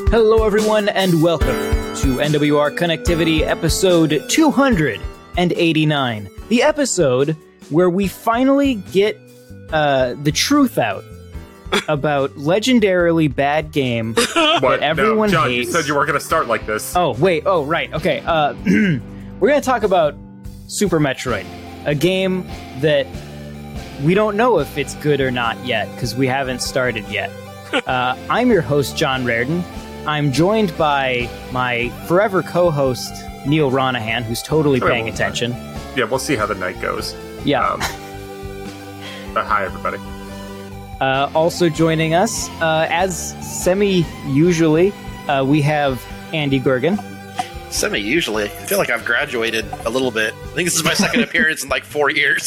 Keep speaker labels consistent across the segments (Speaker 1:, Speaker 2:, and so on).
Speaker 1: Hello, everyone, and welcome to NWR Connectivity episode 289, the episode where we finally get the truth out about legendarily bad game that everyone
Speaker 2: John,
Speaker 1: hates.
Speaker 2: you said you weren't going to start like this.
Speaker 1: Oh, wait. Oh, right. Okay. We're going to talk about Super Metroid, a game that we don't know if it's good or not yet, because we haven't started yet. I'm your host, John Raridan. I'm joined by my forever co-host, Neil Ronahan, who's totally paying attention.
Speaker 2: Yeah, we'll see how the night goes.
Speaker 1: Yeah.
Speaker 2: Hi, everybody.
Speaker 1: Also joining us, as semi-usually, we have Andy Gergen.
Speaker 3: Semi-usually. I feel like I've graduated a little bit. I think this is my second appearance in like 4 years.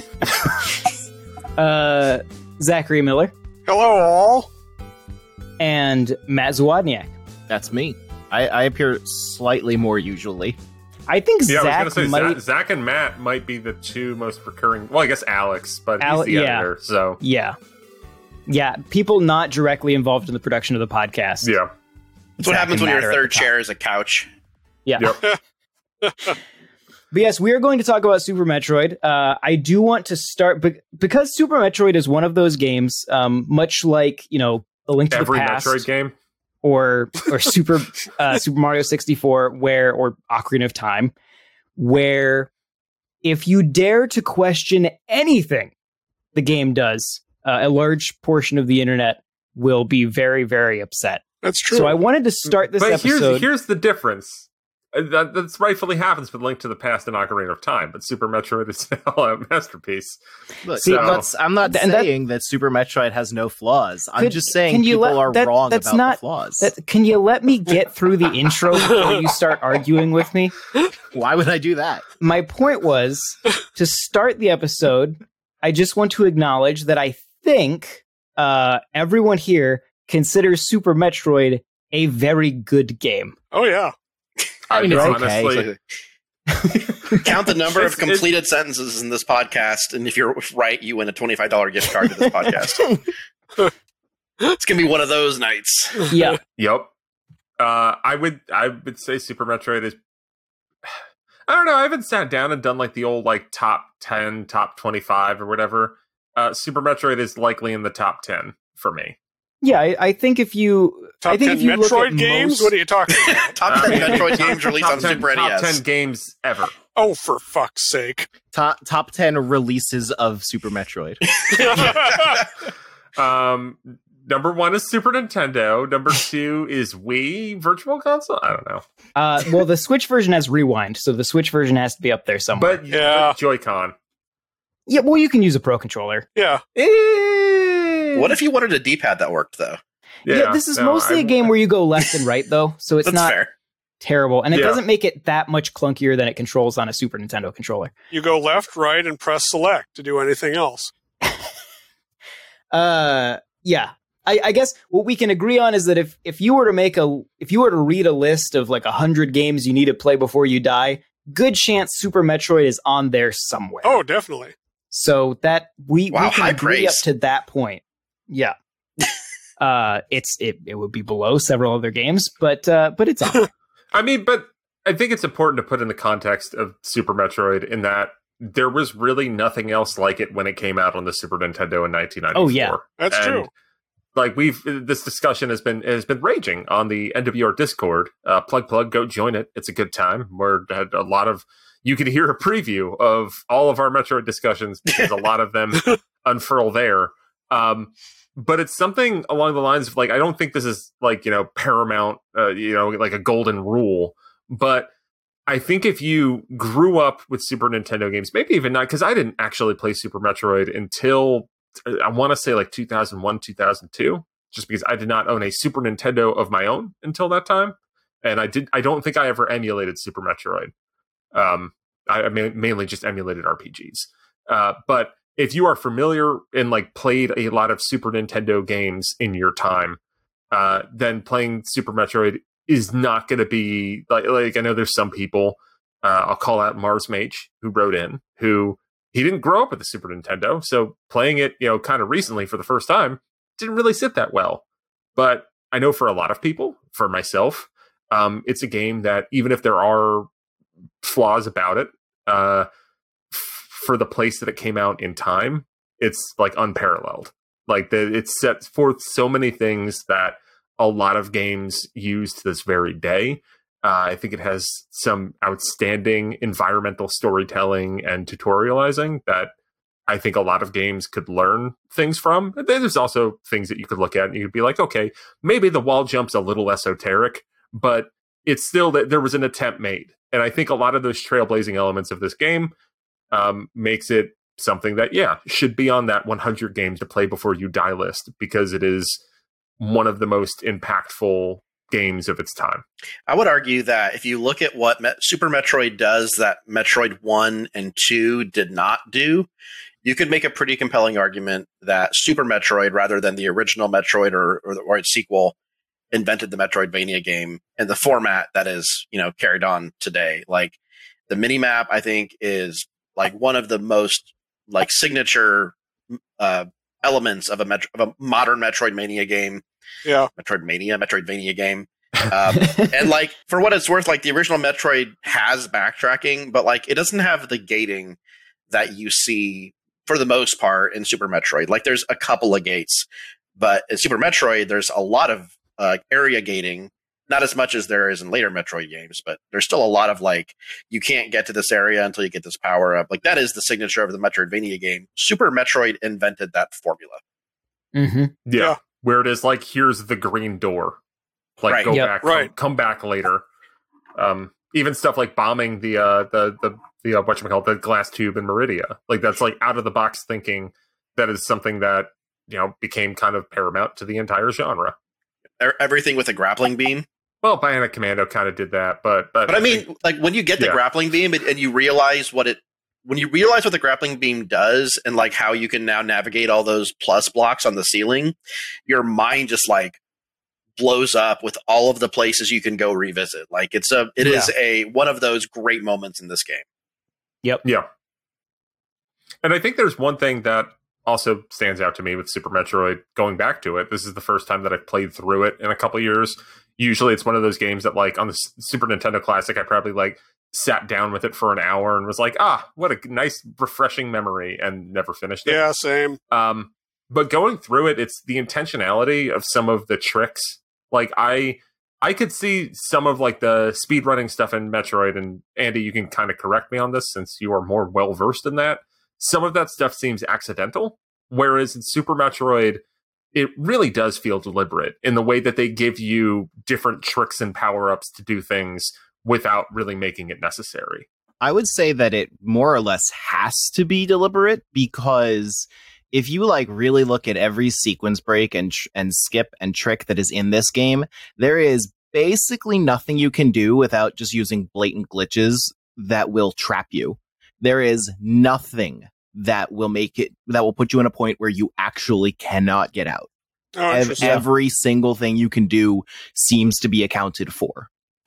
Speaker 1: Zachary Miller.
Speaker 4: Hello, all.
Speaker 1: And Matt Zawodniak.
Speaker 5: That's me. I appear slightly more usually.
Speaker 1: I think
Speaker 2: Yeah,
Speaker 1: Zach
Speaker 2: I was going to say,
Speaker 1: might...
Speaker 2: Zach and Matt might be the two most recurring... Well, I guess Alex, but he's the
Speaker 1: yeah.
Speaker 2: editor, so...
Speaker 1: Yeah. Yeah, people not directly involved in the production of the podcast.
Speaker 2: Yeah.
Speaker 3: That's what happens when your third chair is a couch.
Speaker 1: Yeah.
Speaker 2: Yep.
Speaker 1: But yes, we are going to talk about Super Metroid. I do want to start... Because Super Metroid is one of those games, much like, A Link to
Speaker 2: Every
Speaker 1: the Past...
Speaker 2: Metroid game.
Speaker 1: Or Super Mario 64, or Ocarina of Time, where if you dare to question anything the game does, a large portion of the internet will be very, very upset.
Speaker 4: That's true.
Speaker 1: So I wanted to start this episode...
Speaker 2: Here's the difference. That's rightfully happens with Link to the Past and Ocarina of Time, but Super Metroid is still a masterpiece.
Speaker 5: Look,
Speaker 1: See,
Speaker 5: I'm not saying that Super Metroid has no flaws. I'm just saying people are wrong about the flaws.
Speaker 1: Can you let me get through the intro before you start arguing with me?
Speaker 5: Why would I do that?
Speaker 1: My point was, to start the episode, I just want to acknowledge that I think everyone here considers Super Metroid a very good game.
Speaker 4: Oh, yeah.
Speaker 5: I mean, it's
Speaker 2: honestly...
Speaker 3: Count the number of completed sentences in this podcast, and if you're right, you win a $25 gift card to this podcast. It's going to be one of those nights.
Speaker 1: Yeah.
Speaker 2: Yep. I would say Super Metroid is... I don't know, I haven't sat down and done like the old like top 10, top 25 or whatever. Super Metroid is likely in the top 10 for me.
Speaker 1: Yeah, I think if you...
Speaker 4: Top 10 Metroid games? What are you talking about?
Speaker 3: Top 10 Metroid games released on Super NES.
Speaker 2: Top 10 games ever.
Speaker 4: Oh, for fuck's sake.
Speaker 5: Top 10 releases of Super Metroid.
Speaker 2: Number 1 is Super Nintendo. Number 2 is Wii Virtual Console. I don't know.
Speaker 1: Well, the Switch version has Rewind, so the Switch version has to be up there somewhere.
Speaker 2: But
Speaker 4: yeah.
Speaker 2: Joy-Con.
Speaker 1: Yeah, well, you can use a Pro Controller.
Speaker 4: Yeah.
Speaker 3: What if you wanted a D-pad that worked, though?
Speaker 1: Yeah, this is mostly a game where you go left and right, though, so it's not
Speaker 3: fair.
Speaker 1: Terrible. And it doesn't make it that much clunkier than it controls on a Super Nintendo controller.
Speaker 4: You go left, right, and press select to do anything else.
Speaker 1: Yeah. I guess what we can agree on is that if you were to read a list of like 100 games you need to play before you die, good chance Super Metroid is on there somewhere.
Speaker 4: Oh, definitely.
Speaker 1: So that we can
Speaker 3: high
Speaker 1: agree
Speaker 3: praise.
Speaker 1: up to that point. Yeah. It would be below several other games, but it's on.
Speaker 2: I mean, but I think it's important to put in the context of Super Metroid in that there was really nothing else like it when it came out on the Super Nintendo in 1994.
Speaker 1: Oh, yeah.
Speaker 4: That's true.
Speaker 2: Like this discussion has been raging on the NWR Discord. Plug, go join it. It's a good time. We're had a lot of. You can hear a preview of all of our Metroid discussions because a lot of them unfurl there. But it's something along the lines of like, I don't think this is like, paramount, like a golden rule. But I think if you grew up with Super Nintendo games, maybe even not, because I didn't actually play Super Metroid until I want to say like 2001, 2002, just because I did not own a Super Nintendo of my own until that time. And I don't think I ever emulated Super Metroid. I mainly just emulated RPGs. But if you are familiar and like played a lot of Super Nintendo games in your time, then playing Super Metroid is not going to be like I know there's some people, I'll call out Mars Mage, who wrote in, who he didn't grow up with the Super Nintendo, so playing it, kind of recently for the first time didn't really sit that well. But I know for a lot of people, for myself, it's a game that even if there are flaws about it, for the place that it came out in time, it's like unparalleled. Like it sets forth so many things that a lot of games use to this very day. I think it has some outstanding environmental storytelling and tutorializing that I think a lot of games could learn things from. There's also things that you could look at and you'd be like, okay, maybe the wall jump's a little esoteric, but it's still that there was an attempt made. And I think a lot of those trailblazing elements of this game makes it something that, should be on that 100 games to play before you die list, because it is one of the most impactful games of its time.
Speaker 3: I would argue that if you look at what Super Metroid does that Metroid 1 and 2 did not do, you could make a pretty compelling argument that Super Metroid, rather than the original Metroid or its sequel, invented the Metroidvania game and the format that is, carried on today. Like the minimap, I think, is like one of the most like signature elements of a modern Metroidvania game.
Speaker 4: Yeah,
Speaker 3: Metroidvania game. And like for what it's worth, like the original Metroid has backtracking, but like it doesn't have the gating that you see for the most part in Super Metroid. Like there's a couple of gates, but in Super Metroid there's a lot of area gating. Not as much as there is in later Metroid games, but there's still a lot of like, you can't get to this area until you get this power up. Like that is the signature of the Metroidvania game. Super Metroid invented that formula.
Speaker 1: Mm-hmm.
Speaker 2: Yeah. Where it is like, here's the green door. Like go back, come back later. Even stuff like bombing the whatchamacallit, the glass tube in Meridia. Like that's like out of the box thinking that is something that, became kind of paramount to the entire genre.
Speaker 3: Everything with a grappling beam.
Speaker 2: Well, Bionic Commando kind of did that, but
Speaker 3: I mean, like when you get the grappling beam and you realize what the grappling beam does and like how you can now navigate all those plus blocks on the ceiling, your mind just like blows up with all of the places you can go revisit. Like it is one of those great moments in this game.
Speaker 1: Yep.
Speaker 2: Yeah. And I think there's one thing that also stands out to me with Super Metroid, going back to it. This is the first time that I've played through it in a couple years. Usually it's one of those games that like on the Super Nintendo Classic, I probably like sat down with it for an hour and was like, what a nice refreshing memory, and never finished it.
Speaker 4: Yeah, same.
Speaker 2: But going through it, it's the intentionality of some of the tricks. Like I could see some of like the speedrunning stuff in Metroid, and Andy, you can kind of correct me on this since you are more well-versed in that. Some of that stuff seems accidental, whereas in Super Metroid, it really does feel deliberate in the way that they give you different tricks and power-ups to do things without really making it necessary.
Speaker 5: I would say that it more or less has to be deliberate, because if you like really look at every sequence break and skip and trick that is in this game, there is basically nothing you can do without just using blatant glitches that will trap you. There is nothing that will put you in a point where you actually cannot get out. Every single thing you can do seems to be accounted for.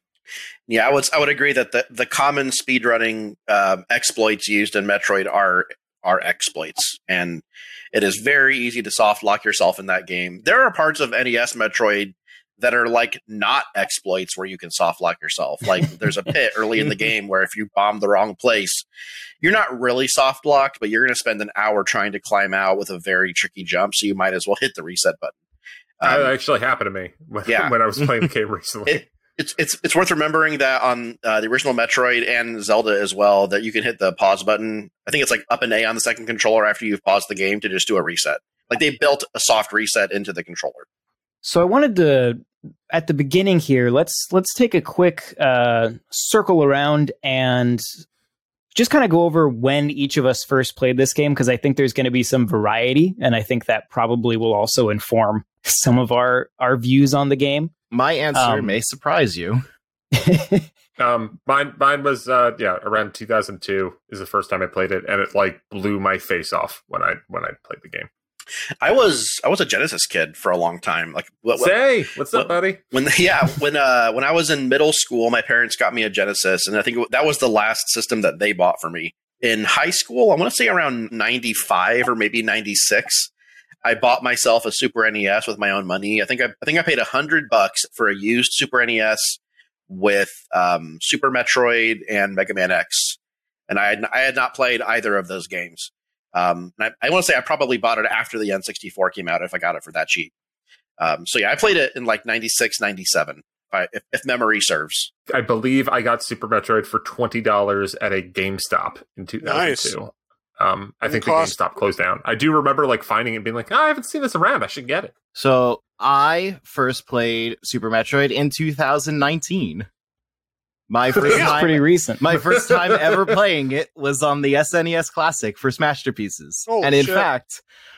Speaker 3: Yeah, I would agree that the common speedrunning exploits used in Metroid are exploits, and it is very easy to soft lock yourself in that game. There are parts of NES Metroid that are like not exploits where you can soft lock yourself. Like there's a pit early in the game where if you bomb the wrong place, you're not really soft locked, but you're going to spend an hour trying to climb out with a very tricky jump. So you might as well hit the reset button.
Speaker 2: That actually happened to me when I was playing the game recently.
Speaker 3: It's worth remembering that on the original Metroid and Zelda as well, that you can hit the pause button. I think it's like up and A on the second controller after you've paused the game to just do a reset. Like they built a soft reset into the controller.
Speaker 1: So I wanted to, at the beginning here, let's take a quick circle around and just kind of go over when each of us first played this game, because I think there's going to be some variety, and I think that probably will also inform some of our views on the game.
Speaker 5: My answer may surprise you.
Speaker 2: Mine was around 2002 is the first time I played it, and it like blew my face off when I played the game.
Speaker 3: I was a Genesis kid for a long time. Like,
Speaker 2: what's up, buddy?
Speaker 3: When I was in middle school, my parents got me a Genesis, and I think that was the last system that they bought for me. In high school, I want to say around 95 or maybe 96, I bought myself a Super NES with my own money. I think I paid $100 for a used Super NES with Super Metroid and Mega Man X, and I had not played either of those games. I want to say I probably bought it after the N64 came out if I got it for that cheap. So yeah, I played it in like 96, 97, if memory serves.
Speaker 2: I believe I got Super Metroid for $20 at a GameStop in 2002.
Speaker 4: Nice.
Speaker 2: I think the GameStop closed down. I do remember like finding it and being like, I haven't seen this around. I should get it.
Speaker 5: So I first played Super Metroid in 2019. My first
Speaker 1: It's pretty recent.
Speaker 5: My first time ever playing it was on the SNES Classic for Smasterpieces.
Speaker 4: Oh,
Speaker 5: and in
Speaker 4: shit.
Speaker 5: fact,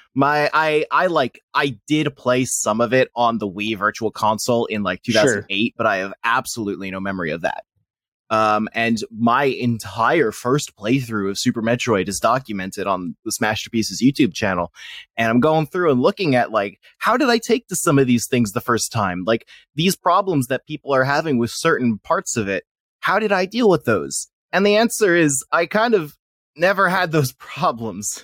Speaker 5: I did play some of it on the Wii Virtual Console in like 2008, but I have absolutely no memory of that. And my entire first playthrough of Super Metroid is documented on the Smasterpieces YouTube channel. And I'm going through and looking at like, how did I take to some of these things the first time? Like these problems that people are having with certain parts of it. How did I deal with those? And the answer is I kind of never had those problems.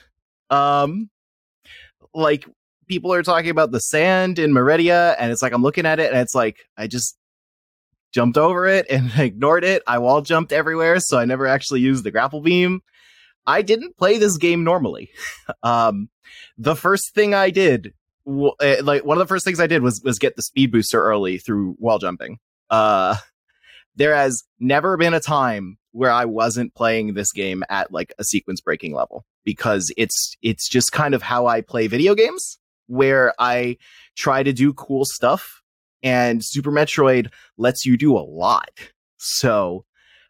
Speaker 5: Like people are talking about the sand in Meridia, and it's like I'm looking at it and it's like I just jumped over it and ignored it. I wall jumped everywhere, so I never actually used the grapple beam. I didn't play this game normally. The first thing I did, like one of the first things I did was get the speed booster early through wall jumping. There has never been a time where I wasn't playing this game at like a sequence breaking level, because it's just kind of how I play video games, where I try to do cool stuff, and Super Metroid lets you do a lot. So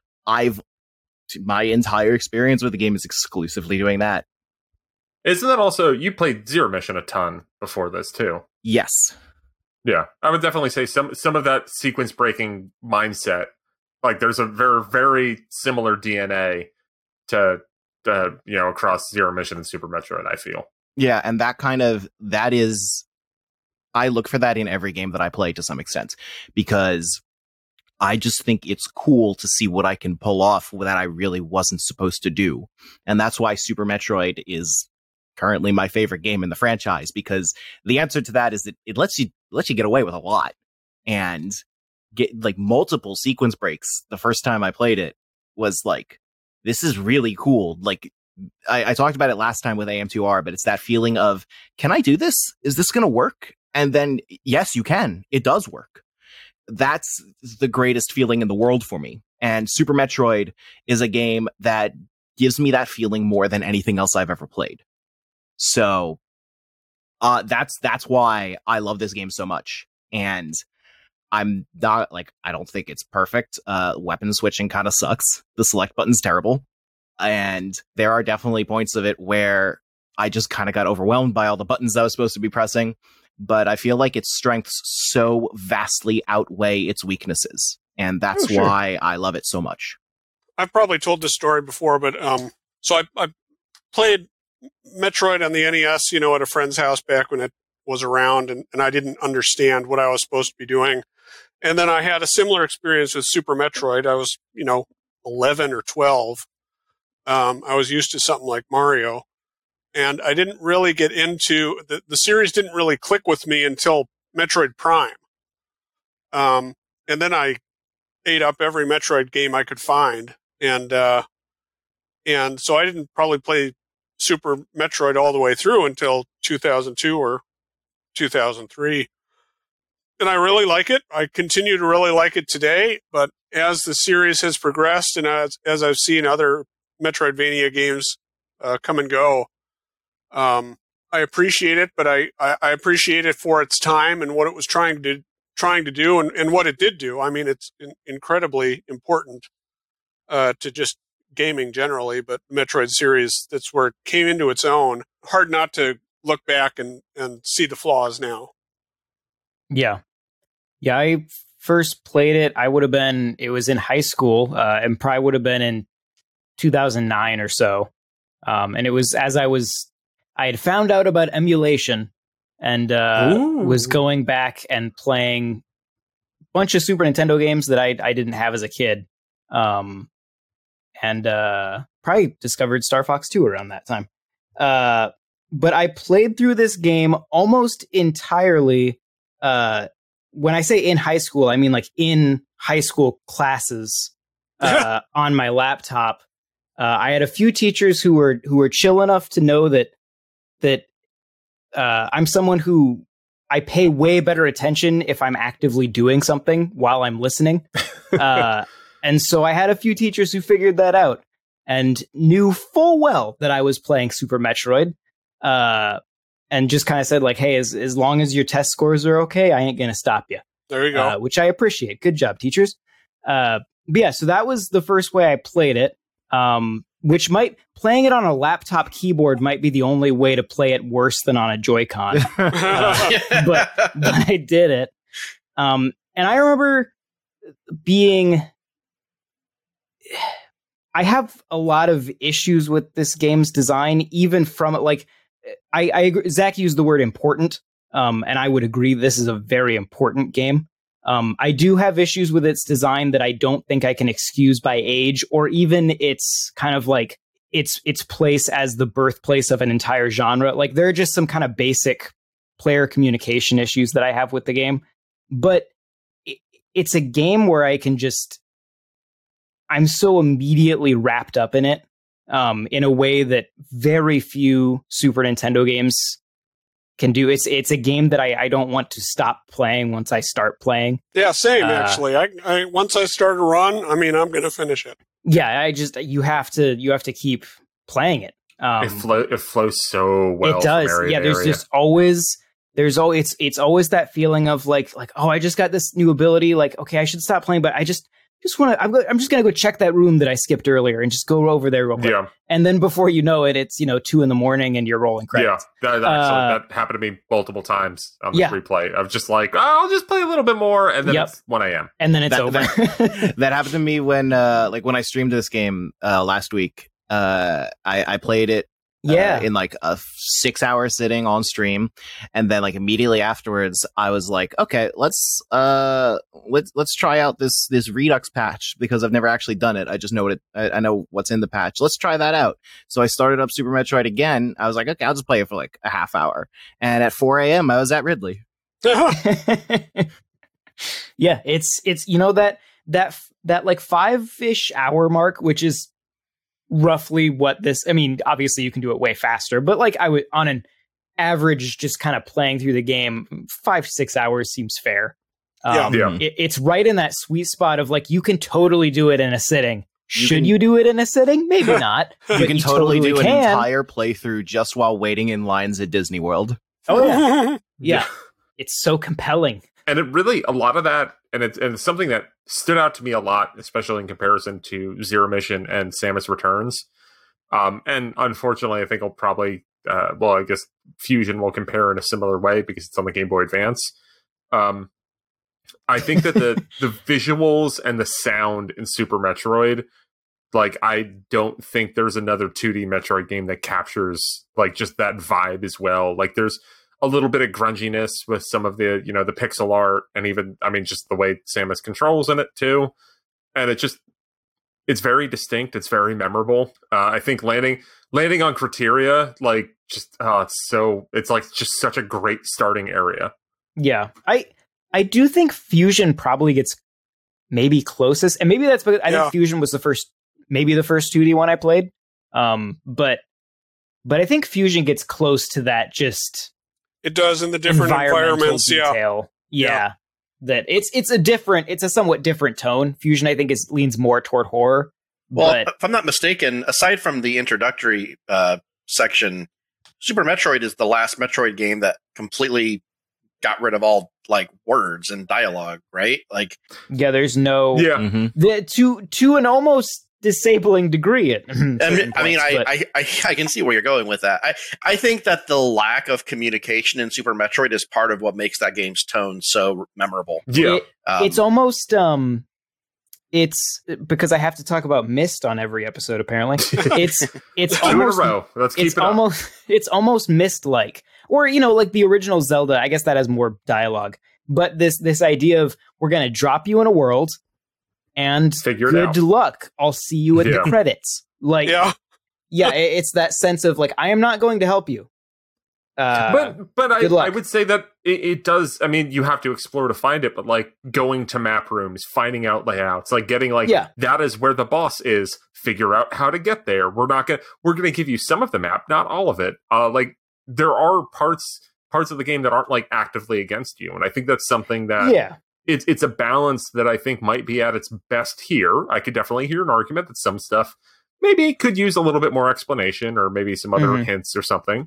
Speaker 5: my entire experience with the game is exclusively doing that.
Speaker 2: Isn't that also, you played Zero Mission a ton before this too?
Speaker 5: Yes.
Speaker 2: Yeah, I would definitely say some of that sequence breaking mindset, like there's a very, very similar DNA to across Zero Mission and Super Metroid, I feel.
Speaker 5: Yeah, and I look for that in every game that I play to some extent, because I just think it's cool to see what I can pull off that I really wasn't supposed to do. And that's why Super Metroid is currently my favorite game in the franchise, because the answer to that is that it lets you get away with a lot and get like multiple sequence breaks. The first time I played it was like, this is really cool. Like I talked about it last time with AM2R, but it's that feeling of, can I do this? Is this going to work? And then, yes, you can. It does work. That's the greatest feeling in the world for me. And Super Metroid is a game that gives me that feeling more than anything else I've ever played. So that's why I love this game so much. And I'm not like, I don't think it's perfect. Weapon switching kind of sucks. The select button's terrible. And there are definitely points of it where I just kind of got overwhelmed by all the buttons I was supposed to be pressing. But I feel like its strengths so vastly outweigh its weaknesses. And that's why I love it so much.
Speaker 4: I've probably told this story before, but so I played Metroid on the NES, at a friend's house back when it was around, and I didn't understand what I was supposed to be doing. And then I had a similar experience with Super Metroid. I was, 11 or 12. I was used to something like Mario. And I didn't really get into the series didn't really click with me until Metroid Prime. And then I ate up every Metroid game I could find. And so I didn't probably play Super Metroid all the way through until 2002 or 2003. And I really like it. I continue to really like it today. But as the series has progressed and as I've seen other Metroidvania games come and go, I appreciate it, but I appreciate it for its time and what it was trying to do and what it did do. I mean, it's incredibly important to just gaming generally, but the Metroid series, that's where it came into its own. Hard not to look back and see the flaws now.
Speaker 1: Yeah. Yeah, I first played it, it was in high school, and probably would have been in 2009 or so. And it was as I had found out about emulation and was going back and playing a bunch of Super Nintendo games that I didn't have as a kid. And probably discovered Star Fox 2 around that time. but I played through this game almost entirely. When I say in high school, I mean like in high school classes on my laptop. I had a few teachers who were chill enough to know that I'm someone who I pay way better attention if I'm actively doing something while I'm listening. And so I had a few teachers who figured that out and knew full well that I was playing Super Metroid. And just kind of said like, hey, as long as your test scores are okay, I ain't going to stop you.
Speaker 4: There you go.
Speaker 1: Which I appreciate. Good job, teachers. But yeah, so that was the first way I played it. Playing it on a laptop keyboard might be the only way to play it worse than on a Joy-Con. But I did it. And I remember I have a lot of issues with this game's design, even from it. Like, I agree. Zach used the word important, and I would agree this is a very important game. I do have issues with its design that I don't think I can excuse by age, or even its kind of like its place as the birthplace of an entire genre. Like, there are just some kind of basic player communication issues that I have with the game. But it's a game where I'm so immediately wrapped up in it. In a way that very few Super Nintendo games can do. It's a game that I don't want to stop playing once I start playing.
Speaker 4: Yeah, same actually. I once I start a run, I'm going to finish it.
Speaker 1: Yeah, you have to keep playing it.
Speaker 2: It flows so well.
Speaker 1: It does. Yeah, it's always that feeling of like, oh, I just got this new ability. Like, okay, I should stop playing, but I'm just going to go check that room that I skipped earlier and just go over there real quick. Yeah. And then before you know it, it's 2 a.m. and you're rolling credits.
Speaker 2: Yeah, that happened to me multiple times on the replay. I was just like, I'll just play a little bit more, and then it's 1 a.m.
Speaker 1: And then it's over.
Speaker 5: That happened to me when when I streamed this game last week. I played it in like a 6-hour sitting on stream, and then like immediately afterwards I was like, okay, let's try out this Redux patch, because I've never actually done it. I just know I know what's in the patch. Let's try that out. So I started up Super Metroid again. I was like, okay, I'll just play it for like a half hour, and at 4 a.m. I was at Ridley.
Speaker 1: Yeah, it's that like 5-ish hour mark, which is roughly what this, I mean, obviously you can do it way faster, but like I would, on an average, just kind of playing through the game, 5 to 6 hours seems fair. It's right in that sweet spot of like, you can totally do it in a sitting. Should you do it in a sitting? Maybe not.
Speaker 5: You can totally do an entire playthrough just while waiting in lines at Disney World.
Speaker 1: Oh yeah. Yeah. It's so compelling.
Speaker 2: And it really, a lot of that, and it's something that stood out to me a lot, especially in comparison to Zero Mission and Samus Returns. And unfortunately, I think I'll probably, I guess Fusion will compare in a similar way because it's on the Game Boy Advance. I think that the visuals and the sound in Super Metroid, like, I don't think there's another 2D Metroid game that captures like just that vibe as well. Like, there's a little bit of grunginess with some of the, the pixel art, and even, I mean, just the way Samus controls in it too. And it's very distinct. It's very memorable. I think landing on Criteria, like, just, it's like just such a great starting area. Yeah.
Speaker 1: I do think Fusion probably gets maybe closest, and maybe that's because I think Fusion was the first 2D one I played. But I think Fusion gets close to that, just,
Speaker 4: it does in the different environments.
Speaker 1: Detail. Yeah. That it's a somewhat different tone. Fusion, I think, leans more toward horror.
Speaker 3: Well, if I'm not mistaken, aside from the introductory section, Super Metroid is the last Metroid game that completely got rid of all like words and dialogue, right? Like,
Speaker 1: yeah, there's no to an almost disabling degree. I
Speaker 3: can see where you're going with that. I think that the lack of communication in Super Metroid is part of what makes that game's tone so memorable.
Speaker 2: Yeah,
Speaker 1: it's almost it's because I have to talk about Myst on every episode. Apparently, it's almost
Speaker 2: in a row. Let's keep it up.
Speaker 1: It's almost Myst-like, or like the original Zelda. I guess that has more dialogue, but this idea of we're going to drop you in a world. And good luck. I'll see you at the credits. Like, it's that sense of like, I am not going to help you.
Speaker 2: But
Speaker 1: good luck.
Speaker 2: I would say that it does. I mean, you have to explore to find it, but like going to map rooms, finding out layouts, like getting like that is where the boss is. Figure out how to get there. We're gonna give you some of the map, not all of it. Like there are parts of the game that aren't like actively against you, and I think that's something that it's a balance that I think might be at its best here. I could definitely hear an argument that some stuff maybe could use a little bit more explanation, or maybe some other hints or something.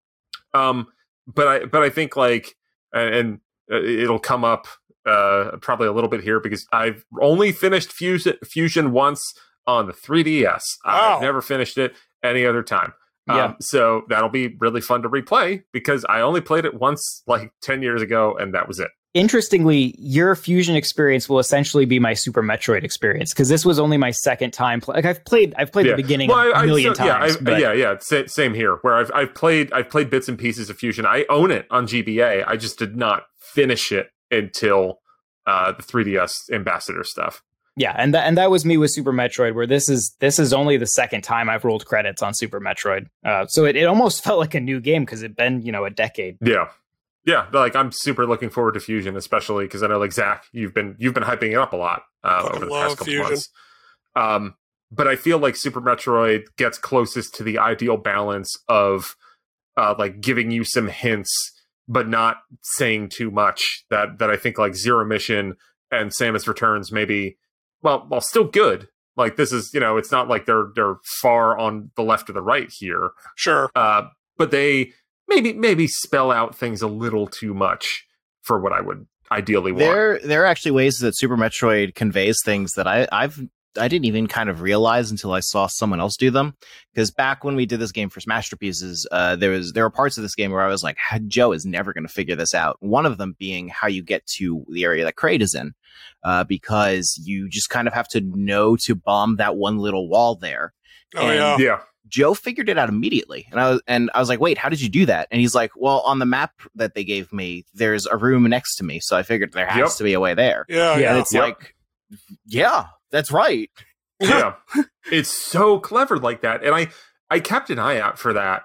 Speaker 2: But I think like, and it'll come up probably a little bit here because I've only finished Fusion once on the 3DS. I've never finished it any other time. So that'll be really fun to replay because I only played it once like 10 years ago and that was it.
Speaker 1: Interestingly, your Fusion experience will essentially be my Super Metroid experience because this was only my second time. Like I've played the beginning a million times.
Speaker 2: Same here. Where I've played bits and pieces of Fusion. I own it on GBA. I just did not finish it until the 3DS Ambassador stuff.
Speaker 1: Yeah, and that was me with Super Metroid, where this is only the second time I've rolled credits on Super Metroid. So it almost felt like a new game because it'd been a decade.
Speaker 2: Yeah, like I'm super looking forward to Fusion, especially because I know, like Zach, you've been hyping it up a lot over the past couple months. But I feel like Super Metroid gets closest to the ideal balance of like giving you some hints, but not saying too much. That I think like Zero Mission and Samus Returns maybe, well, still good. Like this is, it's not like they're far on the left or the right here.
Speaker 4: Sure,
Speaker 2: but they. Maybe spell out things a little too much for what I would ideally want.
Speaker 5: There are actually ways that Super Metroid conveys things that I didn't even kind of realize until I saw someone else do them. Because back when we did this game for Masterpieces, there were parts of this game where I was like, Joe is never going to figure this out. One of them being how you get to the area that Kraid is in, because you just kind of have to know to bomb that one little wall there.
Speaker 2: Yeah.
Speaker 5: Joe figured it out immediately. And I was like, wait, how did you do that? And he's like, well, on the map that they gave me, there's a room next to me. So I figured there has to be a way there. And it's like, yeah, that's right.
Speaker 2: Yeah. It's so clever like that. And I kept an eye out for that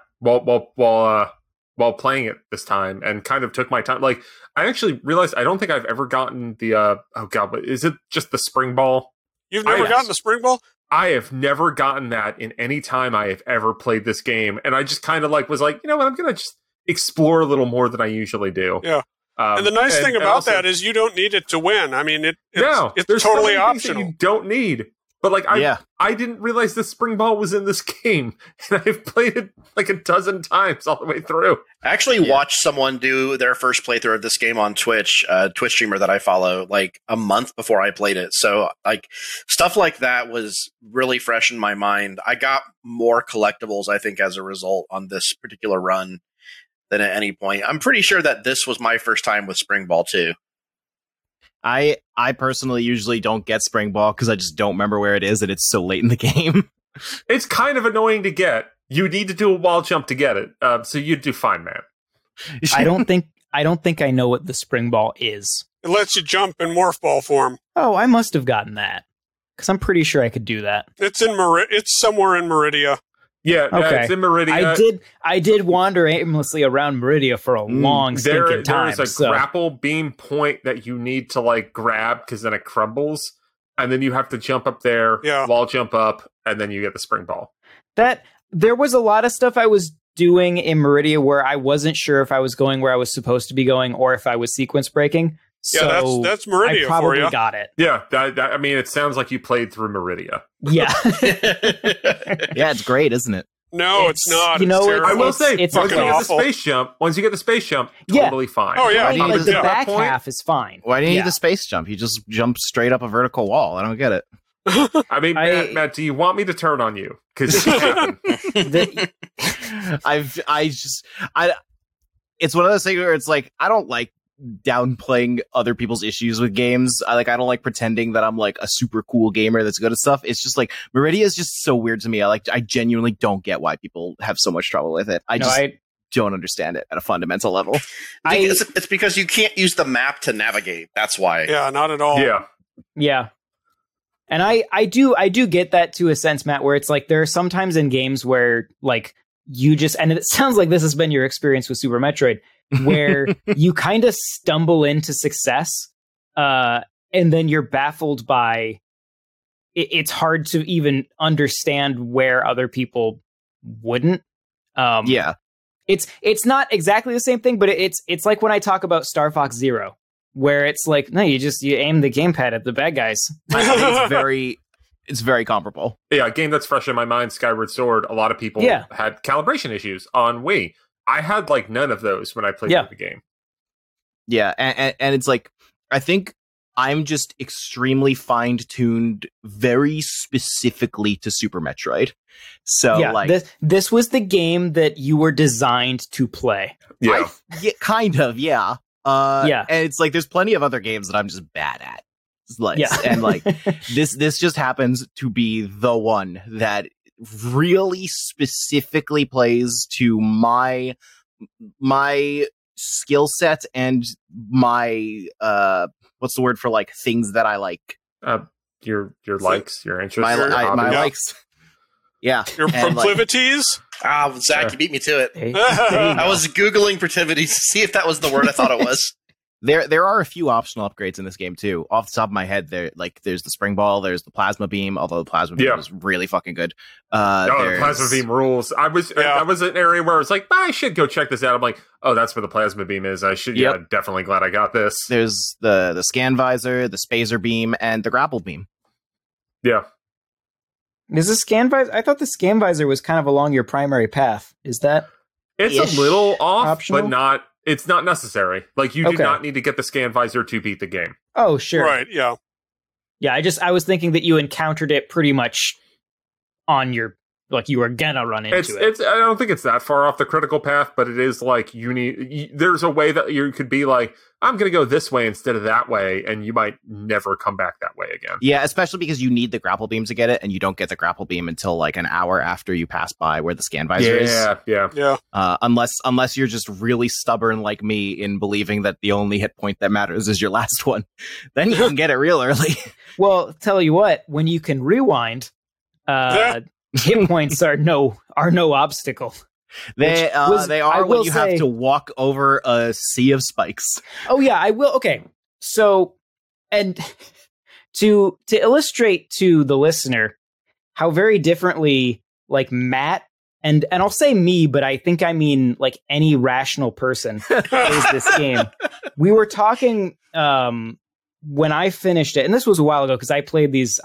Speaker 2: while playing it this time and kind of took my time. Like I actually realized I don't think I've ever gotten the but is it just the spring ball?
Speaker 4: You've never gotten the spring ball?
Speaker 2: I have never gotten that in any time I have ever played this game. And I just kind of was like, you know what? I'm going to just explore a little more than I usually do.
Speaker 4: Yeah. And the nice thing about that is you don't need it to win. I mean, it's totally optional.
Speaker 2: You don't need. But like, I didn't realize the spring ball was in this game, and I've played it like a dozen times all the way through.
Speaker 3: I actually watched someone do their first playthrough of this game on Twitch, a Twitch streamer that I follow, like a month before I played it. So like stuff like that was really fresh in my mind. I got more collectibles, I think, as a result on this particular run than at any point. I'm pretty sure that this was my first time with Spring Ball too.
Speaker 5: I personally usually don't get Spring Ball because I just don't remember where it is and it's so late in the game.
Speaker 2: It's kind of annoying to get. You need to do a wall jump to get it. So you do fine, man.
Speaker 1: I don't think I know what the Spring Ball is.
Speaker 4: It lets you jump in Morph Ball form.
Speaker 1: Oh, I must have gotten that because I'm pretty sure I could do that.
Speaker 4: It's it's somewhere in Meridia.
Speaker 2: Yeah,
Speaker 1: okay.
Speaker 2: It's in Meridia.
Speaker 1: I did wander aimlessly around Meridia for a long stinking time.
Speaker 2: There's a grapple beam point that you need to like grab because then it crumbles, and then you have to jump up there, wall jump up, and then you get the spring ball.
Speaker 1: There was a lot of stuff I was doing in Meridia where I wasn't sure if I was going where I was supposed to be going or if I was sequence breaking.
Speaker 4: Yeah,
Speaker 1: so
Speaker 4: that's Meridia
Speaker 1: I probably
Speaker 4: for you.
Speaker 1: got it.
Speaker 2: Yeah, I mean, it sounds like you played through Meridia.
Speaker 1: Yeah.
Speaker 5: Yeah, it's great, isn't it?
Speaker 4: No, it's not.
Speaker 2: I will say,
Speaker 1: it's
Speaker 2: once you get the space jump, totally fine.
Speaker 4: Oh, yeah.
Speaker 1: Like the back half is fine.
Speaker 5: Why do you need the space jump? You just jump straight up a vertical wall. I don't get it.
Speaker 2: I mean, Matt, do you want me to turn on you? Because
Speaker 5: it's one of those things where it's like, I don't like downplaying other people's issues with games. I don't like pretending that I'm like a super cool gamer that's good at stuff. It's just like Meridia is just so weird to me. I genuinely don't get why people have so much trouble with it. I don't understand it at a fundamental level.
Speaker 3: It's because you can't use the map to navigate. That's why.
Speaker 4: Yeah, not at all.
Speaker 1: Yeah. And I do get that to a sense, Matt, where it's like there are sometimes in games where like you just, and it sounds like this has been your experience with Super Metroid, where you kind of stumble into success, and then you're baffled by it's hard to even understand where other people wouldn't. It's not exactly the same thing, but it's like when I talk about Star Fox Zero, where it's like, no, you aim the gamepad at the bad guys.
Speaker 5: I think it's very comparable.
Speaker 2: Yeah, a game that's fresh in my mind, Skyward Sword. A lot of people had calibration issues on Wii. I had like none of those when I played the game.
Speaker 5: Yeah, and it's like, I think I'm just extremely fine-tuned very specifically to Super Metroid. So like
Speaker 1: this was the game that you were designed to play.
Speaker 2: Yeah.
Speaker 5: Kind of, yeah. And it's like there's plenty of other games that I'm just bad at. And like this just happens to be the one that really specifically plays to my skill set and my what's the word for like things that I like?
Speaker 2: Your likes, your interests,
Speaker 5: my likes. Yeah,
Speaker 4: your proclivities.
Speaker 3: Zach, you beat me to it. I was Googling proclivities to see if that was the word I thought it was.
Speaker 5: There are a few optional upgrades in this game too. Off the top of my head, there's the spring ball, there's the plasma beam, although the plasma beam is really fucking good.
Speaker 2: The plasma beam rules. I was in an area where I was like, I should go check this out. I'm like, oh, that's where the plasma beam is. I should. Yeah, definitely glad I got this.
Speaker 5: There's the scan visor, the spacer beam, and the grapple beam.
Speaker 2: Yeah.
Speaker 1: Is the scan visor? I thought the scan visor was kind of along your primary path. Is that?
Speaker 2: It's a little off,
Speaker 1: optional?
Speaker 2: But not. It's not necessary. Like, you do not need to get the scan visor to beat the game.
Speaker 1: Oh, sure.
Speaker 4: Right, yeah.
Speaker 1: Yeah, I was thinking that you encountered it pretty much on your, like, you were gonna run into it.
Speaker 2: I don't think it's that far off the critical path, but it is like, there's a way that you could be like, I'm gonna go this way instead of that way, and you might never come back that way again.
Speaker 5: Yeah, especially because you need the grapple beam to get it, and you don't get the grapple beam until like an hour after you pass by where the scan visor is.
Speaker 2: Yeah.
Speaker 5: Unless you're just really stubborn like me in believing that the only hit point that matters is your last one, then you can get it real early.
Speaker 1: Well, tell you what, when you can rewind, hit points are no obstacle.
Speaker 5: They are when you have to walk over a sea of spikes.
Speaker 1: Oh yeah, I will. Okay, so and to illustrate to the listener how very differently like Matt and I'll say me, but I think I mean like any rational person plays this game. We were talking when I finished it, and this was a while ago because I played these.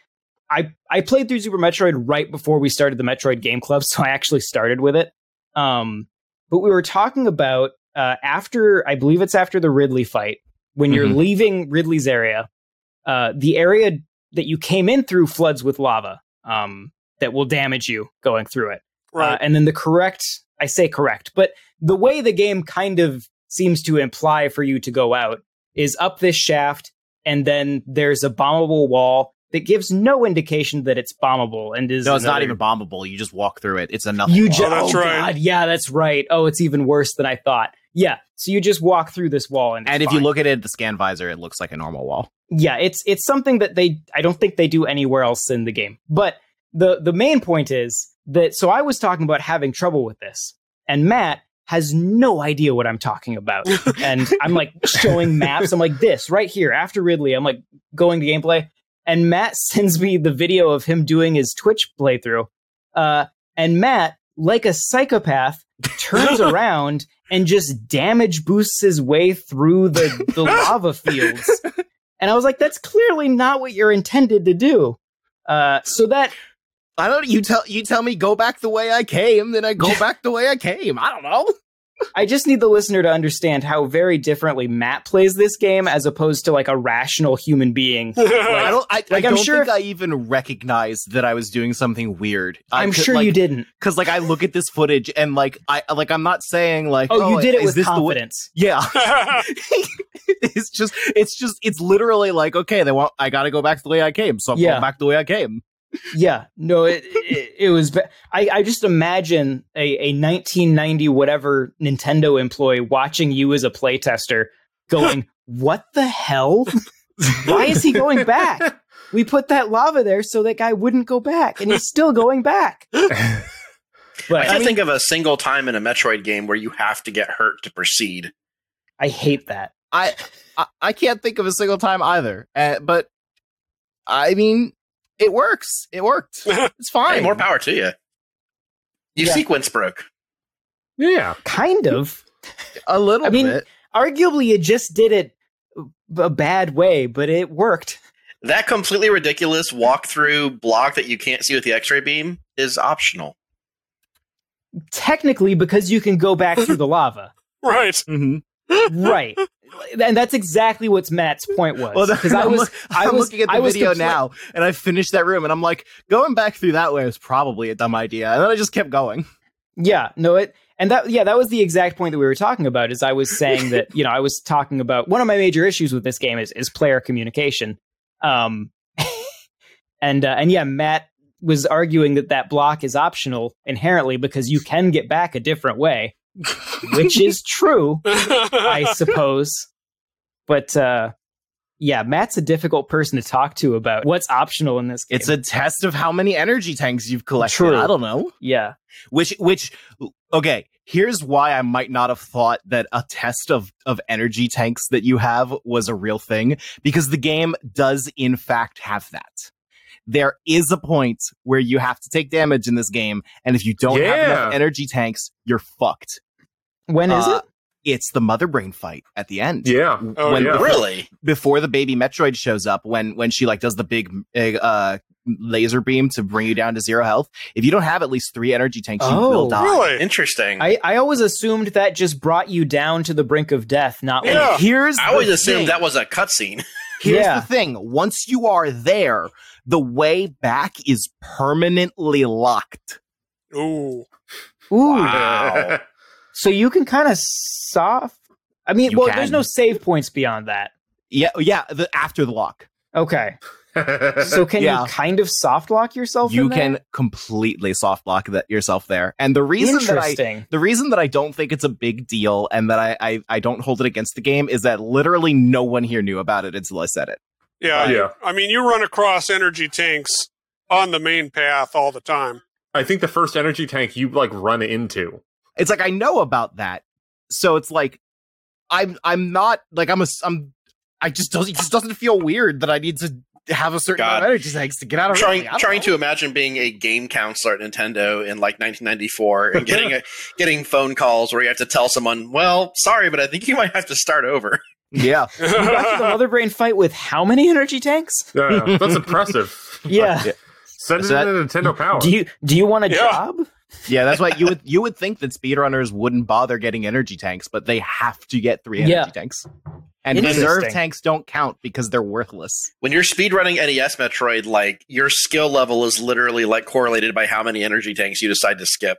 Speaker 1: I played through Super Metroid right before we started the Metroid Game Club, so I actually started with it. But we were talking about after, I believe it's after the Ridley fight, when you're leaving Ridley's area, the area that you came in through floods with lava that will damage you going through it.
Speaker 4: Right.
Speaker 1: And then I say correct, but the way the game kind of seems to imply for you to go out is up this shaft, and then there's a bombable wall that gives no indication that it's bombable and is.
Speaker 5: No, it's not even bombable. You just walk through it. It's enough.
Speaker 4: That's right.
Speaker 1: God, yeah, that's right. Oh, it's even worse than I thought. Yeah, so you just walk through this wall, and
Speaker 5: if you look at it, the scan visor, it looks like a normal wall.
Speaker 1: Yeah, it's something that I don't think they do anywhere else in the game. But the main point is that, so I was talking about having trouble with this, and Matt has no idea what I'm talking about. And I'm like showing maps. I'm like, this right here after Ridley. I'm like going to gameplay. And Matt sends me the video of him doing his Twitch playthrough. And Matt, like a psychopath, turns around and just damage boosts his way through the lava fields. And I was like, that's clearly not what you're intended to do. So that...
Speaker 5: I don't. You tell me go back the way I came, then I go back the way I came. I don't know.
Speaker 1: I just need the listener to understand how very differently Matt plays this game as opposed to like a rational human being.
Speaker 5: I don't think I even recognized that I was doing something weird.
Speaker 1: I'm sure you didn't,
Speaker 5: because like I look at this footage and I'm not saying like,
Speaker 1: you did it with confidence.
Speaker 5: Yeah, it's literally like, okay, I got to go back the way I came, so I'm going back the way I came.
Speaker 1: Yeah, no, it was. I just imagine a 1990 whatever Nintendo employee watching you as a playtester, going, "What the hell? Why is he going back? We put that lava there so that guy wouldn't go back, and he's still going back." But
Speaker 3: I can't think of a single time in a Metroid game where you have to get hurt to proceed.
Speaker 1: I hate that.
Speaker 5: I can't think of a single time either. But I mean, it works. It worked. It's fine.
Speaker 3: Hey, more power to you. You sequence broke.
Speaker 2: Yeah.
Speaker 1: Kind of.
Speaker 5: A little bit.
Speaker 1: Arguably, you just did it a bad way, but it worked.
Speaker 3: That completely ridiculous walkthrough block that you can't see with the X-ray beam is optional.
Speaker 1: Technically, because you can go back through the lava.
Speaker 4: Right.
Speaker 5: Mm-hmm.
Speaker 1: Right. And that's exactly what Matt's point was.
Speaker 5: Well,
Speaker 1: because
Speaker 5: I'm looking at the video now, and I finished that room, and I'm like, going back through that way was probably a dumb idea. And then I just kept going.
Speaker 1: Yeah, no, that was the exact point that we were talking about. Is I was saying that, I was talking about one of my major issues with this game is player communication. And Matt was arguing that block is optional inherently because you can get back a different way, which is true, I suppose. But Matt's a difficult person to talk to about what's optional in this game.
Speaker 5: It's a test of how many energy tanks you've collected.
Speaker 1: True.
Speaker 5: I don't know.
Speaker 1: Yeah.
Speaker 5: Which okay, here's why I might not have thought that a test of energy tanks that you have was a real thing, because the game does in fact have that. There is a point where you have to take damage in this game, and if you don't have enough energy tanks, you're fucked.
Speaker 1: When is it?
Speaker 5: It's the Mother Brain fight at the end.
Speaker 2: Yeah.
Speaker 3: Really?
Speaker 5: Before the baby Metroid shows up, when she does the big laser beam to bring you down to 0 health. If you don't have at least 3 energy tanks, you will die.
Speaker 4: Really?
Speaker 3: Interesting.
Speaker 1: I always assumed that just brought you down to the brink of death, not
Speaker 3: Yeah.
Speaker 1: like...
Speaker 3: I always assumed that was a cutscene.
Speaker 5: Here's the thing. Once you are there, the way back is permanently locked.
Speaker 4: Ooh.
Speaker 3: Wow.
Speaker 1: So you can kind of soft... I mean, there's no save points beyond that.
Speaker 5: Yeah, after the lock.
Speaker 1: Okay. So can you kind of soft lock yourself?
Speaker 5: You can completely soft lock yourself there. And the reason that I don't think it's a big deal and that I don't hold it against the game is that literally no one here knew about it until I said it.
Speaker 4: Yeah. I mean, you run across energy tanks on the main path all the time.
Speaker 2: I think the first energy tank you run into.
Speaker 5: It's I know about that. So it's I'm not it just doesn't feel weird that I need to have a certain amount of energy tanks to get out of
Speaker 3: trying to imagine being a game counselor at Nintendo in 1994 and getting phone calls where you have to tell someone, well, sorry, but I think you might have to start over.
Speaker 5: Yeah.
Speaker 1: You got to the Mother Brain fight with how many energy tanks?
Speaker 2: Yeah, that's impressive.
Speaker 1: Yeah.
Speaker 2: Send it to Nintendo Power.
Speaker 1: Do you want a job?
Speaker 5: Yeah, that's why you would think that speedrunners wouldn't bother getting energy tanks, but they have to get 3 energy tanks. And reserve tanks don't count because they're worthless.
Speaker 3: When you're speedrunning NES Metroid, your skill level is literally correlated by how many energy tanks you decide to skip.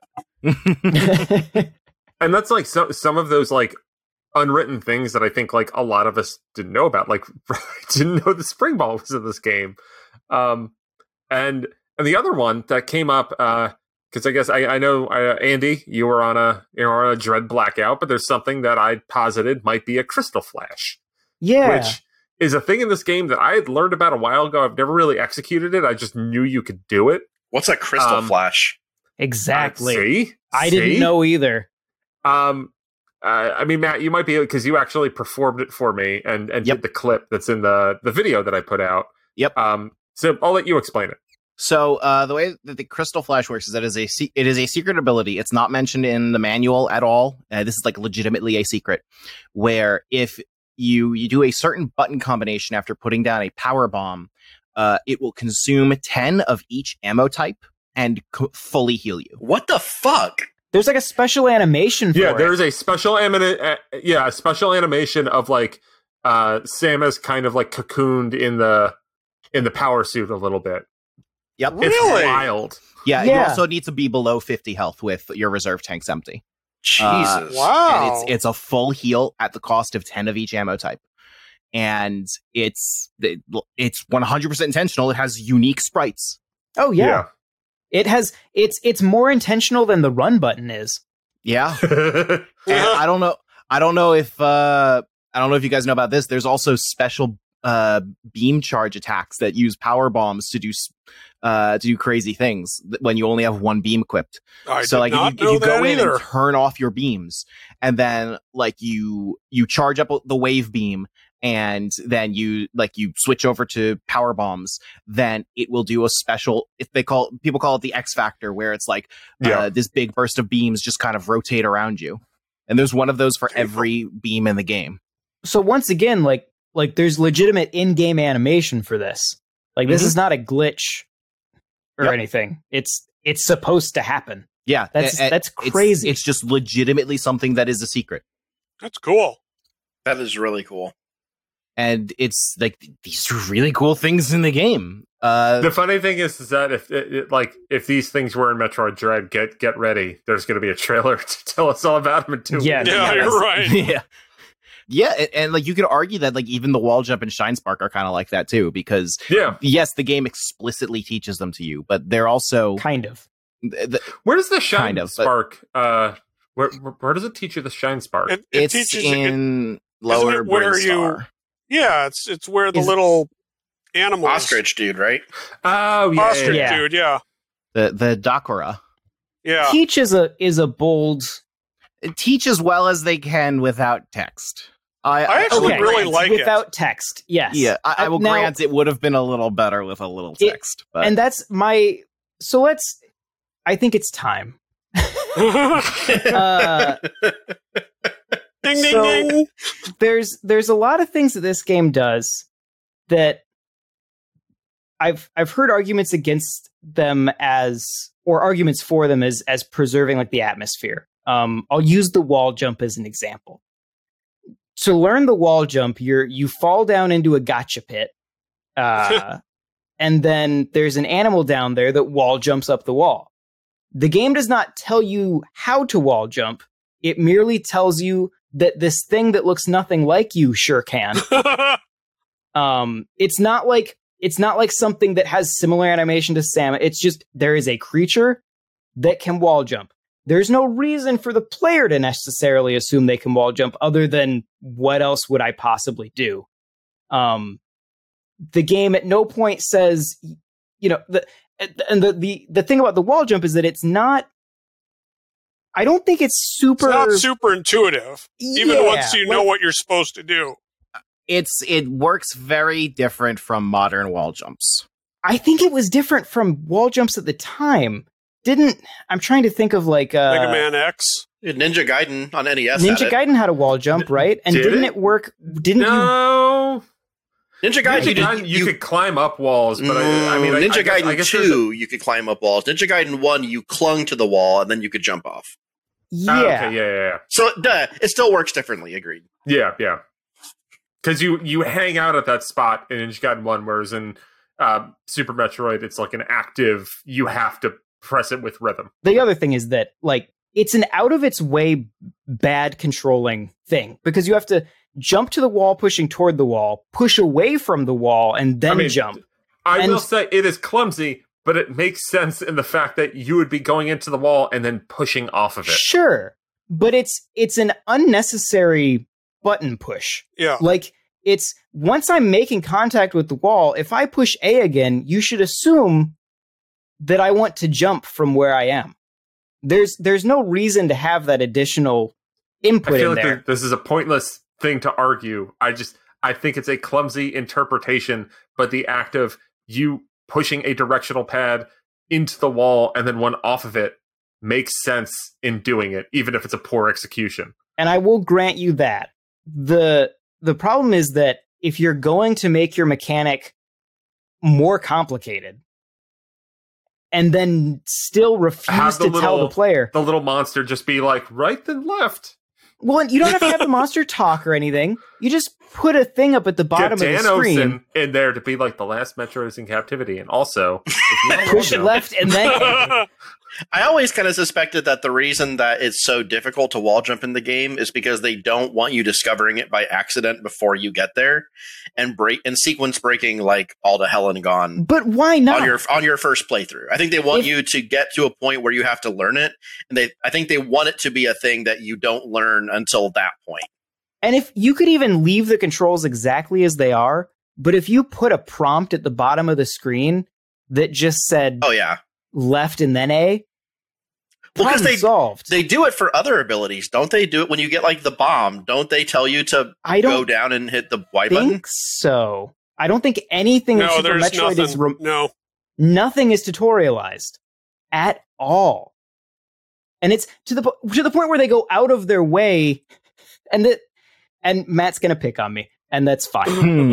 Speaker 2: And that's some of those unwritten things that I think a lot of us didn't know about. I didn't know the spring ball was in this game. And the other one that came up, because I guess I know Andy, you were on a dread blackout, but there's something that I posited might be a crystal flash.
Speaker 1: Yeah,
Speaker 2: which is a thing in this game that I had learned about a while ago. I've never really executed it. I just knew you could do it.
Speaker 3: What's a crystal flash?
Speaker 1: Exactly. I didn't know either.
Speaker 2: I mean, Matt, you might be, because you actually performed it for me and did the clip that's in the video that I put out.
Speaker 5: Yep.
Speaker 2: So I'll let you explain it.
Speaker 5: So the way that the Crystal Flash works is that it is a secret ability. It's not mentioned in the manual at all. This is legitimately a secret, where if you do a certain button combination after putting down a power bomb, it will consume 10 of each ammo type and fully heal you.
Speaker 3: What the fuck?
Speaker 1: There's a special animation for it.
Speaker 2: Yeah, there's a special a special animation of Samus kind of cocooned in the power suit a little bit.
Speaker 5: Yep.
Speaker 2: It's wild.
Speaker 5: Yeah, you also need to be below 50 health with your reserve tanks empty.
Speaker 3: Jesus.
Speaker 4: Wow.
Speaker 5: And it's a full heal at the cost of 10 of each ammo type. And it's 100% intentional. It has unique sprites.
Speaker 1: Oh, yeah. It's more intentional than the run button is.
Speaker 5: Yeah. And I don't know if you guys know about this. There's also special beam charge attacks that use power bombs to do crazy things when you only have one beam equipped. So like if you go in and turn off your beams, and then like you charge up the wave beam, and then you switch over to power bombs, then it will do a special, people call it the X factor, where it's like this big burst of beams just kind of rotate around you. And there's one of those for every beam in the game.
Speaker 1: So once again, like there's legitimate in-game animation for this. Like this is not a glitch or anything. It's supposed to happen.
Speaker 5: Yeah,
Speaker 1: that's crazy.
Speaker 5: It's just legitimately something that is a secret.
Speaker 4: That's cool.
Speaker 3: That is really cool.
Speaker 5: And it's like these are really cool things in the game.
Speaker 2: The funny thing is that if these things were in Metroid Dread, get ready. There's going to be a trailer to tell us all about them in 2 weeks.
Speaker 4: Yeah, you're right.
Speaker 5: Yeah, and like you could argue that like even the wall jump and Shine Spark are kind of like that too, because yes, the game explicitly teaches them to you, but they're also
Speaker 1: kind of.
Speaker 2: Where does the Shine Spark? Where does it teach you the Shine Spark?
Speaker 5: It teaches in Lower Brinstar.
Speaker 4: Yeah, it's where the little animals.
Speaker 3: Ostrich dude, right?
Speaker 2: Oh, yeah.
Speaker 4: Ostrich dude, yeah.
Speaker 5: The Dakura.
Speaker 4: Yeah.
Speaker 1: Teach is a bold.
Speaker 5: Teach as well as they can without text.
Speaker 4: I actually really like it.
Speaker 1: Without text, yes.
Speaker 5: Yeah, I will grant it would have been a little better with a little text. But.
Speaker 1: And that's my... So I think it's time.
Speaker 4: Ding, ding, ding.
Speaker 1: There's a lot of things that this game does that I've heard arguments against them or arguments for them as preserving like the atmosphere. I'll use the wall jump as an example. To learn the wall jump, you fall down into a gotcha pit, and then there's an animal down there that wall jumps up the wall. The game does not tell you how to wall jump. It merely tells you that this thing that looks nothing like you sure can. It's not like something that has similar animation to Samus. It's just there is a creature that can wall jump. There's no reason for the player to necessarily assume they can wall jump other than what else would I possibly do? The game at no point says, the thing about the wall jump is that it's not, I don't think it's super...
Speaker 4: It's not super intuitive, even once you know what you're supposed to do.
Speaker 5: It works very different from modern wall jumps.
Speaker 1: I think it was different from wall jumps at the time. I'm trying to think of like
Speaker 4: Mega Man X,
Speaker 3: Ninja Gaiden on NES.
Speaker 1: Ninja Gaiden had a wall jump, right? And didn't it work?
Speaker 2: No.
Speaker 3: Ninja Gaiden,
Speaker 2: you could climb up walls, but
Speaker 3: Ninja Gaiden 2, you could climb up walls. Ninja Gaiden 1, you clung to the wall and then you could jump off.
Speaker 1: Yeah.
Speaker 2: Okay, yeah.
Speaker 3: So it still works differently. Agreed.
Speaker 2: Yeah. Because you hang out at that spot in Ninja Gaiden 1, whereas in Super Metroid, it's like an active. You have to press it with rhythm.
Speaker 1: The other thing is that like it's an out of its way bad controlling thing because you have to jump to the wall pushing toward the wall, push away from the wall, and then jump.
Speaker 2: I will say it is clumsy, but it makes sense in the fact that you would be going into the wall and then pushing off of it.
Speaker 1: Sure, but it's an unnecessary button push.
Speaker 4: Yeah.
Speaker 1: Like it's once I'm making contact with the wall, if I push A again, you should assume that I want to jump from where I am. There's no reason to have that additional input
Speaker 2: I feel
Speaker 1: in
Speaker 2: like
Speaker 1: there.
Speaker 2: This is a pointless thing to argue. I think it's a clumsy interpretation, but the act of you pushing a directional pad into the wall and then one off of it makes sense in doing it, even if it's a poor execution.
Speaker 1: And I will grant you that. The problem is that if you're going to make your mechanic more complicated, and then still refuse to tell the player.
Speaker 2: The little monster just be like, right then left.
Speaker 1: Well, you don't have to have the monster talk or anything. You just put a thing up at the bottom of the screen.
Speaker 2: in there to be like the last Metro is in captivity. And also,
Speaker 1: push left and then...
Speaker 3: I always kind of suspected that the reason that it's so difficult to wall jump in the game is because they don't want you discovering it by accident before you get there and sequence breaking like all to hell and gone.
Speaker 1: But why not?
Speaker 3: On your first playthrough. I think they want you to get to a point where you have to learn it. And I think they want it to be a thing that you don't learn until that point.
Speaker 1: And if you could even leave the controls exactly as they are, But if you put a prompt at the bottom of the screen that just said
Speaker 3: Oh yeah.
Speaker 1: left and then A,
Speaker 3: Well, because
Speaker 1: problem solved.
Speaker 3: they do it for other abilities, don't they? Do it when you get like the bomb. Don't they tell you to
Speaker 1: I
Speaker 3: go
Speaker 1: don't
Speaker 3: down and hit the Y button?
Speaker 1: think so. I don't think anything in
Speaker 4: No,
Speaker 1: Super
Speaker 4: there's
Speaker 1: Metroid is
Speaker 4: nothing. No.
Speaker 1: nothing is tutorialized at all. And it's to the point where they go out of their way, and Matt's gonna pick on me, and that's fine.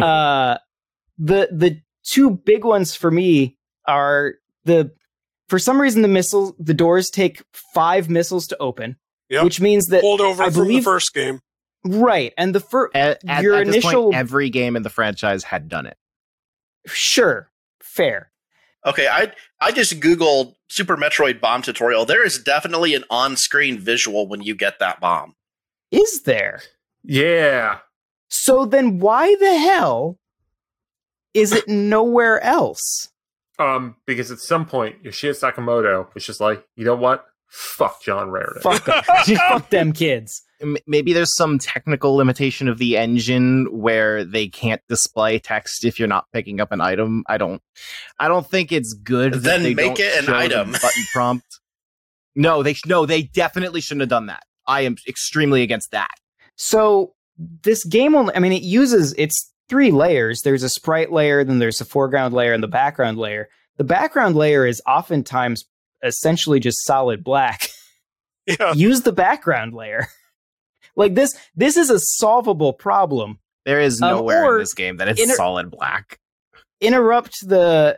Speaker 1: The two big ones for me are for some reason the doors take 5 missiles to open,
Speaker 4: Yep.
Speaker 1: which means that
Speaker 4: Pulled over
Speaker 1: I
Speaker 4: from the
Speaker 1: believe-
Speaker 4: first game.
Speaker 1: right, and the first
Speaker 5: At
Speaker 1: your
Speaker 5: this
Speaker 1: initial
Speaker 5: point, every game in the franchise had done it.
Speaker 1: sure, fair.
Speaker 3: Okay, I just Googled Super Metroid bomb tutorial. There is definitely an on-screen visual when you get that bomb.
Speaker 1: Is there?
Speaker 2: Yeah.
Speaker 1: So then why the hell is it nowhere else?
Speaker 2: Because at some point, Yoshida Sakamoto was just like, you know what? Fuck John Raritan.
Speaker 1: Fuck them. Fuck them kids.
Speaker 5: Maybe there's some technical limitation of the engine where they can't display text if you're not picking up an item. I don't think it's good. that
Speaker 3: Then
Speaker 5: they
Speaker 3: make
Speaker 5: don't
Speaker 3: it an
Speaker 5: show the
Speaker 3: item.
Speaker 5: Button prompt. No, they definitely shouldn't have done that. I am extremely against that.
Speaker 1: So this game only, I mean, it's 3 layers. There's a sprite layer, then there's a foreground layer, and the background layer. The background layer is oftentimes essentially just solid black.
Speaker 4: Yeah.
Speaker 1: Use the background layer. Like this is a solvable problem.
Speaker 5: There is nowhere
Speaker 1: or
Speaker 5: in this game that it's solid black.
Speaker 1: Interrupt the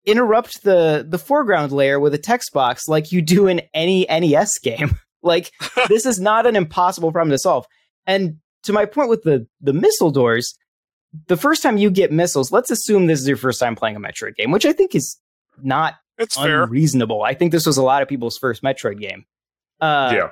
Speaker 1: foreground layer with a text box like you do in any NES game. Like this is not an impossible problem to solve. And to my point with the missile doors, the first time you get missiles, let's assume this is your first time playing a Metroid game, which I think is not
Speaker 4: It's fair.
Speaker 1: unreasonable. I think this was a lot of people's first Metroid game.
Speaker 2: Yeah.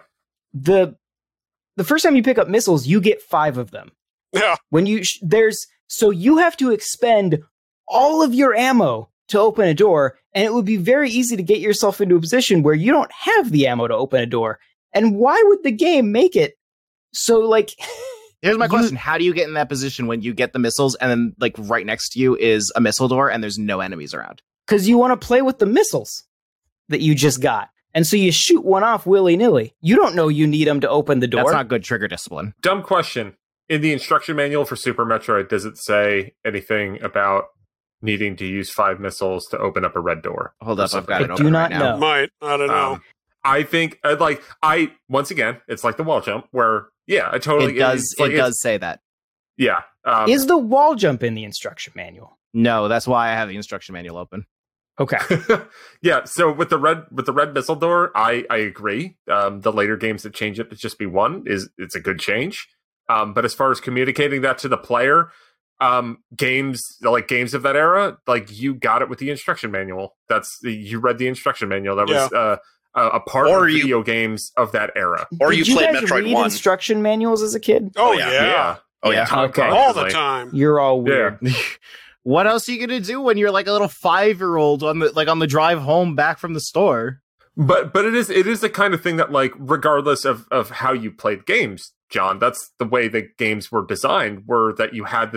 Speaker 1: The first time you pick up missiles, you get 5 of them.
Speaker 4: Yeah.
Speaker 1: When you so you have to expend all of your ammo to open a door, and it would be very easy to get yourself into a position where you don't have the ammo to open a door. And why would the game make it so like?
Speaker 5: Here's my question: how do you get in that position when you get the missiles and then like right next to you is a missile door and there's no enemies around?
Speaker 1: Because you want to play with the missiles that you just got. And so you shoot one off willy-nilly. You don't know you need them to open the door.
Speaker 5: That's not good trigger discipline.
Speaker 2: Dumb question. In the instruction manual for Super Metroid, does it say anything about needing to use 5 missiles to open up a red door?
Speaker 5: Hold up, I've got
Speaker 1: I
Speaker 5: it
Speaker 1: do
Speaker 5: open
Speaker 1: not
Speaker 5: right now.
Speaker 1: know.
Speaker 4: Might. I don't know.
Speaker 2: I think, once again, it's like the wall jump where, yeah, I totally...
Speaker 5: It does.
Speaker 2: it's like-
Speaker 5: It does say that.
Speaker 2: Yeah.
Speaker 1: Is the wall jump in the instruction manual?
Speaker 5: No, that's why I have the instruction manual open.
Speaker 1: Okay.
Speaker 2: Yeah, so with the red missile door, I agree. The later games that change it to just be 1 it's a good change. But as far as communicating that to the player, games of that era, like you got it with the instruction manual. You read the instruction manual. That was a part of video games of that era.
Speaker 3: Or
Speaker 1: Did
Speaker 3: you played
Speaker 1: guys
Speaker 3: Metroid
Speaker 1: read
Speaker 3: 1.
Speaker 1: instruction manuals as a kid?
Speaker 4: Oh,
Speaker 3: yeah.
Speaker 4: yeah.
Speaker 3: Oh yeah.
Speaker 1: Okay.
Speaker 4: All the time.
Speaker 1: You're all weird.
Speaker 5: What else are you gonna do when you're like a little 5-year-old on the drive home back from the store?
Speaker 2: But it is the kind of thing that, like, regardless of how you played games, John, that's the way the games were designed, were that you had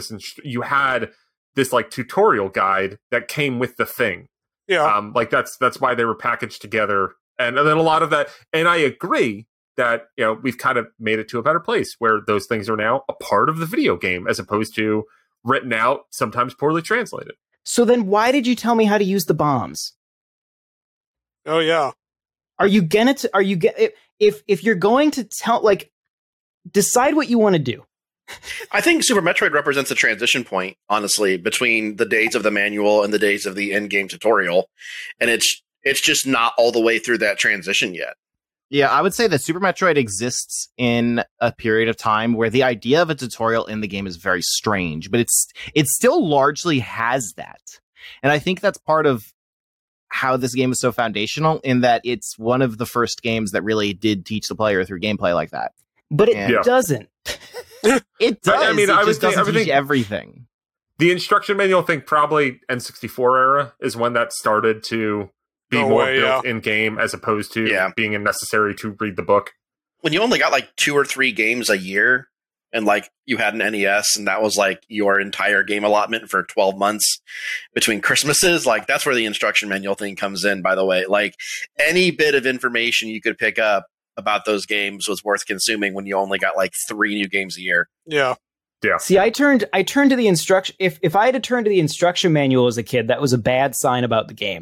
Speaker 2: this like tutorial guide that came with the thing.
Speaker 4: Yeah.
Speaker 2: Like that's why they were packaged together. And then a lot of that, and I agree that, you know, we've kind of made it to a better place where those things are now a part of the video game as opposed to written out, sometimes poorly translated.
Speaker 1: So then why did you tell me how to use the bombs?
Speaker 4: Oh, yeah.
Speaker 1: Are you gonna if you're going to tell, like, decide what you want to do.
Speaker 3: I think Super Metroid represents a transition point, honestly, between the days of the manual and the days of the in-game tutorial. And it's just not all the way through that transition yet.
Speaker 5: Yeah, I would say that Super Metroid exists in a period of time where the idea of a tutorial in the game is very strange, but it still largely has that. And I think that's part of how this game is so foundational, in that it's one of the first games that really did teach the player through gameplay like that.
Speaker 1: But it doesn't.
Speaker 5: It does.
Speaker 2: I mean,
Speaker 5: it
Speaker 2: I
Speaker 5: just
Speaker 2: would
Speaker 5: doesn't
Speaker 2: think
Speaker 5: teach everything.
Speaker 2: The instruction manual thing, probably N64 era, is when that started to be more built in game as opposed to being necessary to read the book.
Speaker 3: When you only got like 2 or 3 games a year, and like you had an NES and that was like your entire game allotment for 12 months between Christmases, like that's where the instruction manual thing comes in, by the way. Like any bit of information you could pick up about those games was worth consuming when you only got like 3 new games a year.
Speaker 4: Yeah.
Speaker 2: Yeah.
Speaker 1: See, I turned to the instruction. If I had to turn to the instruction manual as a kid, that was a bad sign about the game.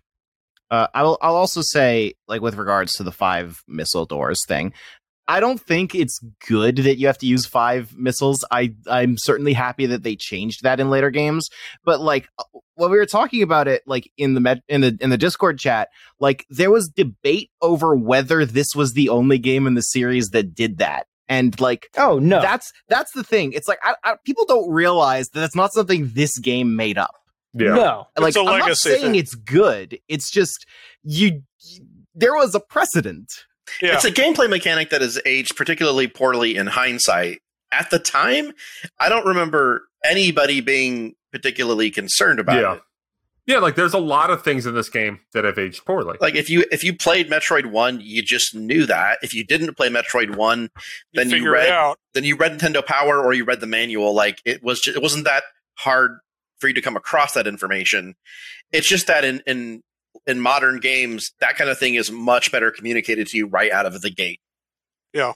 Speaker 5: I'll also say, like, with regards to the 5 missile doors thing, I don't think it's good that you have to use 5 missiles. I'm certainly happy that they changed that in later games. But like when we were talking about it, like in the Discord chat, like there was debate over whether this was the only game in the series that did that. And like,
Speaker 1: oh no,
Speaker 5: that's the thing. It's like people don't realize that it's not something this game made up.
Speaker 2: Yeah.
Speaker 1: No,
Speaker 5: like
Speaker 4: It's a
Speaker 5: I'm not
Speaker 4: legacy
Speaker 5: saying
Speaker 4: thing.
Speaker 5: it's good. It's just there was a precedent.
Speaker 4: Yeah.
Speaker 3: It's a gameplay mechanic that has aged particularly poorly in hindsight. At the time, I don't remember anybody being particularly concerned about it.
Speaker 2: Yeah, like there's a lot of things in this game that have aged poorly.
Speaker 3: Like if you played Metroid 1, you just knew that. If you didn't play Metroid 1, then you
Speaker 4: figure it out.
Speaker 3: read Nintendo Power or you read the manual. Like it wasn't that hard for you to come across that information. It's just that in modern games, that kind of thing is much better communicated to you right out of the gate.
Speaker 4: Yeah.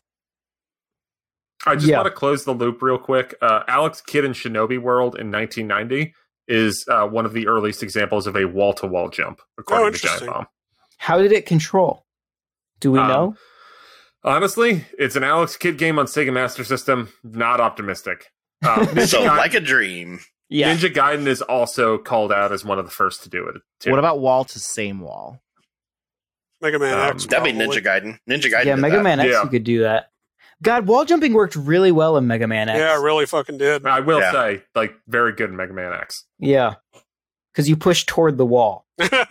Speaker 2: I just want to close the loop real quick. Alex Kidd in Shinobi World in 1990 is one of the earliest examples of a wall-to-wall jump, according to Giant Bomb.
Speaker 1: How did it control? Do we know?
Speaker 2: Honestly, it's an Alex Kidd game on Sega Master System. Not optimistic.
Speaker 3: So like a dream.
Speaker 1: Yeah.
Speaker 2: Ninja Gaiden is also called out as one of the first to do it, too.
Speaker 5: What about wall to same wall?
Speaker 4: Mega Man X.
Speaker 3: That'd be
Speaker 4: probably.
Speaker 3: Ninja Gaiden. Ninja Gaiden.
Speaker 1: Yeah,
Speaker 3: did
Speaker 1: Mega
Speaker 3: that.
Speaker 1: Man X,
Speaker 2: Yeah.
Speaker 1: you could do that. God, wall jumping worked really well in Mega Man X.
Speaker 4: Yeah, it really fucking did.
Speaker 2: I will
Speaker 3: Yeah.
Speaker 2: say, like, very good in Mega Man X.
Speaker 1: Yeah. Because you push toward the wall.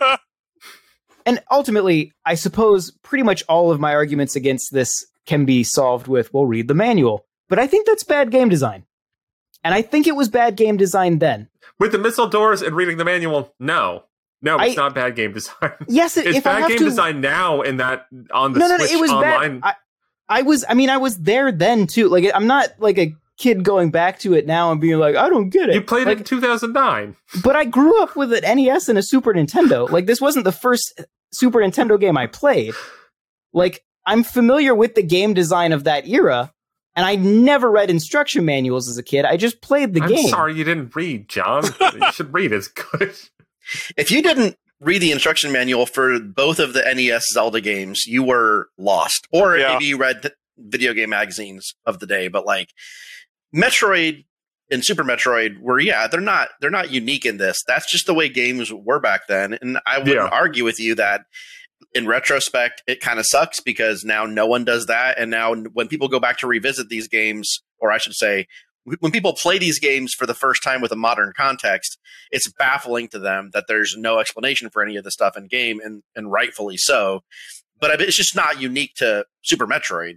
Speaker 1: And ultimately, I suppose pretty much all of my arguments against this can be solved with, well, read the manual. But I think that's bad game design. And I think it was bad game design then.
Speaker 2: With the missile doors and reading the manual, no. No, it's not bad game design.
Speaker 1: Yes,
Speaker 2: It's
Speaker 1: if I
Speaker 2: bad
Speaker 1: have
Speaker 2: game
Speaker 1: to...
Speaker 2: design now in that on the
Speaker 1: No,
Speaker 2: Switch
Speaker 1: it was
Speaker 2: online.
Speaker 1: bad. I was there then too. Like, I'm not like a kid going back to it now and being like, I don't get it.
Speaker 2: You played
Speaker 1: like,
Speaker 2: it in 2009.
Speaker 1: But I grew up with an NES and a Super Nintendo. Like, this wasn't the first Super Nintendo game I played. Like, I'm familiar with the game design of that era, and I never read instruction manuals as a kid. I just played the game.
Speaker 2: I'm sorry you didn't read, John. You should read. It's good.
Speaker 3: If you didn't read the instruction manual for both of the NES Zelda games, you were lost. Or maybe you read video game magazines of the day. But like Metroid and Super Metroid were, they're not unique in this. That's just the way games were back then. And I wouldn't argue with you that in retrospect, it kind of sucks because now no one does that. And now when people go back to revisit these games, or I should say, when people play these games for the first time with a modern context, it's baffling to them that there's no explanation for any of the stuff in game, and rightfully so. But it's just not unique to Super Metroid.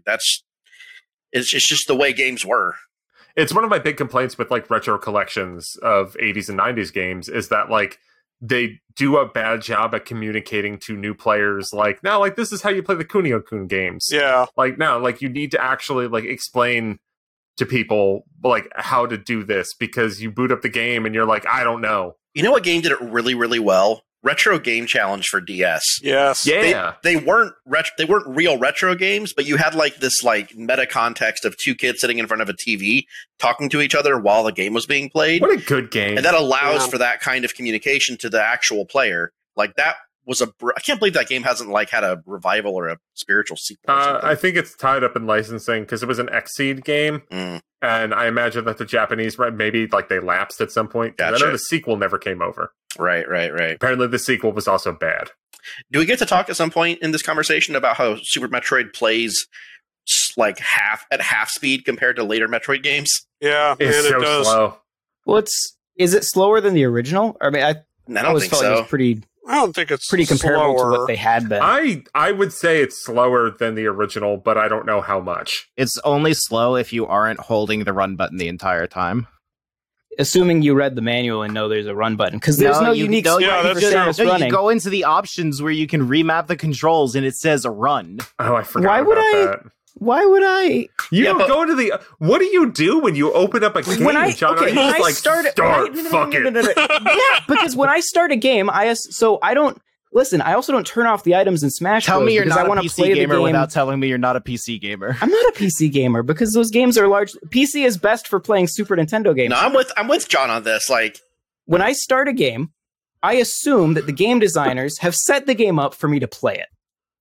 Speaker 3: It's just the way games were.
Speaker 2: It's one of my big complaints with like retro collections of 80s and 90s games is that like they do a bad job at communicating to new players like, no, like this is how you play the Kunio-kun games.
Speaker 4: Yeah.
Speaker 2: Like, no, like you need to actually like explain to people like how to do this, because you boot up the game and you're like, I don't know.
Speaker 3: You know what game did it really, really well? Retro Game Challenge for DS.
Speaker 4: Yes.
Speaker 2: Yeah.
Speaker 3: They weren't real retro games, but you had like this like meta context of 2 kids sitting in front of a TV talking to each other while the game was being played.
Speaker 2: What a good game.
Speaker 3: And that allows for that kind of communication to the actual player. Like that was I can't believe that game hasn't like had a revival or a spiritual sequel. Or something.
Speaker 2: I think it's tied up in licensing because it was an Xseed game. And I imagine that the Japanese, maybe like they lapsed at some point.
Speaker 3: Gotcha.
Speaker 2: I know the sequel never came over.
Speaker 3: Right.
Speaker 2: Apparently the sequel was also bad.
Speaker 3: Do we get to talk at some point in this conversation about how Super Metroid plays like half speed compared to later Metroid games?
Speaker 4: Yeah,
Speaker 2: It's
Speaker 4: and
Speaker 2: so
Speaker 4: it does.
Speaker 2: slow.
Speaker 1: Well, is it slower than the original? I mean, I
Speaker 3: I don't
Speaker 1: always
Speaker 3: think
Speaker 1: felt it
Speaker 3: so.
Speaker 1: was pretty
Speaker 4: I don't think it's
Speaker 1: comparable
Speaker 4: slower.
Speaker 1: to what they had been.
Speaker 2: I would say it's slower than the original, but I don't know how much.
Speaker 5: It's only slow if you aren't holding the run button the entire time.
Speaker 1: Assuming you read the manual and know there's a run button, because there's no unique
Speaker 5: no,
Speaker 1: spot
Speaker 4: yeah,
Speaker 1: for
Speaker 4: that's
Speaker 1: Samus
Speaker 4: true.
Speaker 1: running.
Speaker 5: You go into the options where you can remap the controls and it says run.
Speaker 2: Oh, I forgot
Speaker 1: Why would
Speaker 2: about
Speaker 1: I-
Speaker 2: that.
Speaker 1: Why would I?
Speaker 2: You don't go into the. What do you do when you open up a game, John? Are you just like, start, fuck it.
Speaker 1: Yeah, because when I start a game, I don't listen. I also don't turn off the items in Smash Bros.
Speaker 5: Tell me you're not
Speaker 1: I
Speaker 5: a PC gamer without telling me you're not a PC gamer.
Speaker 1: I'm not a PC gamer because those games are large. PC is best for playing Super Nintendo games.
Speaker 3: No, I'm with John on this. Like,
Speaker 1: when I start a game, I assume that the game designers have set the game up for me to play it.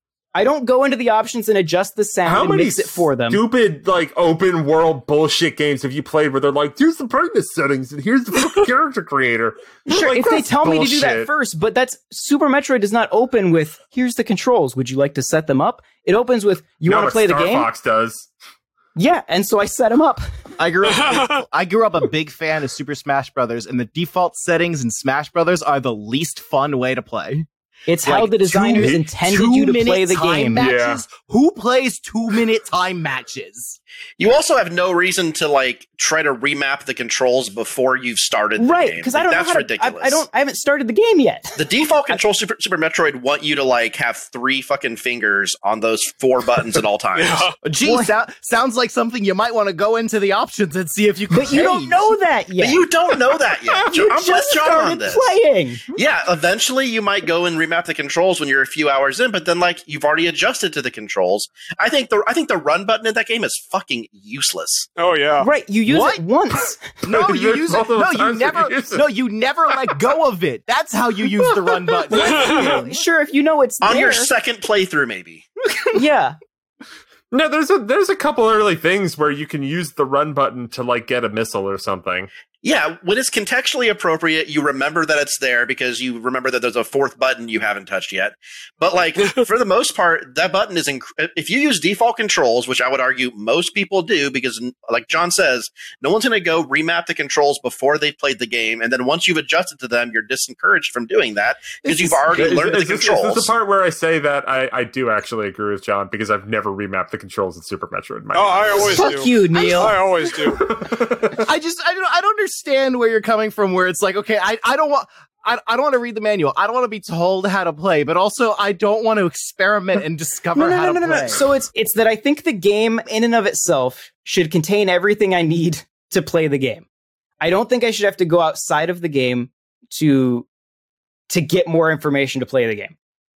Speaker 1: I don't go into the options and adjust the sound and mix it for them.
Speaker 2: Stupid, like, open world bullshit games have you played where they're like, here's the brightness settings and here's the fucking character creator?
Speaker 1: Sure,
Speaker 2: like,
Speaker 1: if they tell me to do that first, but that's Super Metroid does not open with, here's the controls. Would you like to set them up? It opens with, you want to play the game?
Speaker 2: Star Fox does.
Speaker 1: Yeah, and so I set them up.
Speaker 5: I grew up a big fan of Super Smash Brothers, and the default settings in Smash Brothers are the least fun way to play.
Speaker 1: It's how the designers intended you to play the game.
Speaker 5: Matches?
Speaker 2: Yeah.
Speaker 5: Who plays 2-minute time matches?
Speaker 3: you also have no reason to like try to remap the controls before you've started the
Speaker 1: right,
Speaker 3: game.
Speaker 1: because I don't
Speaker 3: that's
Speaker 1: know how
Speaker 3: ridiculous.
Speaker 1: I haven't started the game yet.
Speaker 3: The default control Super Metroid want you to like have 3 fucking fingers on those 4 buttons at all times.
Speaker 5: Gee, sounds like something you might want to go into the options and see if you can.
Speaker 1: But you don't know that yet.
Speaker 3: But you don't know that yet.
Speaker 1: You
Speaker 3: I'm
Speaker 1: just
Speaker 3: with John
Speaker 1: started
Speaker 3: on this.
Speaker 1: playing.
Speaker 3: Yeah, eventually you might go and remap the controls when you're a few hours in, but then like you've already adjusted to the controls. I think the run button in that game is fucking useless.
Speaker 4: Oh yeah,
Speaker 1: right. You use it once.
Speaker 5: No, you use it. No, you never. No, you never let go of it. That's how you use the run button.
Speaker 1: Sure, if you know it's
Speaker 3: on
Speaker 1: there.
Speaker 3: your second playthrough, maybe.
Speaker 1: Yeah.
Speaker 2: No, there's a couple early things where you can use the run button to like get a missile or something.
Speaker 3: Yeah, when it's contextually appropriate, you remember that it's there because you remember that there's a 4th button you haven't touched yet. But like for the most part, that button is if you use default controls, which I would argue most people do, because like John says, no one's going to go remap the controls before they've played the game, and then once you've adjusted to them, you're disencouraged from doing that because you've already learned the controls.
Speaker 2: This is the part where I say that I do actually agree with John because I've never remapped the controls in Super Metroid.
Speaker 4: I always do.
Speaker 1: Fuck you, Neil.
Speaker 4: I always do.
Speaker 5: I don't understand where you're coming from. Where it's like, okay, I don't want to read the manual. I don't want to be told how to play, but also I don't want to experiment and discover how to play.
Speaker 1: So it's that I think the game in and of itself should contain everything I need to play the game. I don't think I should have to go outside of the game to get more information to play the game.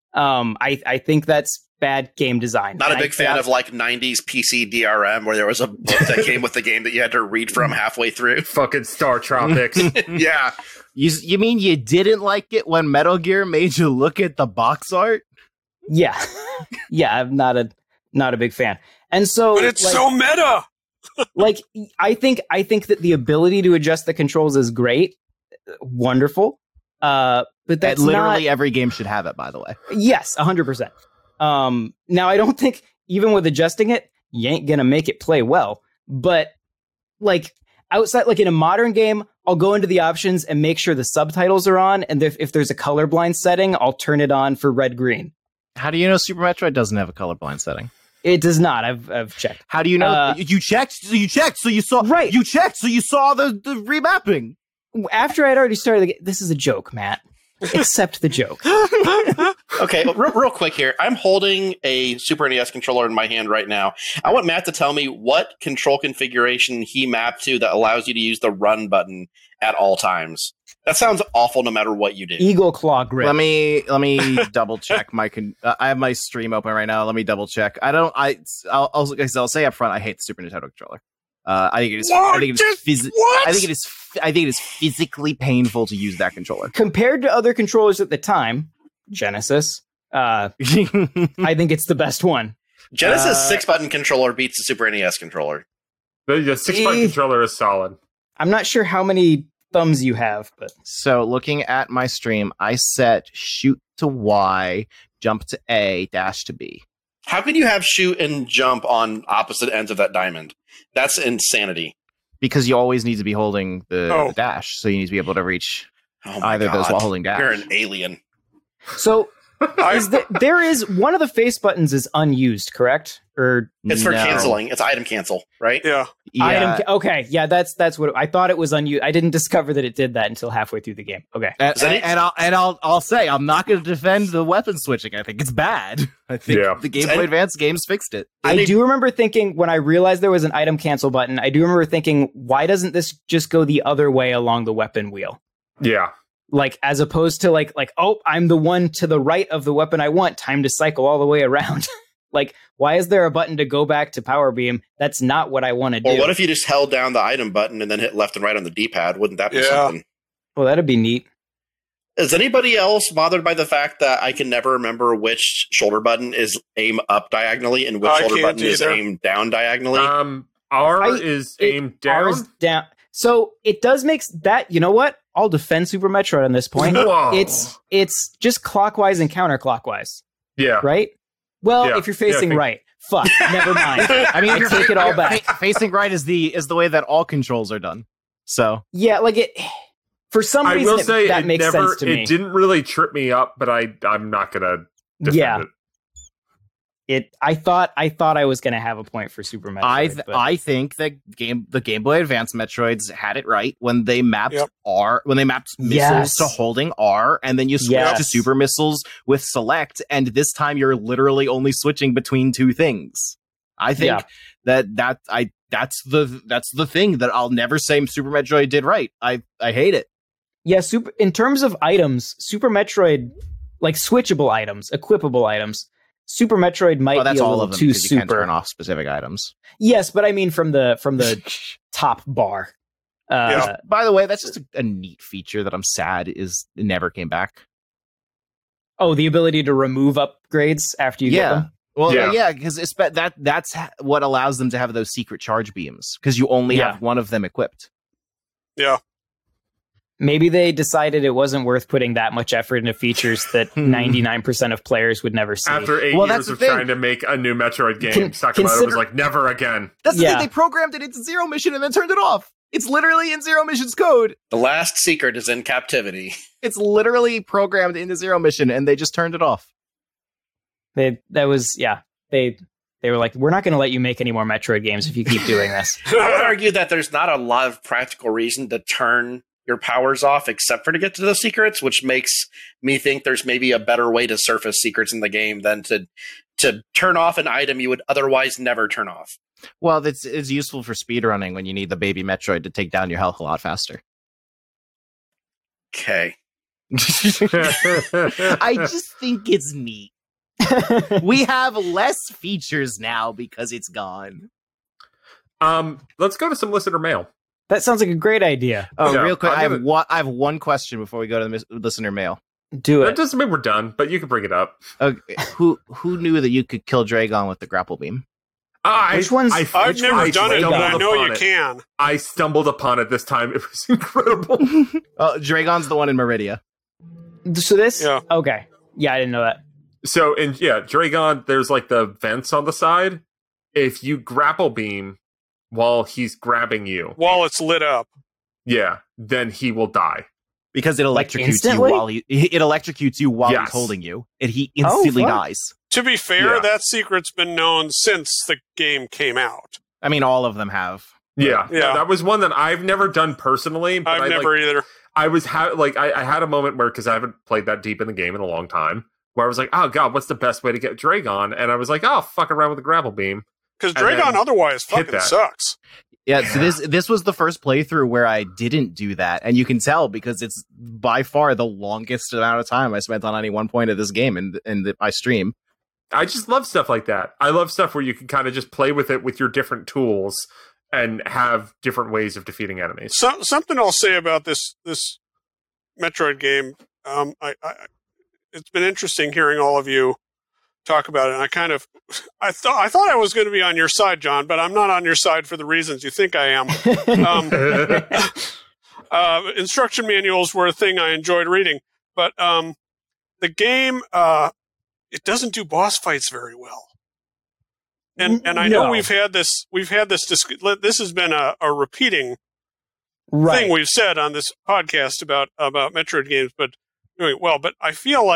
Speaker 1: I think that's bad game design.
Speaker 3: Not a big fan of like 90s PC DRM where there was a book that came with the game that you had to read from halfway through.
Speaker 2: Fucking Star Tropics.
Speaker 3: Yeah.
Speaker 5: You mean you didn't like it when Metal Gear made you look at the box art?
Speaker 1: Yeah. Yeah, I'm not a big fan. And so
Speaker 4: but it's like, so meta.
Speaker 1: Like I think that the ability to adjust the controls is great. Wonderful. But that's
Speaker 5: literally every game should have it, by the way.
Speaker 1: Yes, 100%. Now I don't think even with adjusting it, you ain't gonna make it play well. But like outside, like in a modern game, I'll go into the options and make sure the subtitles are on. And if there's a colorblind setting, I'll turn it on for red green.
Speaker 5: How do you know Super Metroid doesn't have a colorblind setting?
Speaker 1: It does not. I've checked.
Speaker 5: How do you know? You checked. So you checked. So you saw.
Speaker 1: Right.
Speaker 5: You checked. So you saw the remapping.
Speaker 1: After I'd already started the game. This is a joke, Matt. Accept the joke.
Speaker 3: Okay, real quick here. I'm holding a Super NES controller in my hand right now. I want Matt to tell me what control configuration he mapped to that allows you to use the run button at all times. That sounds awful no matter what you do.
Speaker 1: Eagle Claw Grip.
Speaker 5: Let me double check my. I have my stream open right now. Let me double check. I'll say up front. I hate the Super Nintendo controller. I think it is physically painful to use that controller
Speaker 1: compared to other controllers at the time. Genesis, I think it's the best one.
Speaker 3: Genesis 6-button controller beats the Super NES controller.
Speaker 2: The 6-button controller is solid.
Speaker 1: I'm not sure how many thumbs you have, but
Speaker 5: so looking at my stream, I set shoot to Y, jump to A, dash to B.
Speaker 3: How can you have shoot and jump on opposite ends of that diamond? That's insanity.
Speaker 5: Because you always need to be holding the dash, so you need to be able to reach either of those while holding dash.
Speaker 3: You're an alien.
Speaker 1: So There is one of the face buttons is unused, correct? Or
Speaker 3: It's for
Speaker 5: No.
Speaker 3: canceling. It's item cancel, right?
Speaker 4: Yeah.
Speaker 5: Yeah.
Speaker 1: okay, yeah, that's what I thought it was unused. I didn't discover that it did that until halfway through the game. Okay,
Speaker 5: I'll say I'm not going to defend the weapon switching. I think it's bad. I think the Game Boy Advance games fixed it.
Speaker 1: I do remember thinking when I realized there was an item cancel button. I do remember thinking, why doesn't this just go the other way along the weapon wheel?
Speaker 2: Yeah.
Speaker 1: Like, as opposed to like, oh, I'm the one to the right of the weapon I want. Time to cycle all the way around. Like, why is there a button to go back to Power Beam? That's not what I want to do.
Speaker 3: Or what if you just held down the item button and then hit left and right on the D-pad? Wouldn't that be something?
Speaker 1: Well, that'd be neat.
Speaker 3: Is anybody else bothered by the fact that I can never remember which shoulder button is aim up diagonally and which
Speaker 4: I
Speaker 3: shoulder
Speaker 4: can't
Speaker 3: button is
Speaker 4: either.
Speaker 3: aim down diagonally?
Speaker 2: R is aimed down.
Speaker 1: R is down. So it does make that. You know what? I'll defend Super Metroid on this point.
Speaker 2: Whoa.
Speaker 1: It's just clockwise and counterclockwise,
Speaker 2: Yeah.
Speaker 1: right? Well,
Speaker 2: Yeah.
Speaker 1: if you're facing
Speaker 2: Yeah,
Speaker 1: right, fuck, never mind.
Speaker 5: I mean,
Speaker 1: I take it all back.
Speaker 5: Facing right is the way that all controls are done. So
Speaker 1: Yeah, like it. For some
Speaker 2: I
Speaker 1: reason,
Speaker 2: will say
Speaker 1: that
Speaker 2: it
Speaker 1: makes
Speaker 2: never.
Speaker 1: sense to me.
Speaker 2: It didn't really trip me up, but I'm not gonna defend
Speaker 1: Yeah.
Speaker 2: it.
Speaker 1: I thought I was gonna have a point for Super Metroid. but-
Speaker 5: I think that the Game Boy Advance Metroids had it right when they mapped
Speaker 4: Yep.
Speaker 5: missiles
Speaker 1: Yes.
Speaker 5: to holding R, and then you switch
Speaker 1: Yes.
Speaker 5: to super missiles with select, and this time you're literally only switching between two things. I think that's the thing that I'll never say Super Metroid did right. I hate it.
Speaker 1: Yeah, in terms of items, Super Metroid, like switchable items, equipable items, Super Metroid might
Speaker 5: Well, that's
Speaker 1: be a
Speaker 5: all
Speaker 1: little
Speaker 5: of them
Speaker 1: too
Speaker 5: because you can't
Speaker 1: super.
Speaker 5: turn off specific items.
Speaker 1: Yes, but I mean from the top bar.
Speaker 4: Yeah.
Speaker 5: By the way, that's just a neat feature that I'm sad is it never came back.
Speaker 1: Oh, the ability to remove upgrades after you get them.
Speaker 5: Well,
Speaker 2: Yeah.
Speaker 5: yeah, because that's what allows them to have those secret charge beams because you only
Speaker 1: Yeah.
Speaker 5: have one of them equipped.
Speaker 4: Yeah.
Speaker 1: Maybe they decided it wasn't worth putting that much effort into features that 99% of players would never see.
Speaker 2: After 8
Speaker 5: Well,
Speaker 2: years
Speaker 5: that's the
Speaker 2: of
Speaker 5: thing.
Speaker 2: trying to make a new Metroid game,
Speaker 1: Con-
Speaker 2: Sakamoto was
Speaker 1: consider-
Speaker 2: like, never again.
Speaker 5: That's the
Speaker 1: Yeah.
Speaker 5: thing. They programmed it into Zero Mission and then turned it off. It's literally in Zero Mission's code.
Speaker 3: The last secret is in captivity.
Speaker 5: It's literally programmed into Zero Mission and they just turned it off.
Speaker 1: They were like, we're not going to let you make any more Metroid games if you keep doing this.
Speaker 3: I would argue that there's not a lot of practical reason to turn your powers off except for to get to the secrets, which makes me think there's maybe a better way to surface secrets in the game than to turn off an item you would otherwise never turn off.
Speaker 5: Well, it's useful for speedrunning when you need the baby Metroid to take down your health a lot faster.
Speaker 3: Okay.
Speaker 5: I just think it's neat. We have less features now because it's gone.
Speaker 2: Let's go to some listener mail.
Speaker 1: That sounds like a great idea.
Speaker 5: Oh,
Speaker 2: Yeah,
Speaker 5: real quick,
Speaker 2: I'm
Speaker 5: I have one question before we go to the listener mail.
Speaker 1: Do
Speaker 2: That
Speaker 1: it.
Speaker 2: doesn't mean we're done, but you can bring it up.
Speaker 5: Okay, who knew that you could kill Dragon with the grapple beam?
Speaker 1: Which one's-
Speaker 4: I've never done it, but I know you
Speaker 2: can.
Speaker 4: can.
Speaker 2: I stumbled upon it this time. It was incredible.
Speaker 5: Dragon's the one in Meridia.
Speaker 1: So this?
Speaker 4: Yeah.
Speaker 1: Okay. Yeah, I didn't know that.
Speaker 2: So, Dragon, there's like the vents on the side. If you grapple beam while he's grabbing you,
Speaker 4: While it's lit up.
Speaker 2: then he will die.
Speaker 5: Because it
Speaker 1: Like
Speaker 5: electrocutes you
Speaker 1: instantly?
Speaker 5: while it electrocutes you while
Speaker 2: Yes.
Speaker 5: he's holding you, and he instantly
Speaker 1: fuck.
Speaker 5: dies.
Speaker 4: To be fair,
Speaker 2: Yeah.
Speaker 4: that secret's been known since the game came out.
Speaker 5: I mean, all of them have.
Speaker 2: Yeah.
Speaker 4: Yeah.
Speaker 2: That was one that I've never done personally. But
Speaker 4: I've never either.
Speaker 2: I was I had a moment where, because I haven't played that deep in the game in a long time, where I was like, oh god, what's the best way to get Dragon? And I was like, oh, fuck around with the grapple beam.
Speaker 4: Because
Speaker 2: And then
Speaker 4: Dragon otherwise
Speaker 2: hit
Speaker 4: fucking
Speaker 2: that.
Speaker 4: sucks.
Speaker 5: Yeah, so this was the first playthrough where I didn't do that, and you can tell because it's by far the longest amount of time I spent on any one point of this game in my stream.
Speaker 2: I just love stuff like that. I love stuff where you can kind of just play with it with your different tools and have different ways of defeating enemies.
Speaker 4: Something I'll say about this Metroid game. It's been interesting hearing all of you talk about it. And I thought I was going to be on your side, John, but I'm not on your side for the reasons you think I am. Instruction manuals were a thing I enjoyed reading, but the game it doesn't do boss fights very well. And I know
Speaker 1: No.
Speaker 4: we've had this this has been a repeating
Speaker 1: Right.
Speaker 4: thing we've said on this podcast about Metroid games, but doing well. But I feel like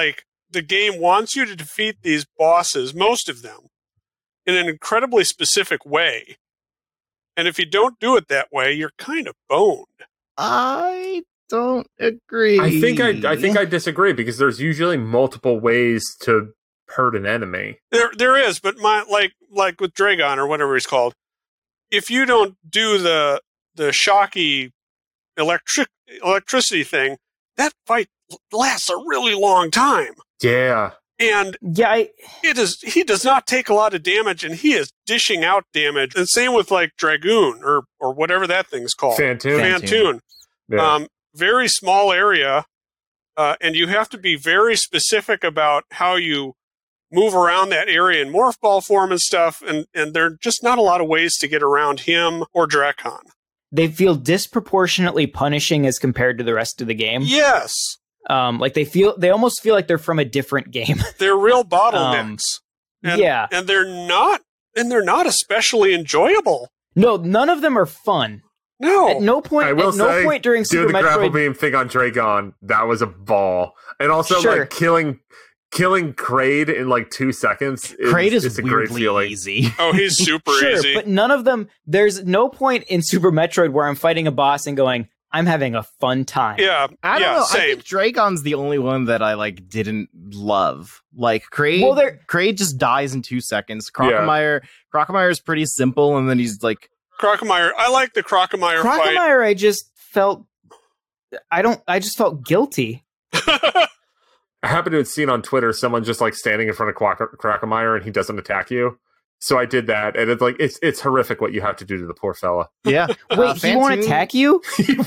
Speaker 4: the game wants you to defeat these bosses, most of them, in an incredibly specific way. And if you don't do it that way, you're kind of boned.
Speaker 5: I don't agree.
Speaker 2: I think I disagree because there's usually multiple ways to hurt an enemy.
Speaker 4: There is, but like with Dragon or whatever he's called, if you don't do the shocky electricity thing, that fight lasts a really long time.
Speaker 2: Yeah.
Speaker 4: And he does not take a lot of damage, and he is dishing out damage. And same with like Dragoon or whatever that thing's called. Phantoon.
Speaker 2: Yeah.
Speaker 4: Very small area, and you have to be very specific about how you move around that area in morph ball form and stuff. And there are just not a lot of ways to get around him or Drakon.
Speaker 1: They feel disproportionately punishing as compared to the rest of the game.
Speaker 4: Yes.
Speaker 1: Like they almost feel like they're from a different game.
Speaker 4: They're real bottlenecks. And they're not especially enjoyable.
Speaker 1: No, none of them are fun.
Speaker 4: No.
Speaker 1: At no point during Super Metroid,
Speaker 2: the grapple beam thing on Dragon, that was a ball. And also like killing Kraid in like 2 seconds.
Speaker 5: Kraid is
Speaker 2: a great feeling.
Speaker 5: easy.
Speaker 4: Oh, he's super easy.
Speaker 1: But none of them. There's no point in Super Metroid where I'm fighting a boss and going, I'm having a fun time.
Speaker 4: Yeah,
Speaker 5: I don't know.
Speaker 4: Same.
Speaker 5: I think Dragon's the only one that I like didn't love. Like Kraid just dies in 2 seconds. Crocomire is pretty simple, and then he's like
Speaker 4: Crocomire. I like the Crocomire fight.
Speaker 1: Crocomire, I just felt guilty.
Speaker 2: I happened to have seen on Twitter someone just like standing in front of Crocomire and he doesn't attack you. So I did that, and it's like it's horrific what you have to do to the poor fella.
Speaker 5: Yeah.
Speaker 1: Wait, he won't attack you?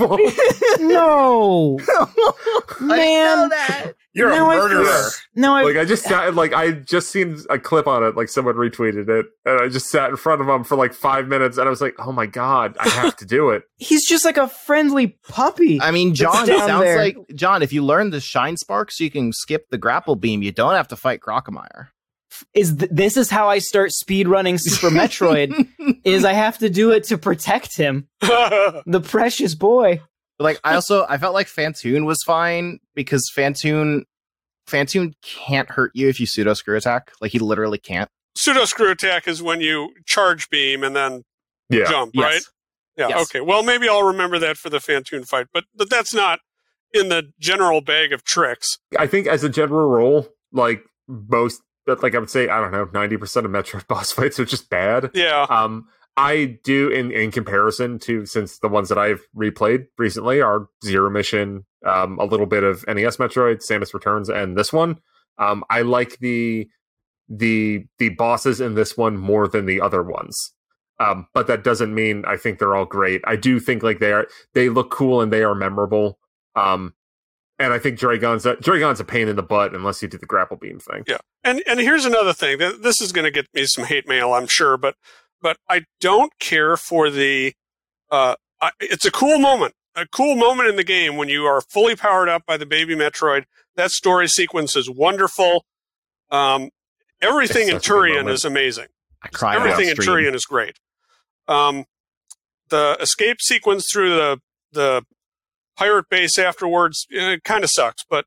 Speaker 1: No, man,
Speaker 3: You're a murderer.
Speaker 2: I just seen a clip on it. Like someone retweeted it, and I just sat in front of him for like 5 minutes, and I was like, "Oh my god, I have to do it."
Speaker 1: He's just like a friendly puppy.
Speaker 5: I mean, John, it sounds like John. If you learn the Shine Sparks, you can skip the grapple beam. You don't have to fight Crocomire.
Speaker 1: This is how I start speedrunning Super Metroid, is I have to do it to protect him. The precious boy.
Speaker 5: Like, I felt like Phantoon was fine, because Phantoon can't hurt you if you pseudo screw attack. Like, he literally can't.
Speaker 4: Pseudo screw attack is when you charge beam and then jump, right?
Speaker 5: Yes.
Speaker 4: Yeah,
Speaker 5: Yes.
Speaker 4: okay. Well, maybe I'll remember that for the Phantoon fight, but that's not in the general bag of tricks.
Speaker 2: I think as a general rule, like most, but like I would say, I don't know, 90% of Metroid boss fights are just bad.
Speaker 4: Yeah.
Speaker 2: I do in comparison to, since the ones that I've replayed recently are Zero Mission, a little bit of NES Metroid, Samus Returns, and this one. I like the bosses in this one more than the other ones. But that doesn't mean I think they're all great. I do think like they look cool and they are memorable. And I think Dragon's a pain in the butt unless you do the grapple beam thing.
Speaker 4: Yeah. And here's another thing. This is going to get me some hate mail, I'm sure, but I don't care for the it's a cool moment in the game when you are fully powered up by the baby Metroid. That story sequence is wonderful. Everything in Turian is amazing.
Speaker 5: I cried.
Speaker 4: Everything in Turian is great. The escape sequence through the pirate base afterwards, it kind of sucks, but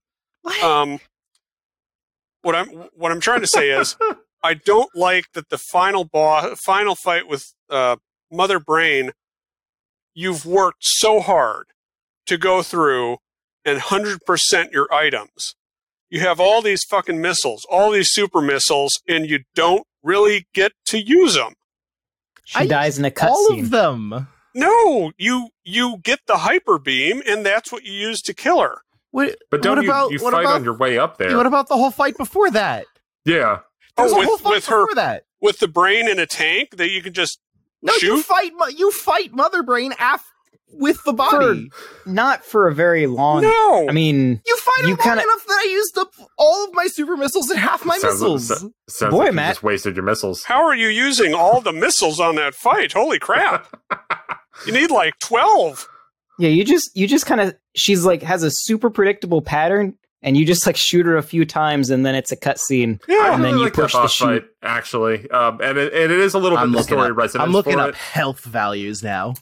Speaker 4: what I'm trying to say is I don't like that the final fight with Mother Brain, you've worked so hard to go through and 100% your items. You have all these fucking missiles, all these super missiles, and you don't really get to use them.
Speaker 1: She dies in a cutscene.
Speaker 5: All of them.
Speaker 4: No, you get the hyper beam, and that's what you use to kill her.
Speaker 2: But don't you fight on your way up there?
Speaker 5: What about the whole fight before that?
Speaker 2: Yeah.
Speaker 4: With the brain in a tank that you can just shoot?
Speaker 5: You fight Mother Brain with the body.
Speaker 1: Not for a very long.
Speaker 4: No,
Speaker 1: I mean
Speaker 5: you fight him long enough that I used up all of my super missiles and half my missiles.
Speaker 2: Sounds
Speaker 1: Boy,
Speaker 2: like you
Speaker 1: Matt,
Speaker 2: just wasted your missiles.
Speaker 4: How are you using all the missiles on that fight? Holy crap! You need like 12.
Speaker 1: Yeah, you just kind of. She's like has a super predictable pattern, and you just like shoot her a few times, and then it's a cutscene.
Speaker 2: Yeah,
Speaker 1: and then you
Speaker 2: like
Speaker 1: push the shoot.
Speaker 2: Fight, actually, and it is a little bit the story resonance.
Speaker 5: I'm looking up
Speaker 2: it.
Speaker 5: health values now.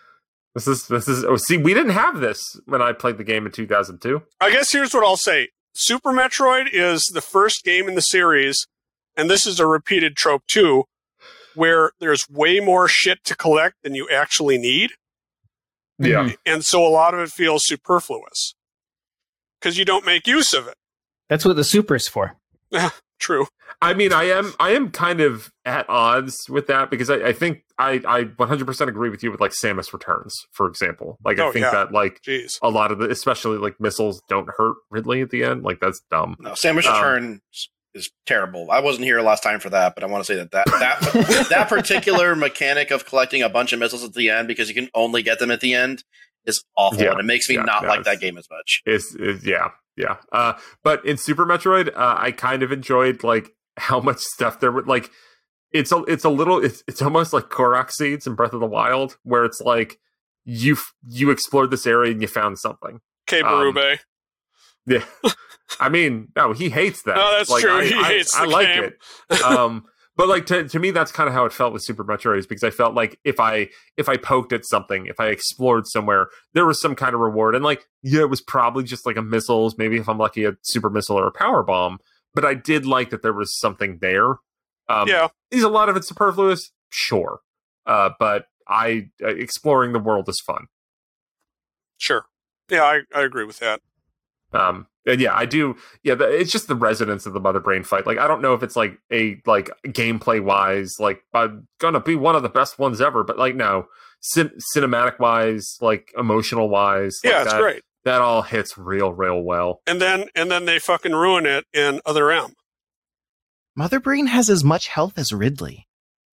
Speaker 2: This is. Oh, see, we didn't have this when I played the game in 2002.
Speaker 4: I guess here's what I'll say: Super Metroid is the first game in the series, and this is a repeated trope too, where there's way more shit to collect than you actually need.
Speaker 2: Yeah.
Speaker 4: And so a lot of it feels superfluous because you don't make use of it.
Speaker 1: That's what the Super's for.
Speaker 4: True.
Speaker 2: I mean, I am kind of at odds with that because I think I 100% agree with you with like Samus Returns, for example. Like, I think that like
Speaker 4: Jeez.
Speaker 2: a lot of the, especially like missiles don't hurt Ridley at the end. Like, that's dumb.
Speaker 3: No, Samus Returns is terrible. I wasn't here last time for that, but I want to say that particular mechanic of collecting a bunch of missiles at the end because you can only get them at the end is awful, and it makes me not like that game as much.
Speaker 2: Yeah. But in Super Metroid, I kind of enjoyed like how much stuff there would like. It's almost like Korok seeds in Breath of the Wild, where it's like you explored this area and you found something.
Speaker 4: K-Barube.
Speaker 2: Yeah. I mean, no, he hates that.
Speaker 4: No, that's
Speaker 2: like,
Speaker 4: true. He hates
Speaker 2: I
Speaker 4: the
Speaker 2: like
Speaker 4: game.
Speaker 2: it. But like to me, that's kind of how it felt with Super Metroid, is because I felt like if I poked at something, if I explored somewhere, there was some kind of reward. And like, yeah, it was probably just like a missiles, maybe if I'm lucky, a super missile or a power bomb. But I did like that there was something there. Is a lot of it superfluous? Sure. But exploring the world is fun.
Speaker 4: Sure. Yeah, I agree with that.
Speaker 2: And yeah, I do. Yeah, it's just the resonance of the Mother Brain fight. Like, I don't know if it's like gameplay wise, like gonna be one of the best ones ever. But like, no, cinematic wise, like emotional wise,
Speaker 4: Yeah,
Speaker 2: like
Speaker 4: it's great.
Speaker 2: That all hits real well.
Speaker 4: And then they fucking ruin it in Other M.
Speaker 5: Mother Brain has as much health as Ridley.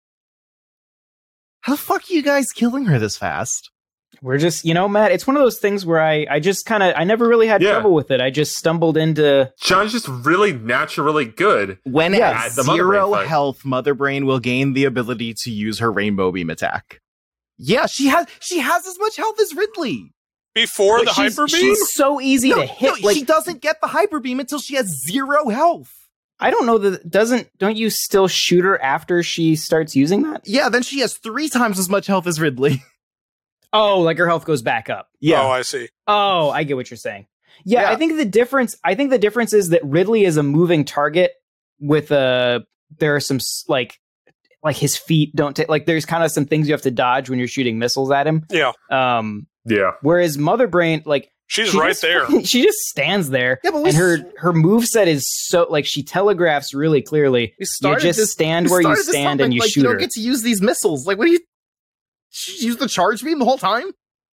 Speaker 5: How the fuck are you guys killing her this fast?
Speaker 1: We're just, Matt, it's one of those things where I just kind of, I never really had trouble with it. I just stumbled into...
Speaker 2: John's just really naturally good.
Speaker 5: When at
Speaker 2: the Mother Brain
Speaker 5: 0
Speaker 2: fight.
Speaker 5: health, Mother Brain will gain the ability to use her Rainbow Beam attack. Yeah, she has as much health as Ridley.
Speaker 4: Before the Hyper Beam?
Speaker 1: She's so easy to hit.
Speaker 5: No, she doesn't get the Hyper Beam until she has 0 health.
Speaker 1: I don't know that don't you still shoot her after she starts using that?
Speaker 5: Yeah, then she has 3 times as much health as Ridley.
Speaker 1: Oh, like her health goes back up.
Speaker 5: Yeah.
Speaker 4: Oh, I see.
Speaker 1: Oh, I get what you're saying. Yeah, I think the difference is that Ridley is a moving target with there are some like his feet don't take, like there's kind of some things you have to dodge when you're shooting missiles at him.
Speaker 4: Yeah.
Speaker 2: Yeah.
Speaker 1: Whereas Mother Brain, like
Speaker 4: she's right there.
Speaker 1: She just stands there.
Speaker 5: Yeah, but
Speaker 1: and her moveset is so, like, she telegraphs really clearly. You just stand where you stand and you shoot her.
Speaker 5: You don't get to use these missiles. Like, what do you use the charge beam the whole time?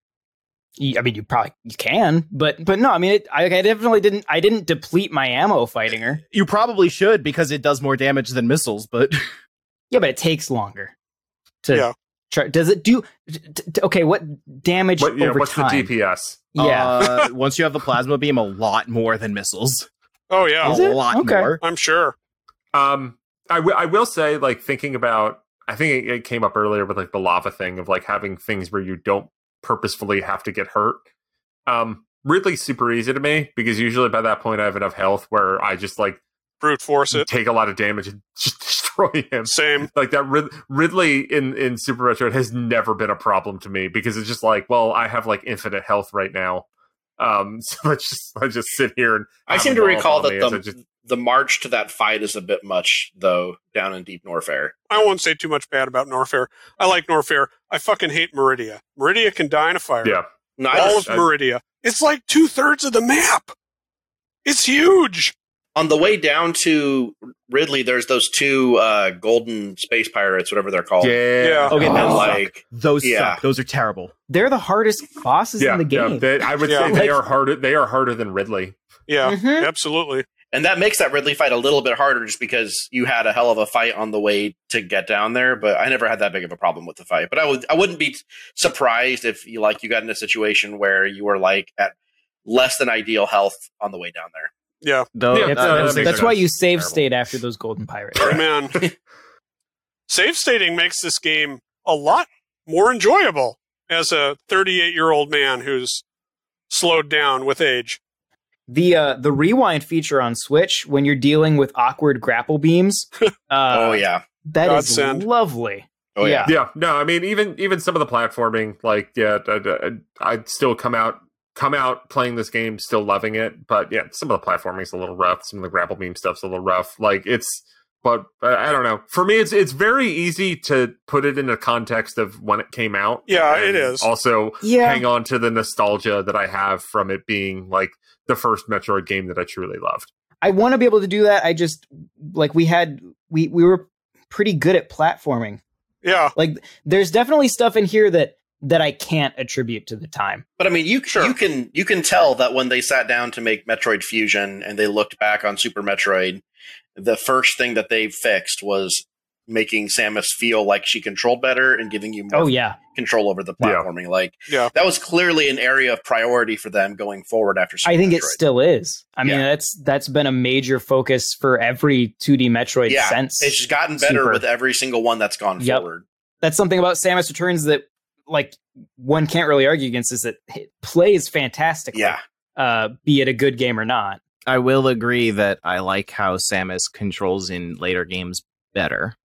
Speaker 1: I mean, you can, but no. I mean, I definitely didn't. I didn't deplete my ammo fighting her.
Speaker 5: You probably should, because it does more damage than missiles. But
Speaker 1: yeah, but it takes longer. Does it do? Okay, what damage over
Speaker 2: what's
Speaker 1: time?
Speaker 2: What's the DPS?
Speaker 1: Yeah,
Speaker 5: once you have the plasma beam, a lot more than missiles.
Speaker 4: Oh yeah,
Speaker 1: Is it?
Speaker 5: A lot
Speaker 1: Okay.
Speaker 5: more.
Speaker 4: I'm sure.
Speaker 2: I will say, like, thinking about, I think it came up earlier with like the lava thing of like having things where you don't purposefully have to get hurt. Ridley's super easy to me because usually by that point I have enough health where I just like
Speaker 4: Brute force it.
Speaker 2: take a lot of damage and just destroy him.
Speaker 4: Same.
Speaker 2: Like that Ridley in Super Metroid has never been a problem to me because it's just like, well, I have like infinite health right now. So I just sit here and
Speaker 3: I seem to recall that the march to that fight is a bit much, though, down in Deep Norfair.
Speaker 4: I won't say too much bad about Norfair. I like Norfair. I fucking hate Meridia. Meridia can die in a fire.
Speaker 2: Yeah.
Speaker 3: No,
Speaker 4: All of Meridia. It's like 2/3 of the map. It's huge.
Speaker 3: On the way down to Ridley, there's those 2 golden space pirates, whatever they're called.
Speaker 4: Yeah.
Speaker 5: Okay,
Speaker 3: those
Speaker 5: those
Speaker 3: suck.
Speaker 5: suck. Those are terrible.
Speaker 1: they're the hardest bosses in the game.
Speaker 2: I would say they are harder. They are harder than Ridley.
Speaker 4: Yeah,
Speaker 1: Mhm.
Speaker 4: absolutely.
Speaker 3: And that makes that Ridley fight a little bit harder just because you had a hell of a fight on the way to get down there, but I never had that big of a problem with the fight. But I wouldn't be surprised if you got in a situation where you were like at less than ideal health on the way down there.
Speaker 4: Yeah.
Speaker 1: That's why you save state after those golden pirates.
Speaker 4: Man. Save stating makes this game a lot more enjoyable as a 38-year-old man who's slowed down with age.
Speaker 1: The rewind feature on Switch when you're dealing with awkward grapple beams.
Speaker 3: Oh yeah,
Speaker 1: that
Speaker 4: Godsend.
Speaker 1: is lovely.
Speaker 3: oh yeah.
Speaker 2: Yeah, no, I mean even some of the platforming, like I still come out come out playing this game, still loving it. But yeah, some of the platforming is a little rough. Some of the grapple beam stuff's a little rough. Like but I don't know. For me, it's very easy to put it in the context of when it came out.
Speaker 4: Yeah, it is.
Speaker 2: Also, hang on to the nostalgia that I have from it being like the first Metroid game that I truly loved.
Speaker 1: I want to be able to do that. I just like we were pretty good at platforming.
Speaker 4: Yeah,
Speaker 1: like there's definitely stuff in here that I can't attribute to the time.
Speaker 3: But I mean, you can tell that when they sat down to make Metroid Fusion and they looked back on Super Metroid, the first thing that they fixed was making Samus feel like she controlled better and giving you more control over the platforming. That was clearly an area of priority for them going forward after Super
Speaker 1: I think
Speaker 3: Metroid.
Speaker 1: It still is. I mean, that's been a major focus for every 2D Metroid since.
Speaker 3: It's just gotten better with every single one that's gone forward.
Speaker 1: That's something about Samus Returns that like one can't really argue against, is that it plays fantastically.
Speaker 3: Yeah.
Speaker 1: Be it a good game or not.
Speaker 5: I will agree that I like how Samus controls in later games better.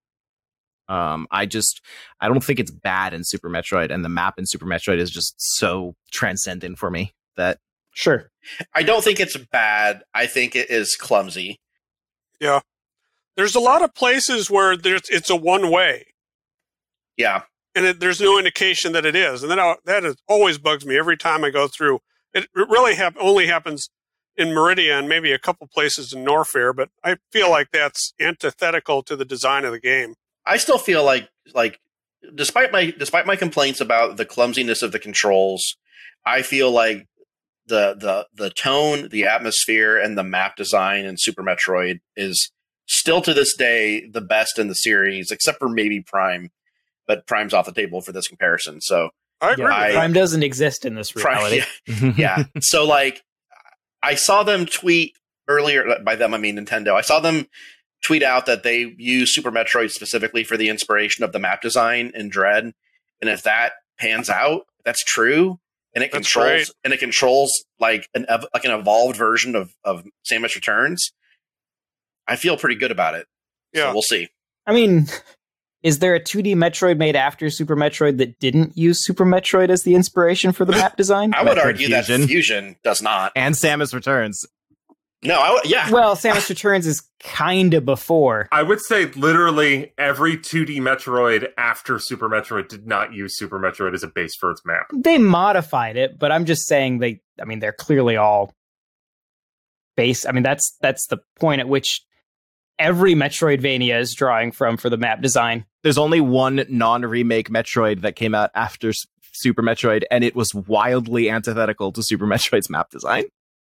Speaker 5: I don't think it's bad in Super Metroid, and the map in Super Metroid is just so transcendent for me that.
Speaker 1: Sure.
Speaker 3: I don't think it's bad. I think it is clumsy.
Speaker 4: Yeah. There's a lot of places where it's a one way.
Speaker 3: Yeah.
Speaker 4: And there's no indication that it is. And then that always bugs me every time I go through. It really only happens in Meridia and maybe a couple places in Norfair, but I feel like that's antithetical to the design of the game.
Speaker 3: I still feel like despite my complaints about the clumsiness of the controls, I feel like the tone, the atmosphere, and the map design in Super Metroid is still to this day the best in the series, except for maybe Prime. But Prime's off the table for this comparison. So
Speaker 4: I agree.
Speaker 1: Prime doesn't exist in this reality.
Speaker 3: Yeah. So like, I saw them tweet earlier. By them, I mean Nintendo. I saw them tweet out that they use Super Metroid specifically for the inspiration of the map design in Dread. And if that pans out, if that's true, and it controls like an evolved version of Samus Returns, I feel pretty good about it.
Speaker 4: Yeah,
Speaker 3: so we'll see.
Speaker 1: I mean, is there a 2D Metroid made after Super Metroid that didn't use Super Metroid as the inspiration for the map design?
Speaker 3: I would argue that Fusion does not.
Speaker 5: And Samus Returns.
Speaker 3: No,
Speaker 1: Well, Samus Returns is kind of before.
Speaker 2: I would say literally every 2D Metroid after Super Metroid did not use Super Metroid as a base for its map.
Speaker 1: They modified it, but I'm just saying they're clearly all base. I mean, that's the point at which every Metroidvania is drawing from for the map design.
Speaker 5: There's only one non-remake Metroid that came out after Super Metroid, and it was wildly antithetical to Super Metroid's map design.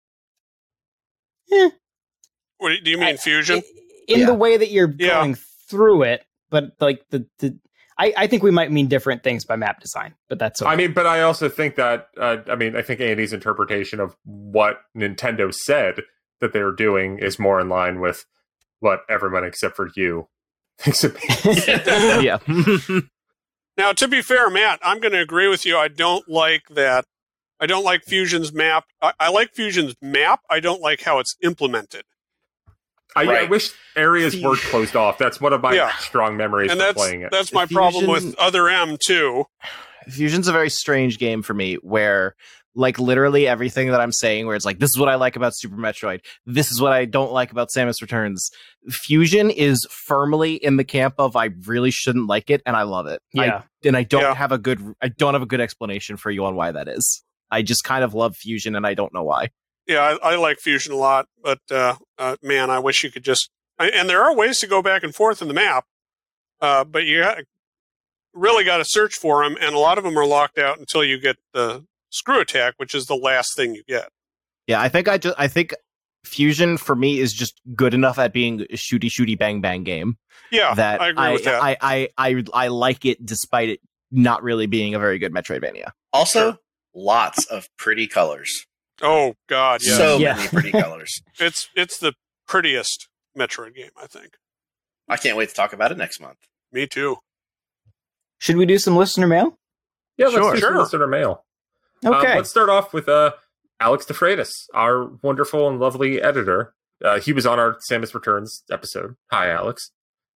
Speaker 4: What do you mean, Fusion?
Speaker 1: In the way that you're going through it, but like I think we might mean different things by map design, but that's okay.
Speaker 2: I mean, but I also think that, I think Andy's interpretation of what Nintendo said that they were doing is more in line with what everyone except for you thinks it means.
Speaker 5: Yeah.
Speaker 4: Now, to be fair, Matt, I'm going to agree with you. I don't like that. I don't like Fusion's map. I like Fusion's map. I don't like how it's implemented.
Speaker 2: I wish areas were closed off. That's one of my strong memories of playing it.
Speaker 4: That's my problem with Other M, too.
Speaker 5: Fusion's a very strange game for me, where like literally everything that I'm saying, where it's like, this is what I like about Super Metroid, this is what I don't like about Samus Returns. Fusion is firmly in the camp of I really shouldn't like it, and I love it.
Speaker 1: Yeah.
Speaker 5: I don't have a good explanation for you on why that is. I just kind of love Fusion, and I don't know why.
Speaker 4: Yeah, I like Fusion a lot, but man, I wish you could just. And there are ways to go back and forth in the map, but you really got to search for them, and a lot of them are locked out until you get the screw attack, which is the last thing you get.
Speaker 5: Yeah, I think Fusion for me is just good enough at being a shooty bang bang game.
Speaker 4: Yeah,
Speaker 5: that
Speaker 4: I agree with that.
Speaker 5: I like it despite it not really being a very good Metroidvania.
Speaker 3: Also, lots of pretty colors.
Speaker 4: Oh God, yeah.
Speaker 3: So many pretty colors.
Speaker 4: It's the prettiest Metroid game, I think.
Speaker 3: I can't wait to talk about it next month.
Speaker 4: Me too.
Speaker 1: Should we do some listener mail?
Speaker 2: Yeah, let's do some listener mail.
Speaker 1: Okay.
Speaker 2: Let's start off with Alex DeFreitas, our wonderful and lovely editor. He was on our Samus Returns episode. Hi, Alex.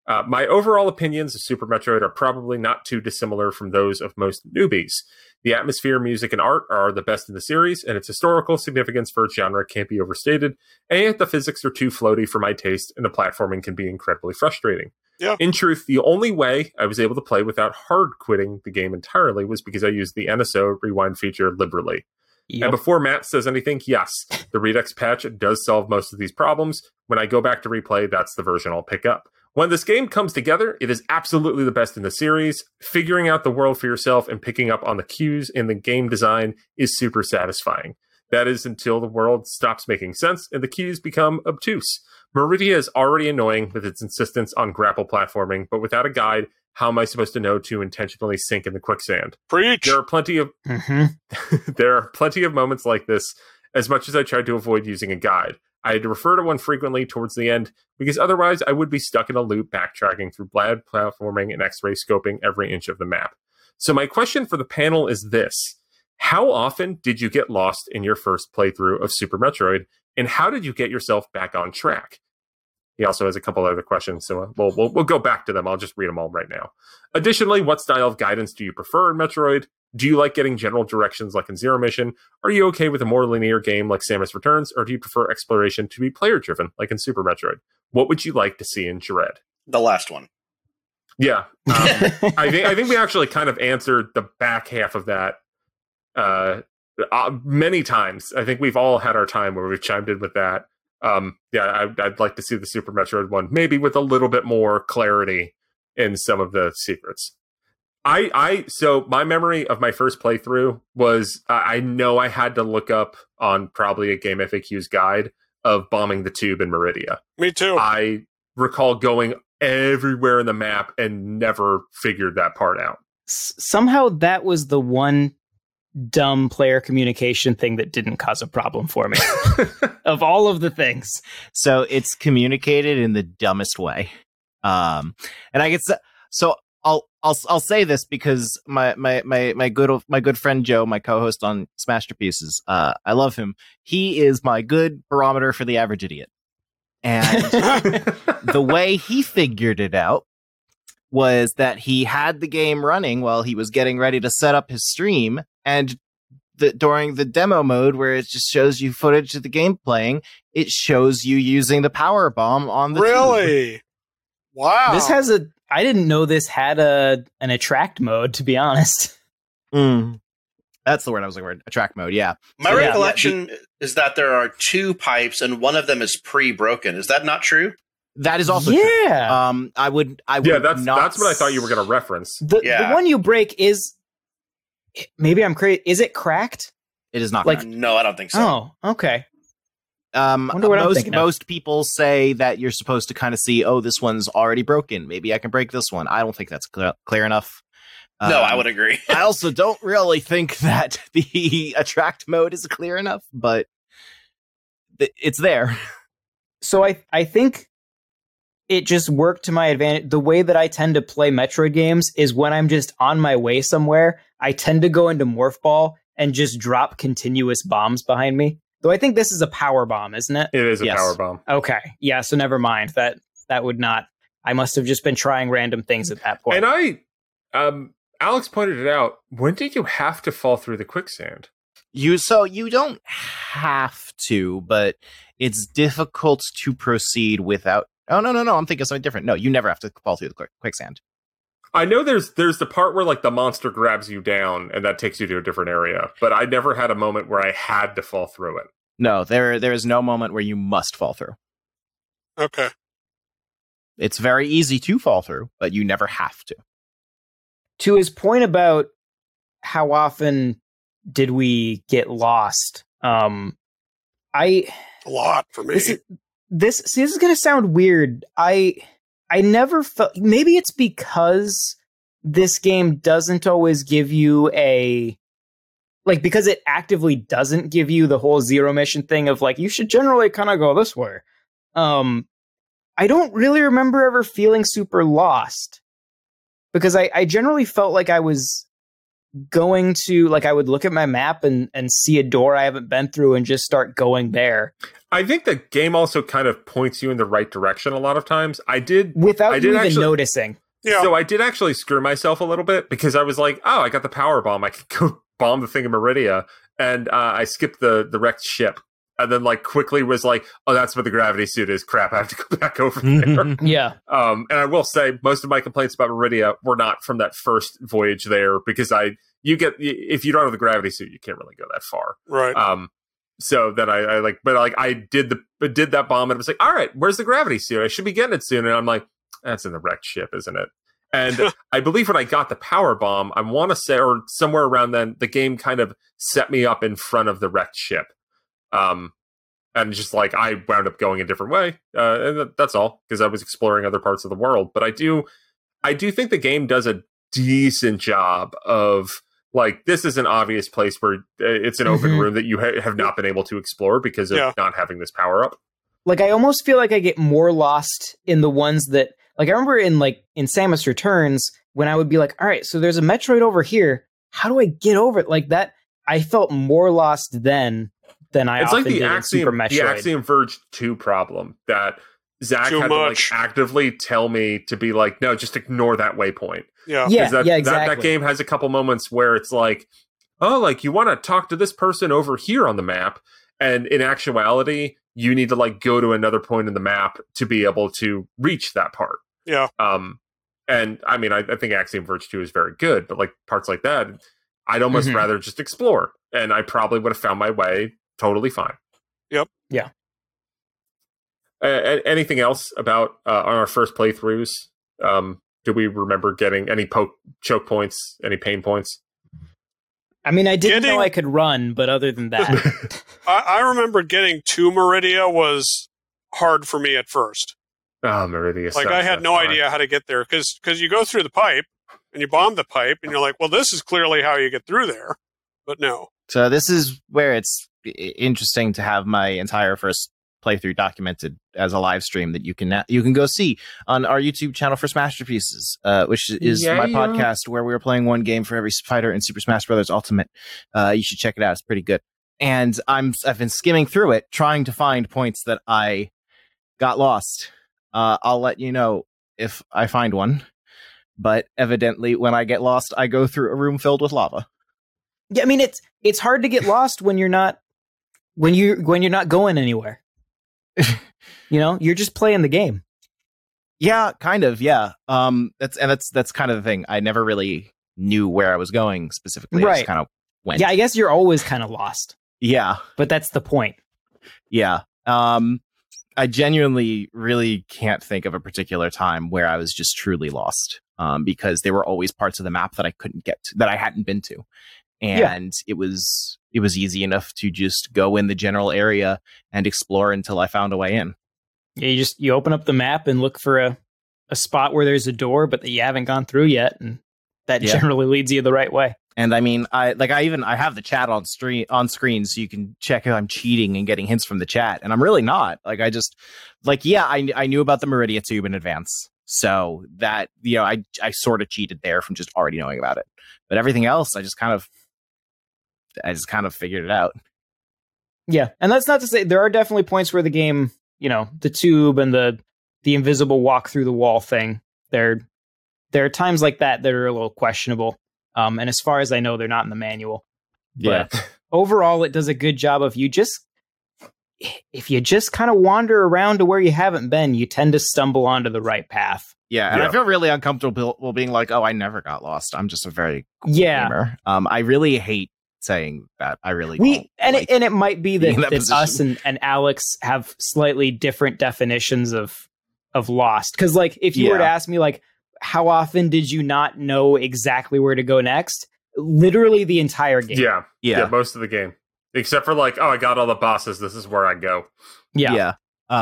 Speaker 2: My overall opinions of Super Metroid are probably not too dissimilar from those of most newbies. The atmosphere, music, and art are the best in the series, and its historical significance for its genre can't be overstated, and yet the physics are too floaty for my taste, and the platforming can be incredibly frustrating.
Speaker 4: Yeah.
Speaker 2: In truth, the only way I was able to play without hard quitting the game entirely was because I used the NSO rewind feature liberally.
Speaker 1: Yep.
Speaker 2: And before Matt says anything, yes, the Redux patch does solve most of these problems. When I go back to replay, that's the version I'll pick up. When this game comes together, it is absolutely the best in the series. Figuring out the world for yourself and picking up on the cues in the game design is super satisfying. That is until the world stops making sense and the cues become obtuse. Meridia is already annoying with its insistence on grapple platforming, but without a guide, how am I supposed to know to intentionally sink in the quicksand?
Speaker 4: Preach.
Speaker 2: There are plenty of there are plenty of moments like this, as much as I tried to avoid using a guide. I had to refer to one frequently towards the end, because otherwise I would be stuck in a loop backtracking through bad platforming and X-ray scoping every inch of the map. So my question for the panel is this. How often did you get lost in your first playthrough of Super Metroid, and how did you get yourself back on track? He also has a couple other questions, so we'll go back to them. I'll just read them all right now. Additionally, what style of guidance do you prefer in Metroid? Do you like getting general directions like in Zero Mission? Are you okay with a more linear game like Samus Returns, or do you prefer exploration to be player-driven like in Super Metroid? What would you like to see in Dread?
Speaker 3: The last one.
Speaker 2: Yeah. I think we actually kind of answered the back half of that many times. I think we've all had our time where we've chimed in with that. I'd like to see the Super Metroid one, maybe with a little bit more clarity in some of the secrets. So my memory of my first playthrough was, I know I had to look up on probably a Game FAQ's guide of bombing the tube in Meridia.
Speaker 4: Me too.
Speaker 2: I recall going everywhere in the map and never figured that part out.
Speaker 1: Somehow that was the one dumb player communication thing that didn't cause a problem for me of all of the things.
Speaker 5: So it's communicated in the dumbest way. And I guess so. I'll say this because my good friend Joe, my co-host on Smasterpieces, I love him. He is my good barometer for the average idiot. And the way he figured it out was that he had the game running while he was getting ready to set up his stream, and during the demo mode where it just shows you footage of the game playing, it shows you using the power bomb on the
Speaker 4: Really?
Speaker 5: tube.
Speaker 4: Wow.
Speaker 1: This has I didn't know this had an attract mode, to be honest.
Speaker 5: That's the word I was looking for. Attract mode, yeah.
Speaker 3: My recollection is that there are two pipes and one of them is pre-broken. Is that not true?
Speaker 5: That is also
Speaker 1: true.
Speaker 5: I would
Speaker 2: that's
Speaker 5: not
Speaker 2: what I thought you were going to reference.
Speaker 1: The one you break is, maybe I'm crazy. Is it cracked?
Speaker 5: It is not
Speaker 3: like
Speaker 5: cracked.
Speaker 3: No, I don't think so.
Speaker 1: Oh, okay.
Speaker 5: Most people say that you're supposed to kind of see, oh, this one's already broken. Maybe I can break this one. I don't think that's clear enough.
Speaker 3: No, I would agree.
Speaker 5: I also don't really think that the attract mode is clear enough, but it's there.
Speaker 1: So I think it just worked to my advantage. The way that I tend to play Metroid games is when I'm just on my way somewhere, I tend to go into Morph Ball and just drop continuous bombs behind me. Though I think this is a power bomb, isn't it?
Speaker 2: It is a power bomb.
Speaker 1: Okay. Yeah, so never mind. That would not... I must have just been trying random things at that point.
Speaker 2: And Alex pointed it out. When did you have to fall through the quicksand?
Speaker 5: You don't have to, but it's difficult to proceed without... Oh, no. I'm thinking something different. No, you never have to fall through the quicksand.
Speaker 2: I know there's the part where like the monster grabs you down and that takes you to a different area, but I never had a moment where I had to fall through it.
Speaker 5: No, there is no moment where you must fall through.
Speaker 4: Okay.
Speaker 5: It's very easy to fall through, but you never have to.
Speaker 1: To his point about how often did we get lost, a
Speaker 4: lot for me.
Speaker 1: This is going to sound weird. I never felt... Maybe it's because this game doesn't always give you because it actively doesn't give you the whole Zero Mission thing of like, you should generally kind of go this way. I don't really remember ever feeling super lost because I generally felt like I was going to, like, I would look at my map and see a door I haven't been through and just start going there.
Speaker 2: I think the game also kind of points you in the right direction a lot of times.
Speaker 1: Without you even noticing.
Speaker 4: Yeah.
Speaker 2: So I did actually screw myself a little bit because I was like, oh, I got the power bomb. I can go bomb the thing in Meridia. And I skipped the wrecked ship. And then like quickly was like, oh, that's where the gravity suit is. Crap, I have to go back over there.
Speaker 1: Yeah.
Speaker 2: And I will say most of my complaints about Meridia were not from that first voyage there because if you don't have the gravity suit, you can't really go that far.
Speaker 4: Right.
Speaker 2: So then I did that bomb and it was like, all right, where's the gravity suit? I should be getting it soon. And I'm like, that's in the wrecked ship, isn't it? And I believe when I got the power bomb, I want to say, or somewhere around then, the game kind of set me up in front of the wrecked ship. And just like I wound up going a different way. And that's all because I was exploring other parts of the world. But I do think the game does a decent job of like, this is an obvious place where it's an open room that you have not been able to explore because of not having this power up.
Speaker 1: Like, I almost feel like I get more lost in the ones that, like, I remember in Samus Returns when I would be like, all right, so there's a Metroid over here. How do I get over it? Like that, I felt more lost then than I often did in Super Metroid.
Speaker 2: The Axiom Verge 2 problem that Zach had to like actively tell me to be like, no, just ignore that waypoint.
Speaker 4: Yeah,
Speaker 1: exactly.
Speaker 2: That game has a couple moments where it's like, oh, like you want to talk to this person over here on the map. And in actuality, you need to like go to another point in the map to be able to reach that part.
Speaker 4: Yeah.
Speaker 2: And I mean, I think Axiom Verge 2 is very good, but like parts like that, I'd almost rather just explore. And I probably would have found my way totally fine.
Speaker 4: Yep.
Speaker 1: Yeah.
Speaker 2: Anything else about on our first playthroughs? Do we remember getting any choke points, any pain points?
Speaker 1: I mean, I didn't know I could run, but other than that.
Speaker 4: I remember getting to Meridia was hard for me at first.
Speaker 2: Oh, Meridia.
Speaker 4: Like, I had no idea how to get there because you go through the pipe and you bomb the pipe and you're like, well, this is clearly how you get through there. But no.
Speaker 5: So this is where it's interesting to have my entire first playthrough documented as a live stream that you can go see on our YouTube channel for Smasterpieces, which is my podcast where we were playing one game for every fighter in Super Smash Bros. Ultimate. You should check it out; it's pretty good. And I've been skimming through it, trying to find points that I got lost. I'll let you know if I find one. But evidently, when I get lost, I go through a room filled with lava.
Speaker 1: Yeah, I mean it's hard to get lost when you're not going anywhere. You know, you're just playing the game.
Speaker 5: Yeah, kind of. Yeah. That's kind of the thing. I never really knew where I was going specifically.
Speaker 1: Right.
Speaker 5: I just kind of went.
Speaker 1: Yeah, I guess you're always kind of lost.
Speaker 5: Yeah.
Speaker 1: But that's the point.
Speaker 5: Yeah. I genuinely really can't think of a particular time where I was just truly lost. Because there were always parts of the map that I couldn't get to, that I hadn't been to. And it was easy enough to just go in the general area and explore until I found a way in.
Speaker 1: Yeah, you open up the map and look for a spot where there's a door, but that you haven't gone through yet, and that generally leads you the right way.
Speaker 5: And I mean, I have the chat on screen, so you can check if I'm cheating and getting hints from the chat, and I'm really not. Like, I just I knew about the Meridia Tube in advance, so that I sort of cheated there from just already knowing about it. But everything else, I just kind of figured it out.
Speaker 1: Yeah, and that's not to say there are definitely points where the game, the tube and the invisible walk through the wall thing, there are times like that are a little questionable. And as far as I know, they're not in the manual. But overall, it does a good job of if you just kind of wander around to where you haven't been, you tend to stumble onto the right path.
Speaker 5: Yeah, and I feel really uncomfortable being like, oh, I never got lost. I'm just a very cool gamer. I really hate saying that. I really
Speaker 1: and it might be that us and Alex have slightly different definitions of lost. Because like if you were to ask me like, how often did you not know exactly where to go next? Literally the entire game.
Speaker 2: Yeah, most of the game. Except for like, oh, I got all the bosses. This is where I go.
Speaker 1: Yeah.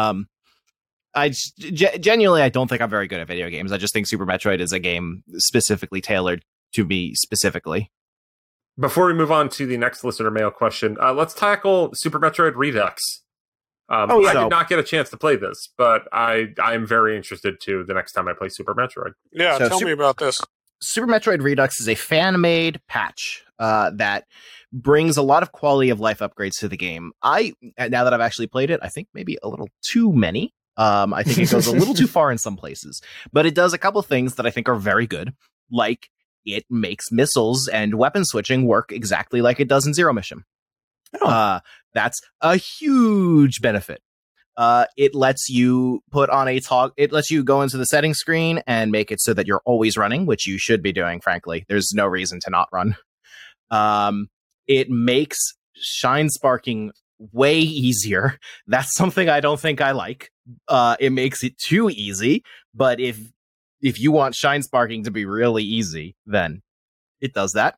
Speaker 5: I genuinely, I don't think I'm very good at video games. I just think Super Metroid is a game specifically tailored to me specifically.
Speaker 2: Before we move on to the next listener mail question, let's tackle Super Metroid Redux. I did not get a chance to play this, but I am very interested to the next time I play Super Metroid.
Speaker 4: Yeah, tell me about this.
Speaker 5: Super Metroid Redux is a fan-made patch that brings a lot of quality of life upgrades to the game. Now that I've actually played it, I think maybe a little too many. I think it goes a little too far in some places, but it does a couple things that I think are very good. Like, it makes missiles and weapon switching work exactly like it does in Zero Mission. That's a huge benefit. It lets you put on it lets you go into the settings screen and make it so that you're always running, which you should be doing, frankly. There's no reason to not run. It makes shine sparking way easier. That's something I don't think I like. It makes it too easy, but if you want shine sparking to be really easy, then it does that.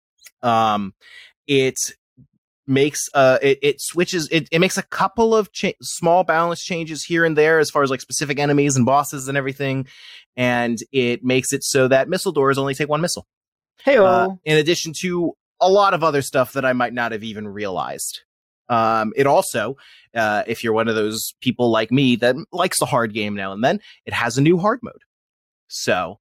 Speaker 5: It makes it makes a couple of small balance changes here and there as far as like specific enemies and bosses and everything, and it makes it so that missile doors only take one missile.
Speaker 1: Hey-o.
Speaker 5: In addition to a lot of other stuff that I might not have even realized. It also, if you're one of those people like me that likes a hard game now and then, it has a new hard mode. So,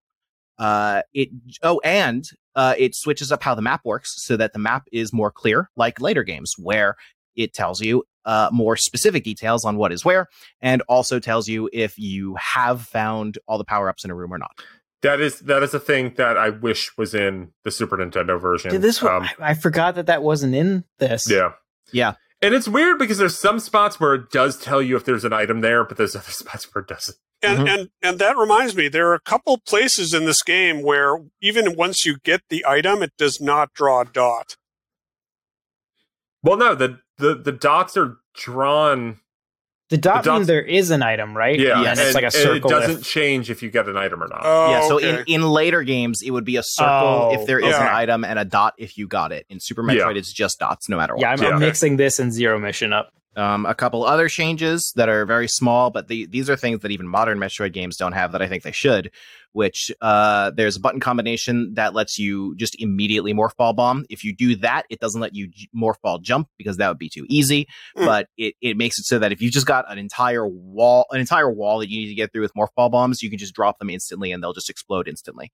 Speaker 5: it switches up how the map works so that the map is more clear, like later games, where it tells you more specific details on what is where, and also tells you if you have found all the power-ups in a room or not.
Speaker 2: That is a thing that I wish was in the Super Nintendo version.
Speaker 1: I forgot that wasn't in this.
Speaker 2: Yeah. And it's weird because there's some spots where it does tell you if there's an item there, but there's other spots where it doesn't.
Speaker 4: And that reminds me, there are a couple places in this game where even once you get the item, it does not draw a dot.
Speaker 2: Well, no, the dots are drawn.
Speaker 1: The dot means there is an item, right?
Speaker 2: Yeah,
Speaker 1: and it's like a circle.
Speaker 2: It doesn't change if you get an item or not.
Speaker 5: Yeah, so in later games, it would be a circle if there is an item and a dot if you got it. In Super Metroid, it's just dots no matter what.
Speaker 1: Yeah, I'm mixing this and Zero Mission up.
Speaker 5: A couple other changes that are very small, but these are things that even modern Metroid games don't have that I think they should, which there's a button combination that lets you just immediately Morph Ball Bomb. If you do that, it doesn't let you Morph Ball Jump because that would be too easy, but it makes it so that if you just got an entire wall that you need to get through with Morph Ball Bombs, you can just drop them instantly and they'll just explode instantly.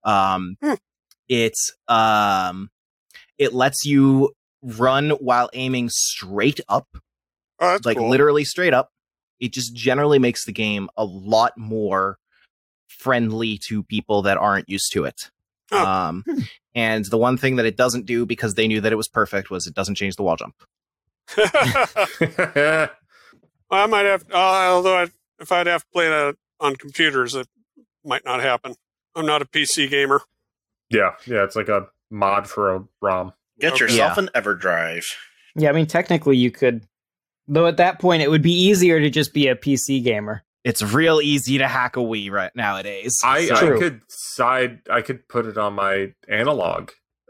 Speaker 5: It lets you run while aiming straight up.
Speaker 4: Oh, that's
Speaker 5: like
Speaker 4: cool.
Speaker 5: Literally straight up. It just generally makes the game a lot more friendly to people that aren't used to it. And the one thing that it doesn't do, because they knew that it was perfect, was it doesn't change the wall jump.
Speaker 4: I might have, although if I'd have to play that on computers, it might not happen. I'm not a PC gamer.
Speaker 2: Yeah, it's like a mod for a ROM.
Speaker 3: Get yourself an EverDrive.
Speaker 1: Yeah, I mean, technically you could. Though at that point, it would be easier to just be a PC gamer.
Speaker 5: It's real easy to hack a Wii right nowadays.
Speaker 2: I could put it on my analog.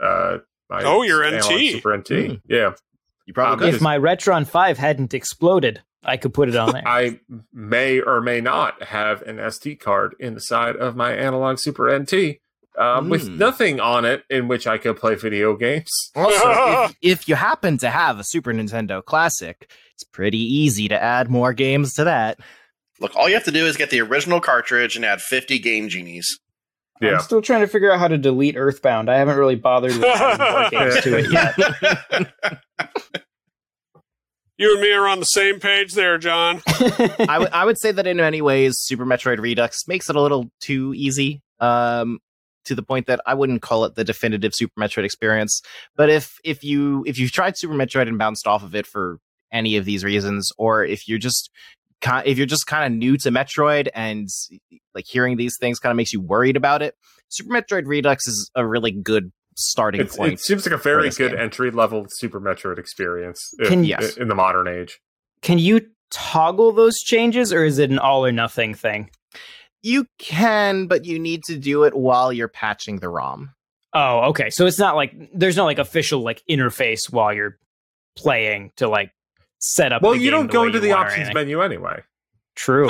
Speaker 4: Your NT.
Speaker 2: Super NT. Yeah.
Speaker 5: You probably
Speaker 1: if my Retron 5 hadn't exploded, I could put it on there.
Speaker 2: I may or may not have an SD card in the side of my analog Super NT. With nothing on it in which I could play video games.
Speaker 5: Also, if you happen to have a Super Nintendo Classic, it's pretty easy to add more games to that.
Speaker 3: Look, all you have to do is get the original cartridge and add 50 Game Genies.
Speaker 2: Yeah.
Speaker 1: I'm still trying to figure out how to delete Earthbound. I haven't really bothered with adding more games to it yet.
Speaker 4: You and me are on the same page there, John.
Speaker 5: I would say that in many ways, Super Metroid Redux makes it a little too easy. To the point that I wouldn't call it the definitive Super Metroid experience. But if you've tried Super Metroid and bounced off of it for any of these reasons, or if you're just kind of new to Metroid and like hearing these things kind of makes you worried about it, Super Metroid Redux is a really good starting point.
Speaker 2: It seems like a very good entry level Super Metroid experience in the modern age.
Speaker 1: Can you toggle those changes, or is it an all or nothing thing?
Speaker 5: You can, but you need to do it while you're patching the ROM.
Speaker 1: Oh, okay. So it's not like there's no like official like interface while you're playing to like set up.
Speaker 2: Well, you don't go into the options menu anyway.
Speaker 1: True.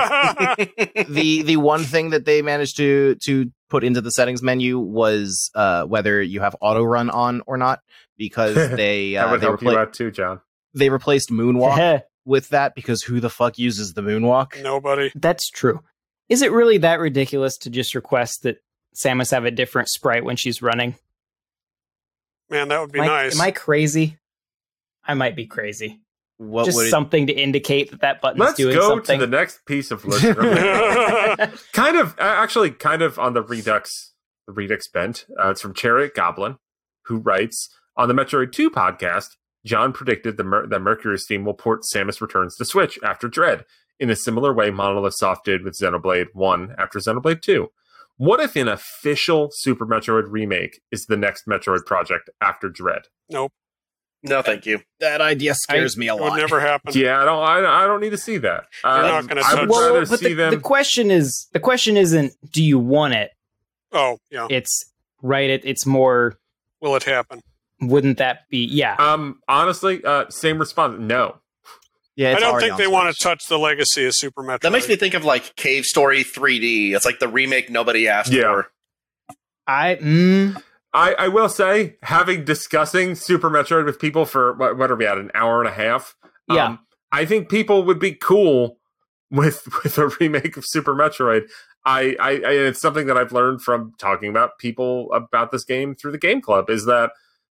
Speaker 5: The one thing that they managed to put into the settings menu was whether you have auto run on or not, because they
Speaker 2: that would help you out too, John.
Speaker 5: They replaced Moonwalk with that, because who the fuck uses the Moonwalk?
Speaker 4: Nobody.
Speaker 1: That's true. Is it really that ridiculous to just request that Samus have a different sprite when she's running.
Speaker 4: Man, that would be
Speaker 1: Am
Speaker 4: nice.
Speaker 1: I crazy? I might be crazy.
Speaker 5: What
Speaker 1: Just
Speaker 5: would
Speaker 1: something to indicate that button's
Speaker 2: Let's
Speaker 1: doing
Speaker 2: go
Speaker 1: something.
Speaker 2: to the next piece of listener. kind of on the Redux bent. It's from Chariot Goblin, who writes, on the Metroid 2 podcast, John predicted that Mercury Steam will port Samus Returns to Switch after Dread, in a similar way Monolith Soft did with Xenoblade 1 after Xenoblade 2. What if an official Super Metroid remake is the next Metroid project after Dread?
Speaker 4: Nope.
Speaker 3: No, thank you.
Speaker 5: that idea scares me a
Speaker 4: It would
Speaker 5: lot.
Speaker 4: never happen.
Speaker 2: Yeah, I don't need to see that.
Speaker 4: not gonna
Speaker 2: I would
Speaker 4: touch-
Speaker 2: rather
Speaker 1: but
Speaker 2: see them.
Speaker 1: the question isn't do you want it?
Speaker 4: Oh, yeah.
Speaker 1: It's right. It's more.
Speaker 4: Will it happen?
Speaker 1: Wouldn't that be? Yeah.
Speaker 2: Honestly, same response. No.
Speaker 5: Yeah,
Speaker 4: I
Speaker 5: it's
Speaker 4: don't
Speaker 5: already
Speaker 4: think
Speaker 5: on
Speaker 4: they
Speaker 5: Switch.
Speaker 4: want to touch the legacy of Super Metroid.
Speaker 3: That makes me think of like Cave Story 3D. It's like the remake nobody asked
Speaker 2: Yeah.
Speaker 3: for.
Speaker 2: I will say, having discussing Super Metroid with people for what are we at, an hour and a half?
Speaker 1: Yeah.
Speaker 2: I think people would be cool with a remake of Super Metroid. I it's something that I've learned from talking about people about this game through the Game Club is that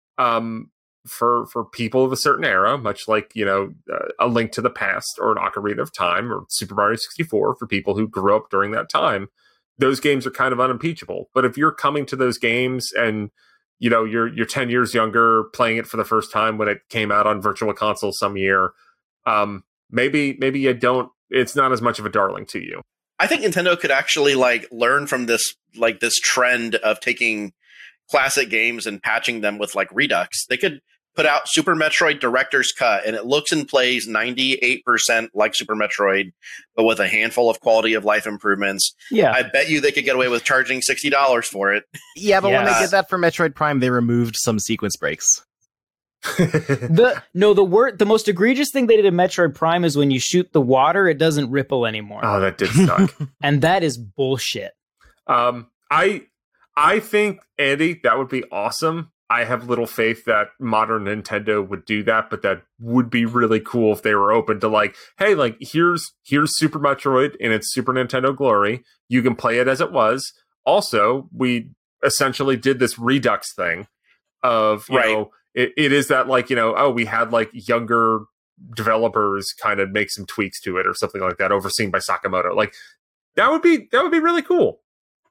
Speaker 2: for people of a certain era, much like A Link to the Past or an Ocarina of Time or Super Mario 64, for people who grew up during that time, those games are kind of unimpeachable. But if you're coming to those games and you're 10 years younger, playing it for the first time when it came out on Virtual Console some year, maybe you don't. It's not as much of a darling to you.
Speaker 3: I think Nintendo could actually learn from this trend of taking classic games and patching them with Redux. They could put out Super Metroid Director's Cut, and it looks and plays 98% like Super Metroid, but with a handful of quality of life improvements.
Speaker 1: Yeah.
Speaker 3: I bet you they could get away with charging $60 for it.
Speaker 5: Yeah, but when they
Speaker 1: Yes.
Speaker 5: did that for Metroid Prime, they removed some sequence breaks.
Speaker 1: The most egregious thing they did in Metroid Prime is when you shoot the water, it doesn't ripple anymore,
Speaker 2: Oh, that did suck.
Speaker 1: and that is bullshit.
Speaker 2: I think, Andy, that would be awesome. I have little faith that modern Nintendo would do that, but that would be really cool if they were open to hey, here's Super Metroid in its Super Nintendo glory. You can play it as it was. Also, we essentially did this Redux thing of, it is that we had younger developers kind of make some tweaks to it or something like that, overseen by Sakamoto. That would be really cool.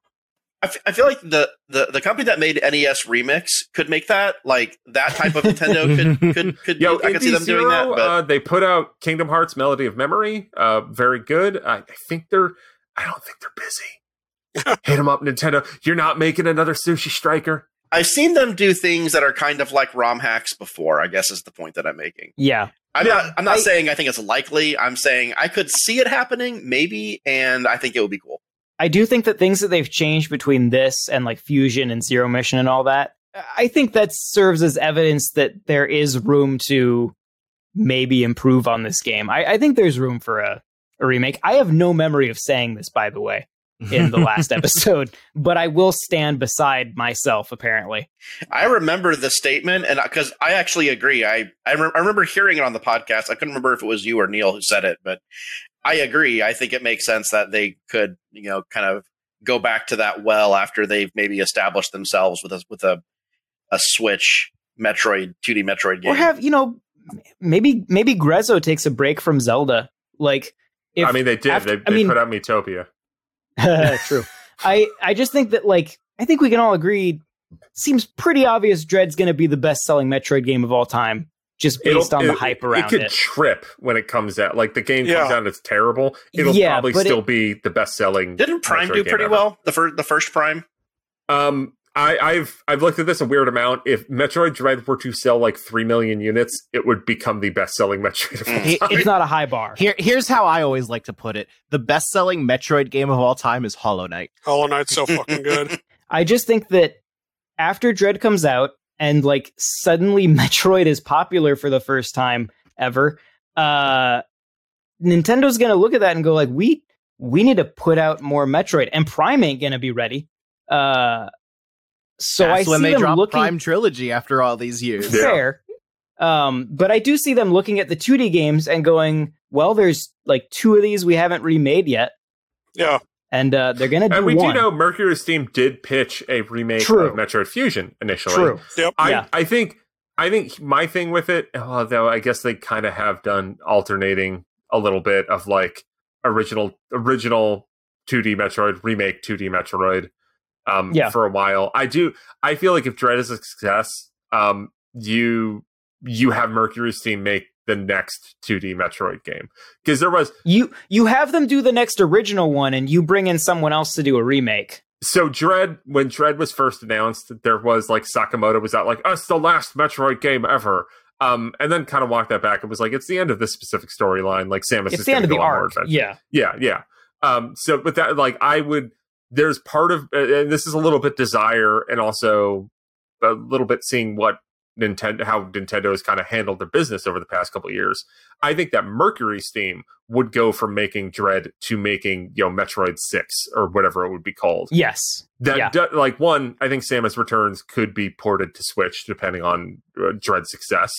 Speaker 3: I feel like the company that made NES Remix could make that that type of Nintendo could I could see them doing that. But
Speaker 2: They put out Kingdom Hearts Melody of Memory, very good. I don't think they're busy. Hit them up, Nintendo. You're not making another Sushi Striker.
Speaker 3: I've seen them do things that are kind of like ROM hacks before, I guess is the point that I'm making.
Speaker 1: Yeah.
Speaker 3: I'm not saying I think it's likely. I'm saying I could see it happening, maybe, and I think it would be cool.
Speaker 1: I do think that things that they've changed between this and Fusion and Zero Mission and all that, I think that serves as evidence that there is room to maybe improve on this game. I think there's room for a remake. I have no memory of saying this, by the way, in the last episode, but I will stand beside myself, apparently.
Speaker 3: I remember the statement, and because I actually agree. I remember hearing it on the podcast. I couldn't remember if it was you or Neil who said it, but I agree. I think it makes sense that they could, kind of go back to that well after they've maybe established themselves with a Switch Metroid 2D Metroid game.
Speaker 1: Or have, maybe Grezzo takes a break from Zelda. They did.
Speaker 2: They put out Miitopia.
Speaker 1: True. I just think that I think we can all agree. Seems pretty obvious Dread's going to be the best-selling Metroid game of all time, just based on the hype around
Speaker 2: it. It could trip when it comes out. The game comes out and it's terrible. It'll probably still be the best-selling.
Speaker 3: Didn't Prime
Speaker 2: Metroid
Speaker 3: do pretty
Speaker 2: game
Speaker 3: well? The first Prime.
Speaker 2: I've looked at this a weird amount. If Metroid Dread were to sell 3 million units, it would become the best-selling Metroid of all time.
Speaker 1: It's not a high bar.
Speaker 5: Here's how I always like to put it. The best-selling Metroid game of all time is Hollow Knight.
Speaker 4: Hollow Knight's so fucking good.
Speaker 1: I just think that after Dread comes out and suddenly Metroid is popular for the first time ever, Nintendo's going to look at that and go we need to put out more Metroid, and Prime ain't going to be ready. So
Speaker 5: That's
Speaker 1: I
Speaker 5: when
Speaker 1: see
Speaker 5: they
Speaker 1: them
Speaker 5: drop
Speaker 1: looking
Speaker 5: Prime Trilogy after all these years.
Speaker 2: Yeah.
Speaker 1: fair. But I do see them looking at the 2D games and going, well, there's 2 of these we haven't remade yet.
Speaker 4: Yeah.
Speaker 1: And they're going to do
Speaker 2: And we
Speaker 1: one.
Speaker 2: do know Mercury Steam did pitch a remake
Speaker 1: True.
Speaker 2: of Metroid Fusion initially.
Speaker 1: True.
Speaker 4: Yep.
Speaker 2: I think my thing with it, although I guess they kind of have done alternating a little bit of like original 2D Metroid, remake 2D Metroid for a while. I feel like if Dread is a success, you have Mercury Steam make the next 2D Metroid game. Because there was...
Speaker 1: You have them do the next original one, and you bring in someone else to do a remake.
Speaker 2: So when Dread was first announced, there was like Sakamoto was out like, it's the last Metroid game ever. And then kind of walked that back and was like, it's the end of this specific storyline. Like Samus
Speaker 1: it's
Speaker 2: is
Speaker 1: the end of the arc.
Speaker 2: Yeah. So, but that like there's part of, and this is a little bit desire and also a little bit seeing how Nintendo has kind of handled their business over the past couple of years. I think that Mercury Steam would go from making Dread to making, Metroid 6 or whatever it would be called.
Speaker 1: Yes.
Speaker 2: I think Samus Returns could be ported to Switch depending on Dread's success.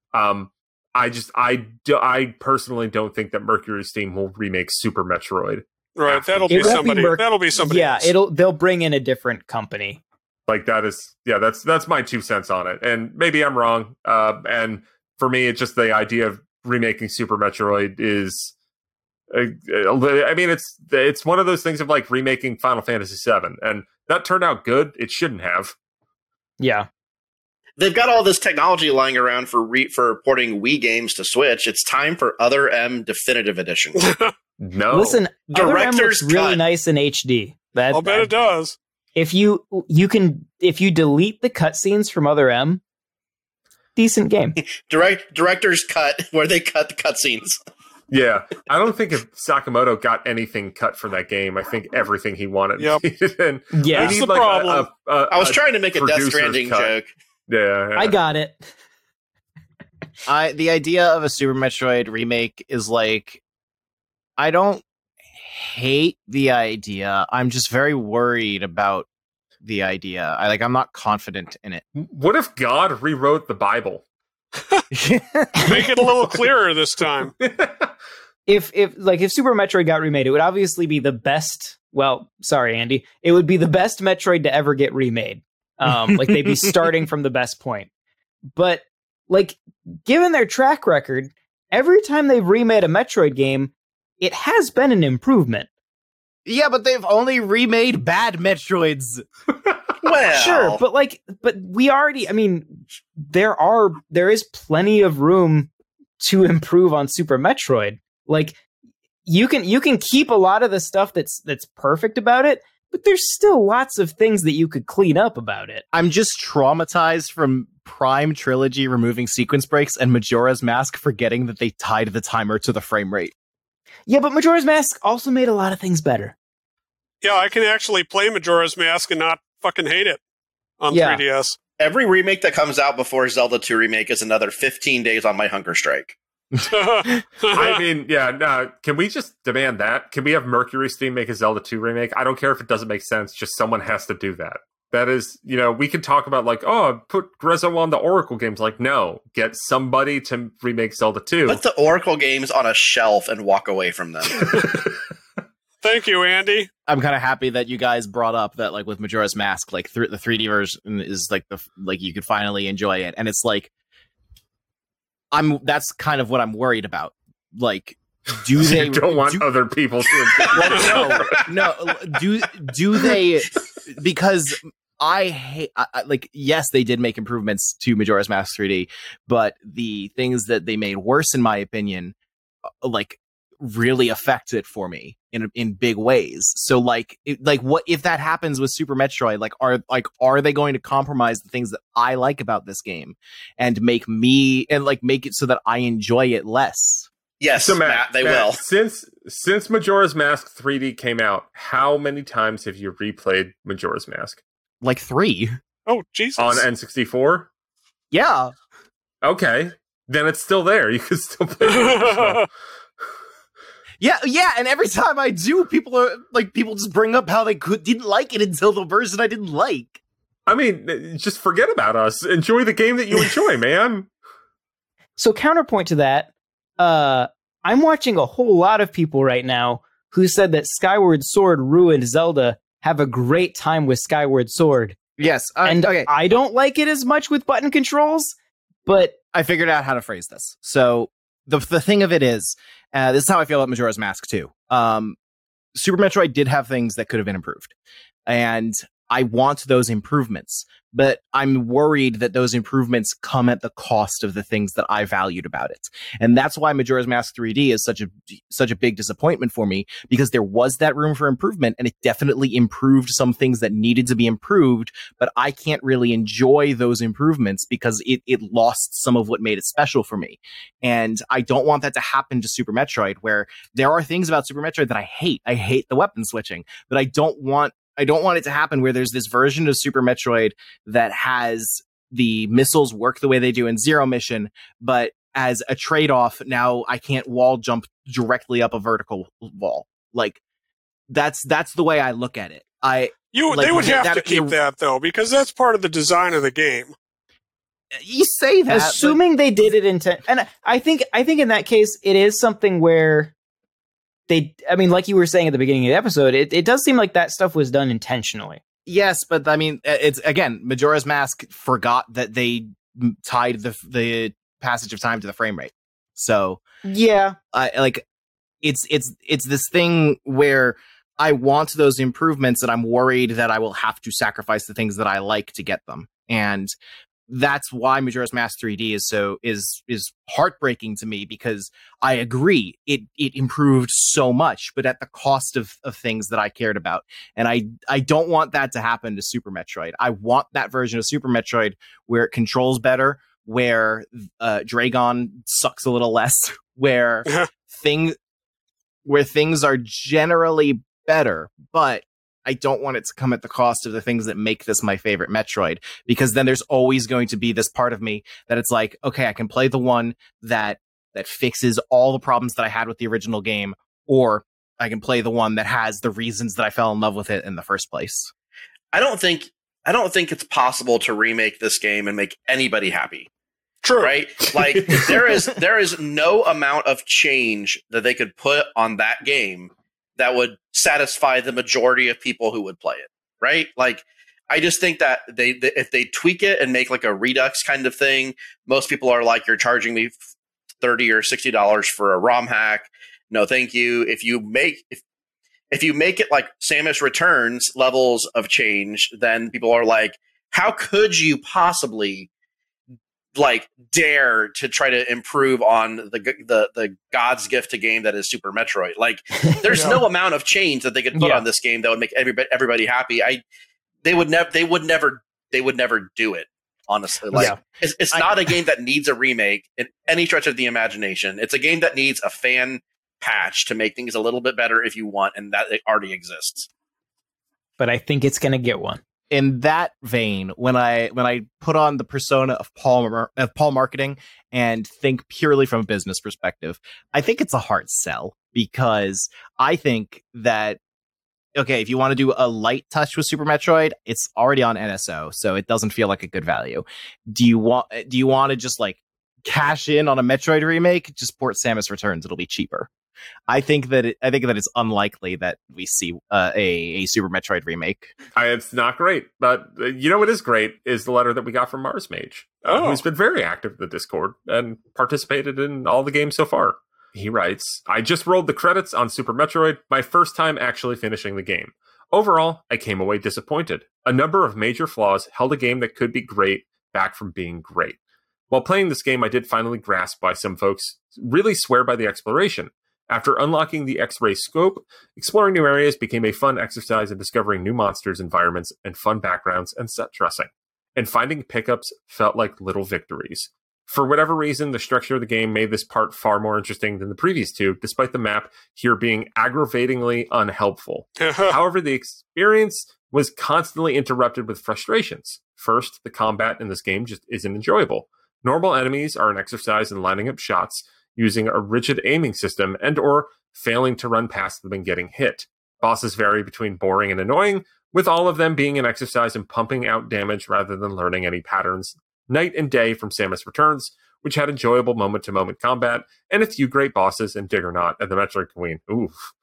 Speaker 2: I personally don't think that Mercury Steam will remake Super Metroid.
Speaker 4: Right, that'll be somebody
Speaker 1: Yeah,
Speaker 4: else.
Speaker 1: They'll bring in a different company.
Speaker 2: Like that's my 2 cents on it, and maybe I'm wrong. And for me, it's just the idea of remaking Super Metroid is, it's one of those things of like remaking Final Fantasy VII, and that turned out good. It shouldn't have.
Speaker 1: Yeah,
Speaker 3: they've got all this technology lying around for porting Wii games to Switch. It's time for Other M Definitive Edition.
Speaker 2: No,
Speaker 1: listen,
Speaker 3: Director's
Speaker 1: Other M looks really
Speaker 3: cut.
Speaker 1: nice in HD.
Speaker 4: I'll bet it does.
Speaker 1: If you delete the cutscenes from Other M, decent game.
Speaker 3: Director's cut, where they cut the cutscenes.
Speaker 2: Yeah, I don't think if Sakamoto got anything cut for that game. I think everything he wanted.
Speaker 4: Yep.
Speaker 2: And
Speaker 1: Yeah,
Speaker 4: That's the problem.
Speaker 3: I was trying to make a Death
Speaker 2: producer's
Speaker 3: Stranding
Speaker 2: cut.
Speaker 3: joke.
Speaker 2: Yeah,
Speaker 1: I got it.
Speaker 5: The idea of a Super Metroid remake is like, I don't hate the idea. I'm just very worried about the idea. I'm not confident in it.
Speaker 2: What if God rewrote the Bible?
Speaker 4: Make it a little clearer this time.
Speaker 1: If Super Metroid got remade, it would obviously be the best. Well, sorry, Andy. It would be the best Metroid to ever get remade. They'd be starting from the best point. But given their track record, every time they've remade a Metroid game, it has been an improvement.
Speaker 5: Yeah, but they've only remade bad Metroids.
Speaker 3: Well,
Speaker 1: Sure, but we already. I mean, there is plenty of room to improve on Super Metroid. You can keep a lot of the stuff that's perfect about it, but there's still lots of things that you could clean up about it.
Speaker 5: I'm just traumatized from Prime Trilogy removing sequence breaks and Majora's Mask forgetting that they tied the timer to the frame rate.
Speaker 1: Yeah, but Majora's Mask also made a lot of things better.
Speaker 4: Yeah, I can actually play Majora's Mask and not fucking hate it on 3DS.
Speaker 3: every remake that comes out before Zelda 2 remake is another 15 days on my hunger strike.
Speaker 2: I mean, yeah, no, can we just demand that? Can we have Mercury Steam make a Zelda 2 remake? I don't care if it doesn't make sense, just someone has to do that. That is, you know, we can talk about like, oh, put Grezzo on the Oracle games. Like, no, get somebody to remake Zelda 2.
Speaker 3: Put the Oracle games on a shelf and walk away from them.
Speaker 4: Thank you, Andy.
Speaker 5: I'm kind of happy that you guys brought up that, like, with Majora's Mask, like the 3D version is like you could finally enjoy it, and it's like that's kind of what I'm worried about. Like, do they
Speaker 2: you don't want other people to?
Speaker 5: no. Do they? Because I hate, like, yes, they did make improvements to Majora's Mask 3D, but the things that they made worse, in my opinion, like, really affect it for me in big ways. So what if that happens with Super Metroid? Are they going to compromise the things that I like about this game and make it so that I enjoy it less?
Speaker 3: Yes, so Matt, they will.
Speaker 2: Since Majora's Mask 3D came out, how many times have you replayed Majora's Mask?
Speaker 5: Like 3.
Speaker 4: Oh, Jesus.
Speaker 2: On N64?
Speaker 5: Yeah.
Speaker 2: Okay. Then it's still there. You can still play it.
Speaker 5: Yeah, and every time I do, people just bring up how they didn't like it until the version I didn't like.
Speaker 2: I mean, just forget about us. Enjoy the game that you enjoy, man.
Speaker 1: So counterpoint to that, I'm watching a whole lot of people right now who said that Skyward Sword ruined Zelda, have a great time with Skyward Sword.
Speaker 5: Yes.
Speaker 1: And
Speaker 5: okay.
Speaker 1: I don't like it as much with button controls, but
Speaker 5: I figured out how to phrase this. So the thing of it is, this is how I feel about Majora's Mask 2. Super Metroid did have things that could have been improved. And I want those improvements, but I'm worried that those improvements come at the cost of the things that I valued about it. And that's why Majora's Mask 3D is such a big disappointment for me, because there was that room for improvement and it definitely improved some things that needed to be improved, but I can't really enjoy those improvements because it lost some of what made it special for me. And I don't want that to happen to Super Metroid, where there are things about Super Metroid that I hate. I hate the weapon switching, but I don't want it to happen where there's this version of Super Metroid that has the missiles work the way they do in Zero Mission, but as a trade-off, now I can't wall jump directly up a vertical wall. Like, that's the way I look at it. They
Speaker 4: would have to keep that, though, because that's part of the design of the game.
Speaker 5: You say that,
Speaker 1: assuming they did it and I think in that case it is something where like you were saying at the beginning of the episode, it does seem like that stuff was done intentionally.
Speaker 5: Yes, but I mean, it's again, Majora's Mask forgot that they tied the passage of time to the frame rate. So
Speaker 1: yeah,
Speaker 5: it's this thing where I want those improvements, and I'm worried that I will have to sacrifice the things that I like to get them, and that's why Majora's Mask 3D is heartbreaking to me, because I agree it improved so much, but at the cost of things that I cared about. And I don't want that to happen to Super Metroid. I want that version of Super Metroid where it controls better, where Dragon sucks a little less, where things are generally better, but I don't want it to come at the cost of the things that make this my favorite Metroid, because then there's always going to be this part of me that it's like, okay, I can play the one that fixes all the problems that I had with the original game, or I can play the one that has the reasons that I fell in love with it in the first place.
Speaker 3: I don't think it's possible to remake this game and make anybody happy.
Speaker 4: True.
Speaker 3: Right? Like there is no amount of change that they could put on that game that would satisfy the majority of people who would play it, right? Like, I just think that if they tweak it and make like a Redux kind of thing, most people are like, you're charging me $30 or $60 for a ROM hack. No, thank you. If you make it like Samus Returns levels of change, then people are like, how could you possibly like dare to try to improve on the God's gift to game that is Super Metroid? Like, there's no amount of change that they could put on this game that would make everybody happy. They would never do it, honestly. Like, it's not a game that needs a remake in any stretch of the imagination. It's a game that needs a fan patch to make things a little bit better if you want, and that it already exists.
Speaker 1: But I think it's going to get one.
Speaker 5: In that vein, when I put on the persona of Paul Marketing and think purely from a business perspective, I think it's a hard sell, because I think that, okay, if you want to do a light touch with Super Metroid, it's already on NSO, so it doesn't feel like a good value. Do you want to just like cash in on a Metroid remake? Just port Samus Returns; it'll be cheaper. I think that it's unlikely that we see a Super Metroid remake.
Speaker 2: It's not great, but you know what is great is the letter that we got from Mars Mage, who's been very active in the Discord and participated in all the games so far. He writes, I just rolled the credits on Super Metroid, my first time actually finishing the game. Overall, I came away disappointed. A number of major flaws held a game that could be great back from being great. While playing this game, I did finally grasp why some folks really swear by the exploration. After unlocking the X-ray scope, exploring new areas became a fun exercise in discovering new monsters, environments, and fun backgrounds and set dressing. And finding pickups felt like little victories. For whatever reason, the structure of the game made this part far more interesting than the previous two, despite the map here being aggravatingly unhelpful. However, the experience was constantly interrupted with frustrations. First, the combat in this game just isn't enjoyable. Normal enemies are an exercise in lining up shots, using a rigid aiming system, and or failing to run past them and getting hit. Bosses vary between boring and annoying, with all of them being an exercise in pumping out damage rather than learning any patterns. Night and day from Samus Returns, which had enjoyable moment-to-moment combat, and a few great bosses in Dig or Not and the Metroid Queen. Oof.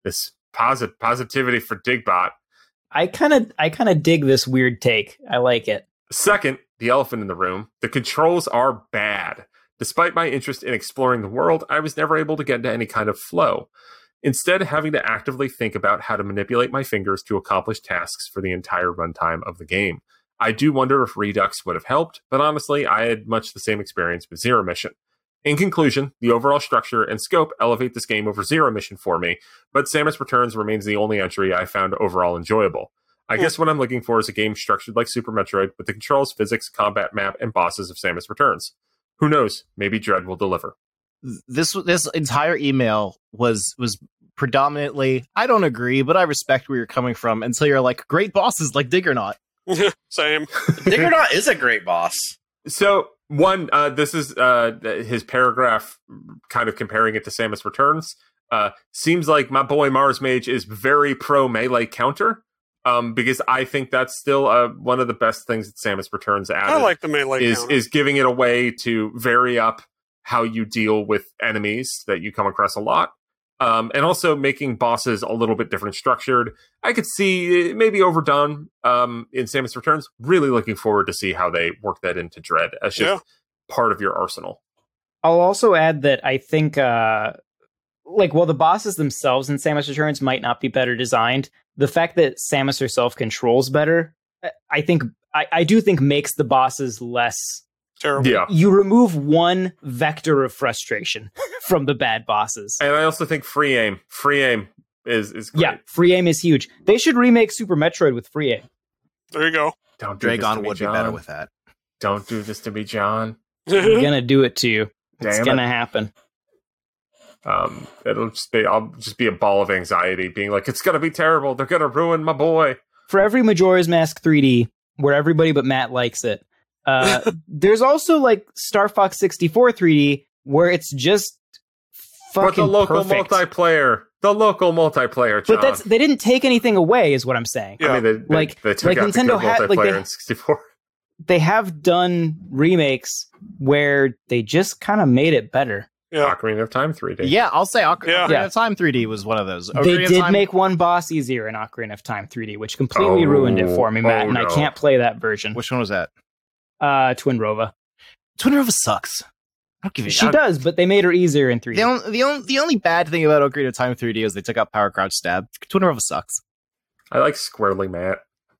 Speaker 2: this positivity for Digbot.
Speaker 1: I kind of dig this weird take. I like it.
Speaker 2: Second, the elephant in the room. The controls are bad. Despite my interest in exploring the world, I was never able to get into any kind of flow. Instead, having to actively think about how to manipulate my fingers to accomplish tasks for the entire runtime of the game. I do wonder if Redux would have helped, but honestly, I had much the same experience with Zero Mission. In conclusion, the overall structure and scope elevate this game over Zero Mission for me, but Samus Returns remains the only entry I found overall enjoyable. I guess what I'm looking for is a game structured like Super Metroid with the controls, physics, combat map, and bosses of Samus Returns. Who knows? Maybe Dread will deliver.
Speaker 5: This entire email was predominantly, I don't agree, but I respect where you're coming from, until you're like, great bosses like Diggernaut.
Speaker 4: Same.
Speaker 3: Diggernaut is a great boss.
Speaker 2: So, one, this is his paragraph kind of comparing it to Samus Returns. Seems like my boy Mars Mage is very pro melee counter, because I think that's still one of the best things that Samus Returns added.
Speaker 4: I like the melee counter.
Speaker 2: Is giving it a way to vary up how you deal with enemies that you come across a lot. And also making bosses a little bit different structured. I could see it maybe overdone in Samus Returns. Really looking forward to see how they work that into Dread as just part of your arsenal.
Speaker 1: I'll also add that I think, while the bosses themselves in Samus Returns might not be better designed, the fact that Samus herself controls better, I do think makes the bosses less
Speaker 4: terrible.
Speaker 2: Yeah.
Speaker 1: You remove one vector of frustration from the bad bosses.
Speaker 2: And I also think free aim is great.
Speaker 1: Yeah, free aim is huge. They should remake Super Metroid with free aim.
Speaker 4: There you go.
Speaker 2: Don't do this to
Speaker 5: Dragon
Speaker 2: me,
Speaker 5: would be
Speaker 2: John.
Speaker 5: better with that.
Speaker 2: Don't do this to me, John.
Speaker 1: I'm gonna do it to you. It's
Speaker 2: Damn
Speaker 1: gonna
Speaker 2: it.
Speaker 1: happen.
Speaker 2: I'll just be a ball of anxiety, being like, it's gonna be terrible. They're gonna ruin my boy.
Speaker 1: For every Majora's Mask 3D, where everybody but Matt likes it, there's also like Star Fox 64 3D, where it's just fucking
Speaker 2: But the local
Speaker 1: perfect.
Speaker 2: multiplayer, John.
Speaker 1: But they didn't take anything away, is what I'm saying.
Speaker 4: Yeah.
Speaker 2: I mean, they took out
Speaker 1: Nintendo
Speaker 2: the good multiplayer in 64.
Speaker 1: They have done remakes where they just kind of made it better.
Speaker 4: Yeah.
Speaker 2: Ocarina of Time 3D.
Speaker 5: Yeah, I'll say Ocarina
Speaker 1: Yeah.
Speaker 5: of Time 3D was one of those.
Speaker 1: They
Speaker 5: Ocarina of
Speaker 1: did
Speaker 5: Time-
Speaker 1: make one boss easier in Ocarina of Time 3D, which completely ruined it for me, Matt, and I
Speaker 2: no.
Speaker 1: can't play that version.
Speaker 5: Which one was that?
Speaker 1: Twin Rova.
Speaker 5: Twin Rova sucks. I don't give a
Speaker 1: She
Speaker 5: shit.
Speaker 1: does, but they made her easier in 3D.
Speaker 5: The only bad thing about Ocarina of Time 3D is they took out Power Crouch Stab. Twin Rova sucks.
Speaker 2: I like Squirrely Matt.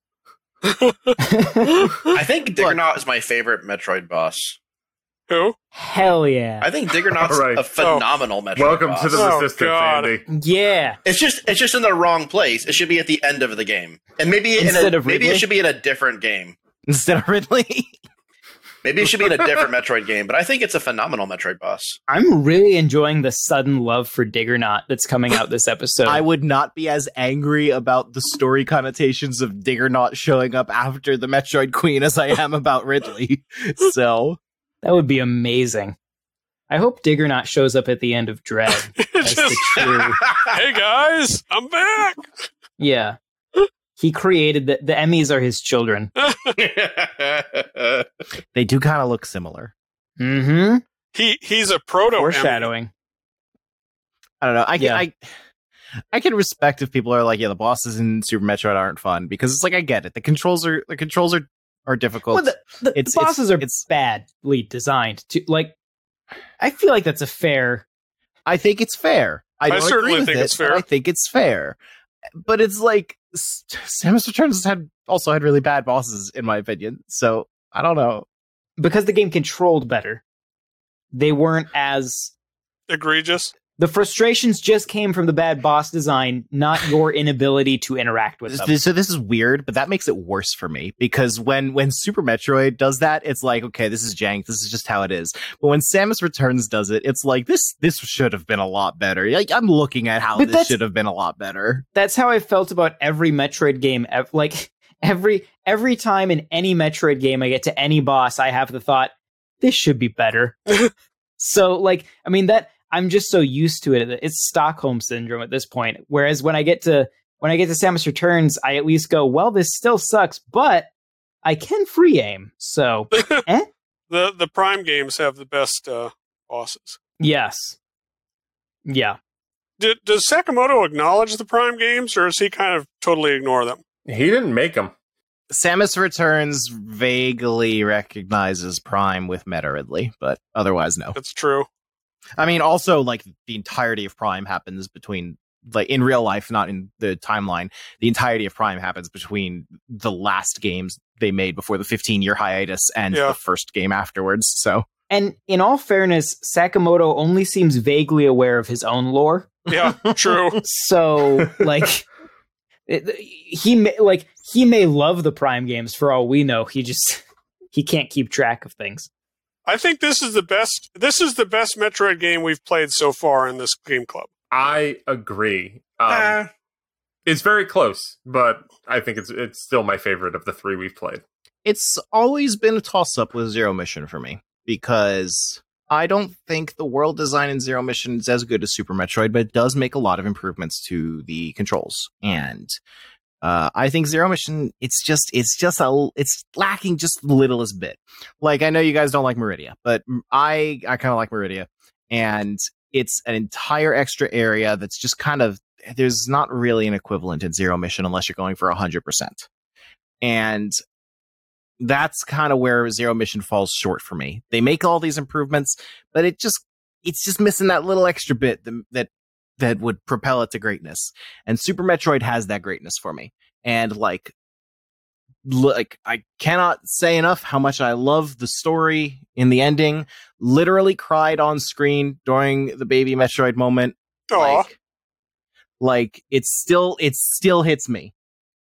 Speaker 3: I think Diggernaut is my favorite Metroid boss.
Speaker 4: Who?
Speaker 1: Hell yeah.
Speaker 3: I think Diggernaut's
Speaker 2: All right.
Speaker 3: a phenomenal Metroid
Speaker 2: Welcome
Speaker 3: boss.
Speaker 2: to the
Speaker 4: Oh,
Speaker 2: Resistance,
Speaker 4: God.
Speaker 2: Andy.
Speaker 1: Yeah.
Speaker 3: It's just in the wrong place. It should be at the end of the game, and maybe
Speaker 1: Instead of
Speaker 3: maybe it
Speaker 1: Ridley?
Speaker 3: should be in a different game.
Speaker 5: Instead of Ridley.
Speaker 3: Maybe it should be in a different Metroid game. But I think it's a phenomenal Metroid boss.
Speaker 1: I'm really enjoying the sudden love for Diggernaut that's coming out this episode.
Speaker 5: I would not be as angry about the story connotations of Diggernaut showing up after the Metroid Queen as I am about Ridley. So
Speaker 1: That would be amazing. I hope Diggernaut shows up at the end of Dread as the true.
Speaker 4: Hey guys, I'm back.
Speaker 1: Yeah. He created the Emmys are his children.
Speaker 5: they do kind of look similar.
Speaker 1: Mm-hmm.
Speaker 4: He's a proto
Speaker 1: Foreshadowing.
Speaker 5: I don't know.
Speaker 1: Yeah.
Speaker 5: I can respect if people are like, yeah, the bosses in Super Metroid aren't fun, because it's like, I get it. The controls are difficult.
Speaker 1: Well, the bosses are badly designed. I feel like that's a fair.
Speaker 5: I think it's fair. I don't
Speaker 4: certainly
Speaker 5: agree with
Speaker 4: think
Speaker 5: it,
Speaker 4: it's fair.
Speaker 5: but I think it's fair. But it's like Samus Returns also had really bad bosses, in my opinion. So I don't know.
Speaker 1: Because the game controlled better. They weren't as.
Speaker 4: egregious.
Speaker 1: The frustrations just came from the bad boss design, not your inability to interact with them.
Speaker 5: So this is weird, but that makes it worse for me, because when Super Metroid does that, it's like, okay, this is jank. This is just how it is. But when Samus Returns does it, it's like, this should have been a lot better. Like, I'm looking at how this should have been a lot better.
Speaker 1: That's how I felt about every Metroid game. Like every time in any Metroid game I get to any boss, I have the thought, this should be better. So I'm just so used to it. It's Stockholm syndrome at this point. Whereas when I get to Samus Returns, I at least go, well, this still sucks, but I can free aim. So,
Speaker 4: The Prime games have the best bosses.
Speaker 1: Yes. Yeah.
Speaker 4: Does Sakamoto acknowledge the Prime games, or does he kind of totally ignore them?
Speaker 2: He didn't make them.
Speaker 5: Samus Returns vaguely recognizes Prime with Meta Ridley, but otherwise, no.
Speaker 4: That's true.
Speaker 5: I mean, also, like, the entirety of Prime happens between, like, in real life, not in the timeline, the entirety of Prime happens between the last games they made before the 15-year hiatus and the first game afterwards, so. And
Speaker 1: in all fairness, Sakamoto only seems vaguely aware of his own lore.
Speaker 4: Yeah, true.
Speaker 1: So, like, he may love the Prime games for all we know. He can't keep track of things.
Speaker 4: I think this is the best Metroid game we've played so far in this game club.
Speaker 2: I agree. It's very close, but I think it's still my favorite of the three we've played.
Speaker 5: It's always been a toss-up with Zero Mission for me, because I don't think the world design in Zero Mission is as good as Super Metroid, but it does make a lot of improvements to the controls. And I think Zero Mission, it's lacking just the littlest bit. Like, I know you guys don't like Meridia, but I kind of like Meridia. And it's an entire extra area that's just kind of, there's not really an equivalent in Zero Mission unless you're going for 100%. And that's kind of where Zero Mission falls short for me. They make all these improvements, but it's just missing that little extra bit that would propel it to greatness. And Super Metroid has that greatness for me. And like I cannot say enough how much I love the story in the ending. Literally cried on screen during the baby Metroid moment. Like it still hits me.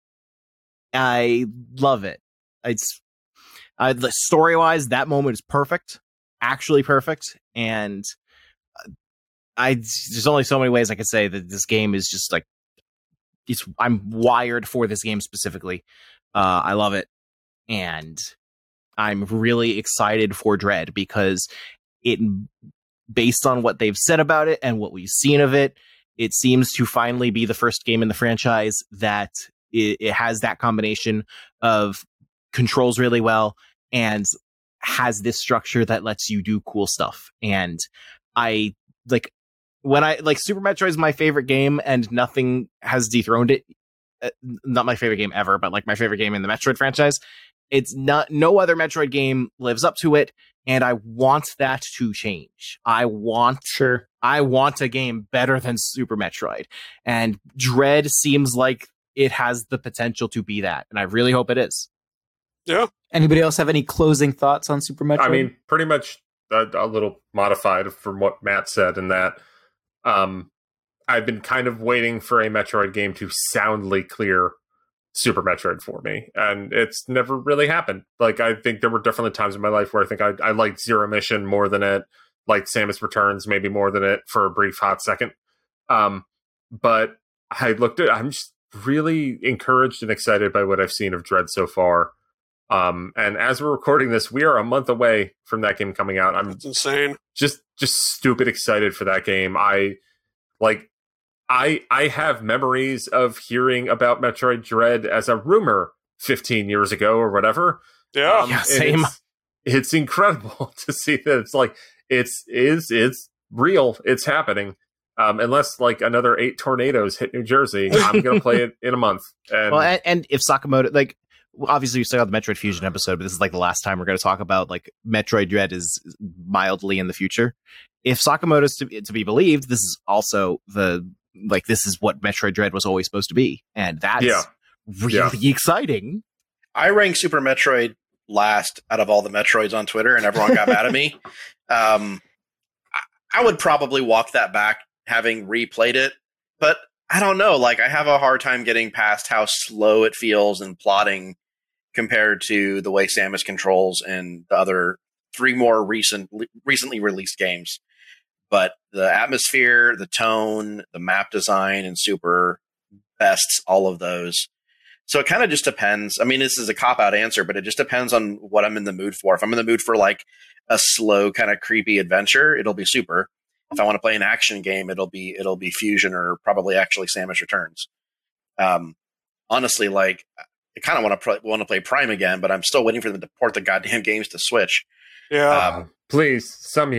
Speaker 5: I love it. The story-wise, that moment is perfect, actually perfect, and there's only so many ways I could say that this game is just like, I'm wired for this game specifically. I love it, and I'm really excited for Dread, because based on what they've said about it and what we've seen of it, it seems to finally be the first game in the franchise that it has that combination of controls really well and has this structure that lets you do cool stuff. And I like, when Super Metroid is my favorite game, and nothing has dethroned it. Not my favorite game ever, but like my favorite game in the Metroid franchise. It's no other Metroid game lives up to it, and I want that to change. I want a game better than Super Metroid, and Dread seems like it has the potential to be that, and I really hope it is.
Speaker 4: Yeah.
Speaker 1: Anybody else have any closing thoughts on Super Metroid?
Speaker 2: I mean, pretty much a little modified from what Matt said in that I've been kind of waiting for a Metroid game to soundly clear Super Metroid for me, and it's never really happened. Like, I think there were definitely times in my life where I think I liked Zero Mission more than it, liked Samus Returns maybe more than it for a brief hot second. But I'm just really encouraged and excited by what I've seen of Dread so far. And as we're recording this, we are a month away from that game coming out.
Speaker 4: That's insane.
Speaker 2: Just stupid excited for that game. I have memories of hearing about Metroid Dread as a rumor 15 years ago or whatever.
Speaker 4: Yeah,
Speaker 5: same.
Speaker 2: It's incredible to see that it's like it's real. It's happening. Unless like another 8 tornadoes hit New Jersey, I'm gonna play it in a month.
Speaker 5: And if Sakamoto, like, obviously we still have the Metroid Fusion episode, but this is like the last time we're going to talk about like Metroid Dread is mildly in the future. If Sakamoto is to be believed, this is also this is what Metroid Dread was always supposed to be, and that's really exciting.
Speaker 3: I rank Super Metroid last out of all the Metroids on Twitter, and everyone got mad at me. I would probably walk that back having replayed it, but I don't know. Like, I have a hard time getting past how slow it feels in plotting compared to the way Samus controls in the other 3 more recently released games. But the atmosphere, the tone, the map design, and Super bests all of those. So it kind of just depends. I mean, this is a cop-out answer, but it just depends on what I'm in the mood for. If I'm in the mood for like a slow, kind of creepy adventure, it'll be Super. If I want to play an action game, it'll be Fusion, or probably actually Samus Returns. Honestly, like, I kind of want to play Prime again, but I'm still waiting for them to port the goddamn games to Switch.
Speaker 4: Yeah.
Speaker 2: Please, some year.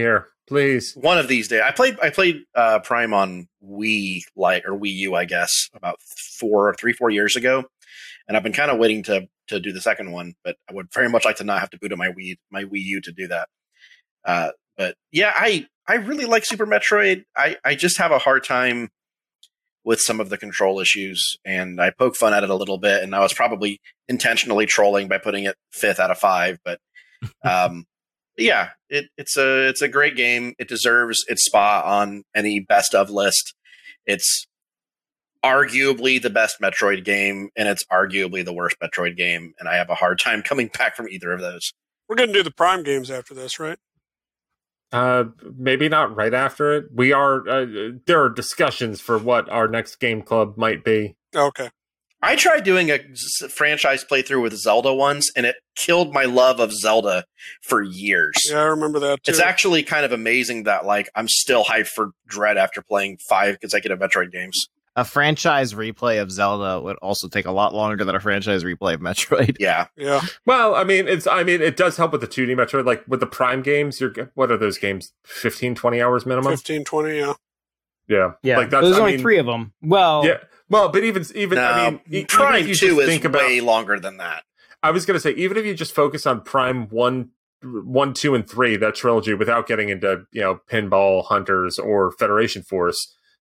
Speaker 2: Please.
Speaker 3: One of these days. I played Prime on Wii Lite or Wii U, I guess, about 4 years ago, and I've been kind of waiting to do the second one. But I would very much like to not have to boot up my Wii U to do that. But yeah, I really like Super Metroid. I just have a hard time with some of the control issues, and I poke fun at it a little bit, and I was probably intentionally trolling by putting it 5th out of 5, but yeah, it's a great game. It deserves its spot on any best of list. It's arguably the best Metroid game, and it's arguably the worst Metroid game, and I have a hard time coming back from either of those.
Speaker 4: We're going to do the Prime games after this, right?
Speaker 2: Maybe not right after it. We are. There are discussions for what our next game club might be.
Speaker 4: Okay.
Speaker 3: I tried doing a franchise playthrough with Zelda once, and it killed my love of Zelda for years.
Speaker 4: Yeah, I remember that too.
Speaker 3: It's actually kind of amazing that I'm still hyped for Dread after playing 5 consecutive Metroid games.
Speaker 5: A franchise replay of Zelda would also take a lot longer than a franchise replay of Metroid.
Speaker 3: Yeah.
Speaker 4: Yeah.
Speaker 2: Well, it does help with the 2D Metroid. Like with the Prime games, what are those games? 15, 20 hours minimum?
Speaker 4: 15, 20, yeah.
Speaker 2: Yeah.
Speaker 1: Yeah.
Speaker 2: Like
Speaker 1: there's only 3 of them. Well,
Speaker 2: yeah. Well, but even
Speaker 3: no, Prime 2 is way longer than that.
Speaker 2: I was going to say, even if you just focus on Prime 1, 2, and 3, that trilogy, without getting into Pinball Hunters or Federation Force,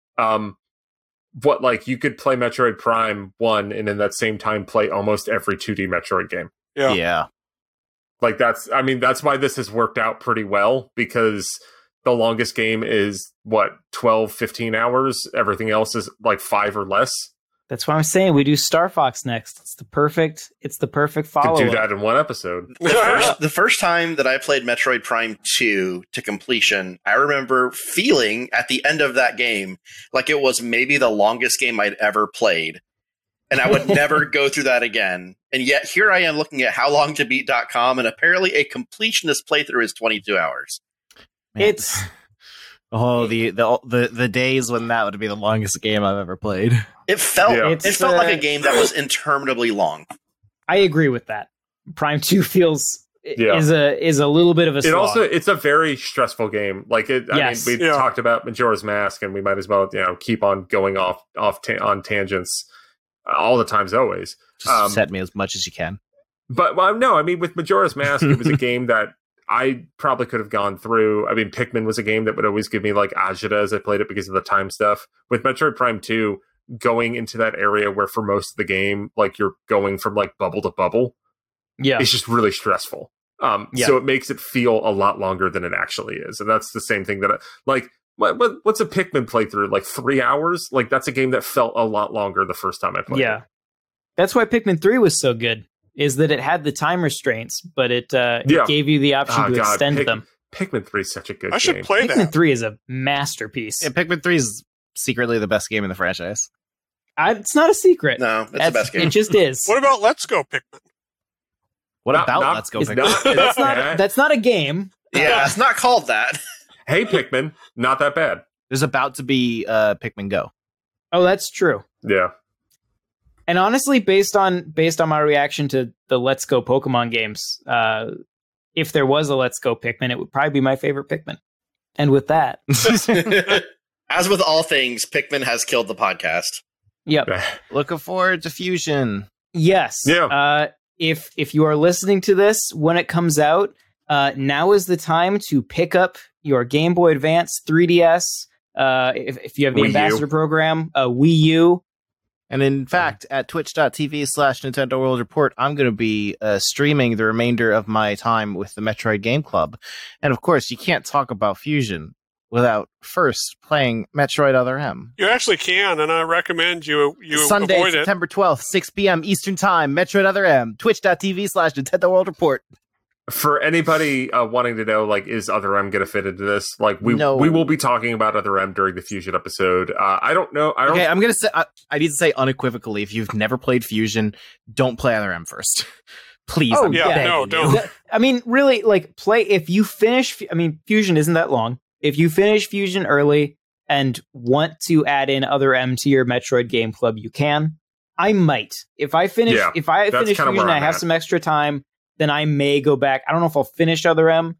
Speaker 2: you could play Metroid Prime 1 and in that same time play almost every 2D Metroid game.
Speaker 4: Yeah.
Speaker 2: That's why this has worked out pretty well, because the longest game is 12, 15 hours. Everything else is 5 or less.
Speaker 1: That's why I'm saying we do Star Fox next. It's the perfect follow-up.
Speaker 2: Could do that in one episode.
Speaker 3: The first time that I played Metroid Prime 2 to completion, I remember feeling at the end of that game like it was maybe the longest game I'd ever played. And I would never go through that again. And yet here I am looking at howlongtobeat.com, and apparently a completionist playthrough is 22 hours.
Speaker 5: Man. It's the days when that would be the longest game I've ever played.
Speaker 3: It felt like a game that was interminably long.
Speaker 1: I agree with that. Prime 2 is a little bit of a slog.
Speaker 2: It's a very stressful game. We talked about Majora's Mask, and we might as well keep on going off on tangents all the times always.
Speaker 5: Just set me as much as you can.
Speaker 2: But with Majora's Mask, it was a game that I probably could have gone through. Pikmin was a game that would always give me agita as I played it because of the time stuff. With Metroid Prime 2, going into that area where for most of the game, you're going from bubble to bubble, it's just really stressful. So it makes it feel a lot longer than it actually is. And that's the same thing that what's a Pikmin playthrough? 3 hours? That's a game that felt a lot longer the first time I played it.
Speaker 1: Yeah. That's why Pikmin 3 was so good, is that it had the time restraints, but it gave you the option to extend them.
Speaker 2: Pikmin 3 is such a good game.
Speaker 4: I should play that.
Speaker 1: Pikmin 3 is a masterpiece.
Speaker 5: Yeah, Pikmin 3 is secretly the best game in the franchise.
Speaker 1: It's not a secret.
Speaker 3: No, it's the best game.
Speaker 1: It just is.
Speaker 4: What about Let's Go Pikmin?
Speaker 5: Let's Go Pikmin?
Speaker 1: That's not a game.
Speaker 3: Yeah, it's not called that.
Speaker 2: Hey, Pikmin, not that bad.
Speaker 5: There's about to be Pikmin Go.
Speaker 1: Oh, that's true.
Speaker 2: Yeah.
Speaker 1: And honestly, based on my reaction to the Let's Go Pokemon games, if there was a Let's Go Pikmin, it would probably be my favorite Pikmin. And with that,
Speaker 3: as with all things, Pikmin has killed the podcast.
Speaker 1: Yep.
Speaker 5: Looking forward to Fusion.
Speaker 1: Yes.
Speaker 2: Yeah.
Speaker 1: If you are listening to this when it comes out, now is the time to pick up your Game Boy Advance, 3DS. If you have the Ambassador program, Wii U.
Speaker 5: And in fact, at twitch.tv/Nintendo World Report, I'm going to be streaming the remainder of my time with the Metroid Game Club. And of course, you can't talk about Fusion without first playing Metroid Other M.
Speaker 4: You actually can, and I recommend you
Speaker 5: Sunday,
Speaker 4: avoid it.
Speaker 5: September 12th, 6 p.m. Eastern Time, Metroid Other M, twitch.tv/Nintendo World Report.
Speaker 2: For anybody wanting to know, is Other M going to fit into this? We will be talking about Other M during the Fusion episode. I don't know.
Speaker 5: Okay, I'm going to say, I need to say unequively, if you've never played Fusion, don't play Other M first. Please.
Speaker 1: Oh,
Speaker 4: don't.
Speaker 1: Really, play, if you finish, Fusion isn't that long. If you finish Fusion early and want to add in Other M to your Metroid Game Club, you can. I might. If I finish Fusion and I have some extra time, then I may go back. I don't know if I'll finish Other M,